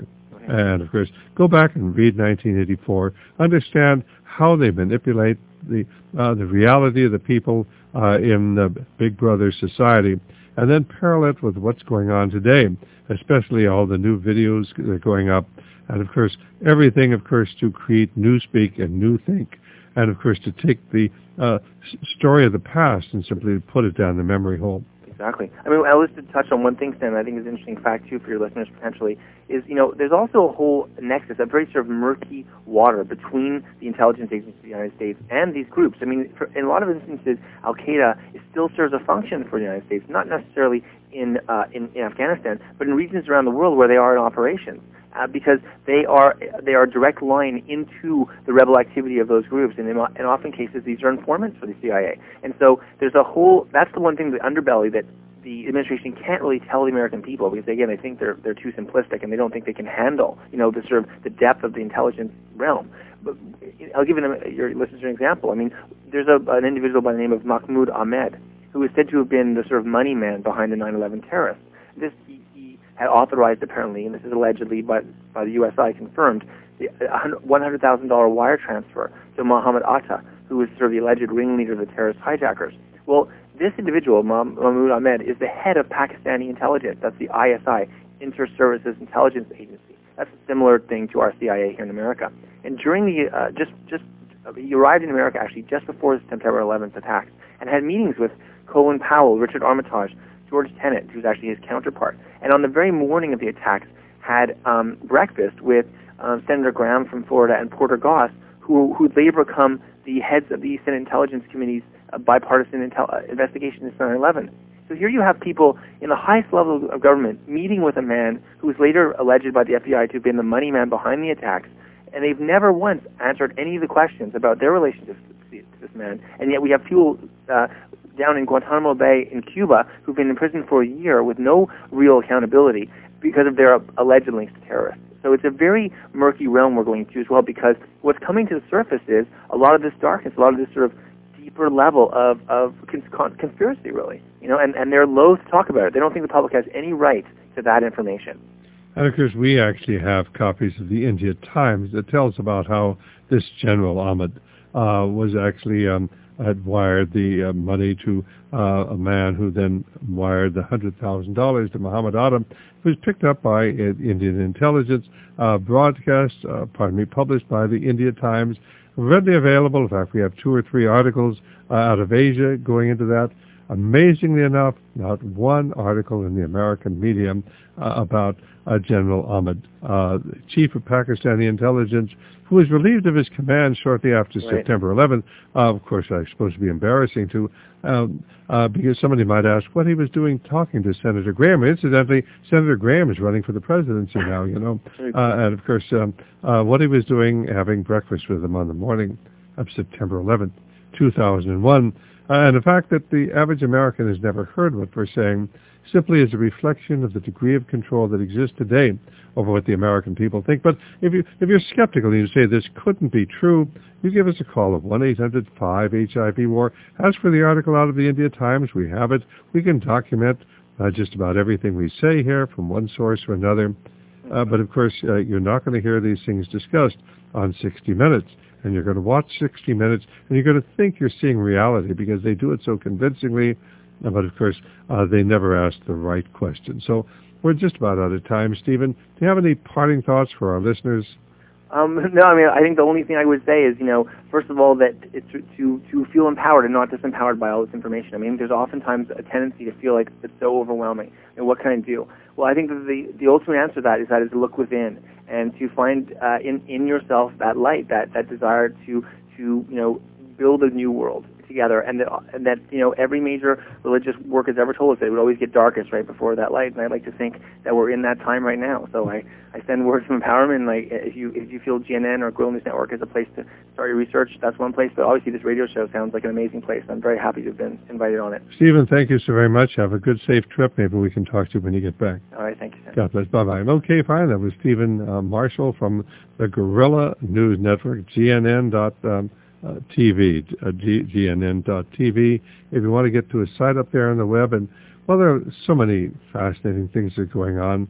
And, of course, go back and read nineteen eighty-four, understand how they manipulate the uh, the reality of the people uh, in the Big Brother society, and then parallel it with what's going on today, especially all the new videos that are going up, and, of course, everything, of course, to create newspeak and newthink, and, of course, to take the uh, story of the past and simply put it down the memory hole. Exactly. I mean, I was to touch on one thing, Stan, I think is an interesting fact, too, for your listeners potentially, is, you know, there's also a whole nexus, a very sort of murky water between the intelligence agencies of the United States and these groups. I mean, for, in a lot of instances, Al-Qaeda still serves a function for the United States, not necessarily in, uh, in, in Afghanistan, but in regions around the world where they are in operations. Uh, because they are they are a direct line into the rebel activity of those groups, and in, in often cases these are informants for the C I A. And so there's a whole that's the one thing, the underbelly that the administration can't really tell the American people, because again they think they're they're too simplistic and they don't think they can handle you know the sort of the depth of the intelligence realm. But I'll give them, your listeners an example. I mean, there's a, an individual by the name of Mahmoud Ahmed who is said to have been the sort of money man behind the nine eleven terrorists. This had authorized, apparently, and this is allegedly by, by the U S I confirmed, the one hundred thousand dollars wire transfer to Mohammed Atta, who was sort of the alleged ringleader of the terrorist hijackers. Well, this individual, Mahmoud Ahmed, is the head of Pakistani intelligence. That's the I S I, Inter-Services Intelligence Agency. That's a similar thing to our C I A here in America. And during the, uh, just, just, uh, he arrived in America, actually, just before the September eleventh attacks, and had meetings with Colin Powell, Richard Armitage, George Tenet, who's actually his counterpart, and on the very morning of the attacks had um, breakfast with um, Senator Graham from Florida and Porter Goss, who who later become the heads of the Senate Intelligence Committee's uh, bipartisan intel- uh, investigation into nine eleven. So here you have people in the highest level of government meeting with a man who was later alleged by the F B I to have been the money man behind the attacks, and they've never once answered any of the questions about their relationship to this man, and yet we have people uh, down in Guantanamo Bay in Cuba who've been in prison for a year with no real accountability because of their alleged links to terrorists. So it's a very murky realm we're going to as well, because what's coming to the surface is a lot of this darkness, a lot of this sort of deeper level of, of cons- conspiracy, really. You know, and, and they're loath to talk about it. They don't think the public has any right to that information. And of course, we actually have copies of the India Times that tells about how this General Ahmed uh, was actually um, had wired the uh, money to uh, a man who then wired the one hundred thousand dollars to Mohammed Atta. It was picked up by uh, Indian intelligence, uh, broadcast, uh, pardon me, published by the India Times, readily available. In fact, we have two or three articles uh, out of Asia going into that. Amazingly enough, not one article in the American media uh, about uh, General Ahmed, uh, chief of Pakistani intelligence, who was relieved of his command shortly after right. September eleventh. Uh, of course, I suppose to be embarrassing to, um, uh, because somebody might ask what he was doing talking to Senator Graham. Incidentally, Senator Graham is running for the presidency now, you know, uh, and of course, um, uh, what he was doing having breakfast with him on the morning of September eleventh, two thousand one. Uh, and the fact that the average American has never heard what we're saying simply is a reflection of the degree of control that exists today over what the American people think. But if, you, if you're skeptical and you say this couldn't be true, you give us a call of one eight hundred five H I V war. As for the article out of the India Times, we have it. We can document uh, just about everything we say here from one source or another. Uh, but, of course, uh, you're not going to hear these things discussed on sixty minutes. And you're going to watch sixty minutes, and you're going to think you're seeing reality because they do it so convincingly. But, of course, uh, they never ask the right question. So we're just about out of time. Stephen, do you have any parting thoughts for our listeners? Um, no, I mean, I think the only thing I would say is, you know, first of all, that it's to, to, to feel empowered and not disempowered by all this information. I mean, there's oftentimes a tendency to feel like it's so overwhelming. And what can I do? Well, I think that the, the ultimate answer to that is that is to look within and to find uh, in, in yourself that light, that, that desire to, to, you know, build a new world together, and that, and that, you know, every major religious work has ever told us that it would always get darkest right before that light, and I'd like to think that we're in that time right now. So I, I send words of empowerment. Like, if you if you feel G N N or Global News Network is a place to start your research, that's one place, but obviously this radio show sounds like an amazing place. I'm very happy to have been invited on it. Stephen, thank you so very much. Have a good, safe trip. Maybe we can talk to you when you get back. All right, thank you, sir. God bless. Bye-bye. Okay, fine. That was Stephen uh, Marshall from the Guerrilla News Network, G N N dot com. Uh, T V, uh, G N N dot T V. If you want to get to a site up there on the web, and well, there are so many fascinating things that are going on.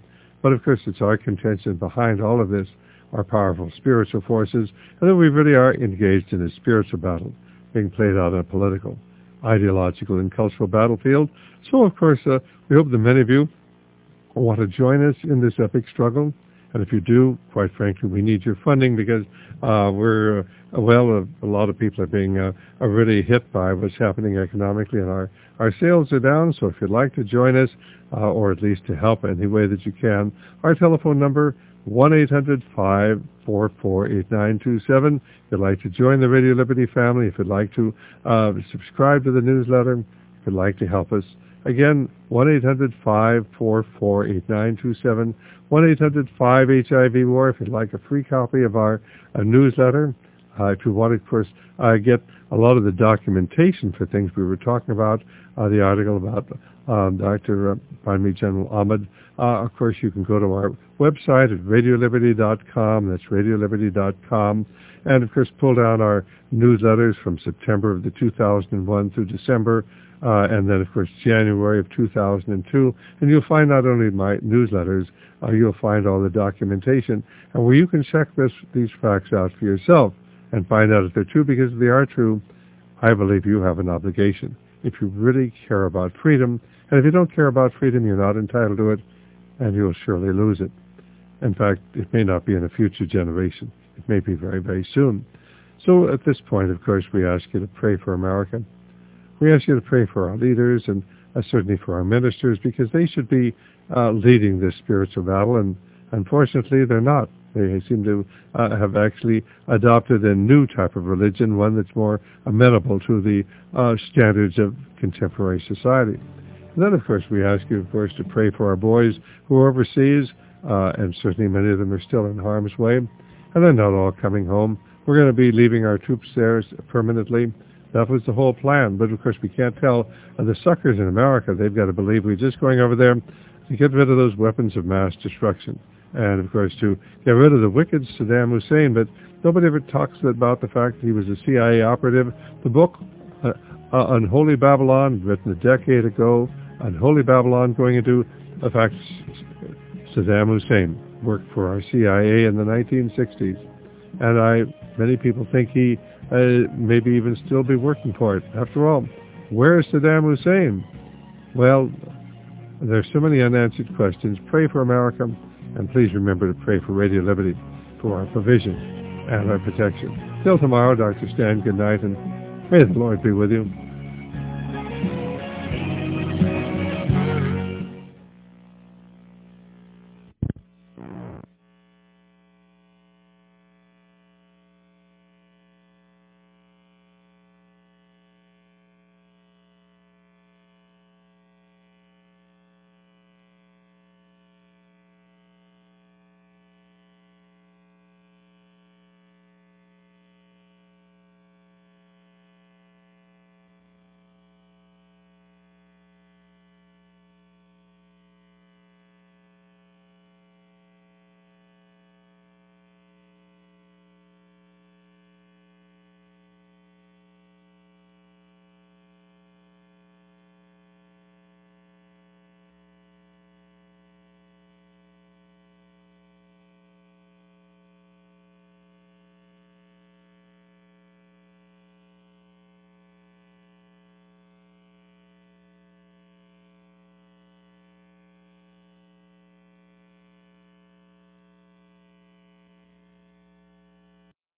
But of course, it's our contention behind all of this are powerful spiritual forces, and that we really are engaged in a spiritual battle being played out on a political, ideological, and cultural battlefield. So, of course, uh, we hope that many of you want to join us in this epic struggle. And if you do, quite frankly, we need your funding because uh, we're, uh, well, a, a lot of people are being uh, are really hit by what's happening economically, and our, our sales are down. So if you'd like to join us, uh, or at least to help any way that you can, our telephone number, one eight hundred, five four four, eight nine two seven. If you'd like to join the Radio Liberty family, if you'd like to uh, subscribe to the newsletter, if you'd like to help us, again, one eight hundred, five four four, eight nine two seven, one eight hundred, five H I V war if you'd like a free copy of our uh, newsletter. Uh, if you want to, of course, uh, get a lot of the documentation for things we were talking about, uh, the article about um, Doctor Uh, pardon me, General Ahmed, uh, of course, you can go to our website at radio liberty dot com. That's radio liberty dot com. And, of course, pull down our newsletters from September of the two thousand one through December, uh, and then, of course, January of two thousand two. And you'll find not only my newsletters, uh, you'll find all the documentation, and where you can check this, these facts out for yourself and find out if they're true, because if they are true, I believe you have an obligation. If you really care about freedom, and if you don't care about freedom, you're not entitled to it, and you'll surely lose it. In fact, it may not be in a future generation. It may be very, very soon. So at this point, of course, we ask you to pray for America. We ask you to pray for our leaders and uh, certainly for our ministers, because they should be uh, leading this spiritual battle, and unfortunately they're not. They seem to uh, have actually adopted a new type of religion, one that's more amenable to the uh, standards of contemporary society. And then, of course, we ask you, of course, to pray for our boys who are overseas, uh, and certainly many of them are still in harm's way, and they're not all coming home. We're going to be leaving our troops there permanently. That was the whole plan. But, of course, we can't tell uh, the suckers in America. They've got to believe we're just going over there to get rid of those weapons of mass destruction. And, of course, to get rid of the wicked Saddam Hussein. But nobody ever talks about the fact that he was a C I A operative. The book, uh, uh, Unholy Babylon, written a decade ago, Unholy Babylon, going into the fact Saddam Hussein worked for our C I A in the nineteen sixties. And I, many people think he uh, maybe even still be working for it. After all, where is Saddam Hussein? Well, there's so many unanswered questions. Pray for America. And please remember to pray for Radio Liberty for our provision and our protection. Till tomorrow, Doctor Stan, good night, and may the Lord be with you.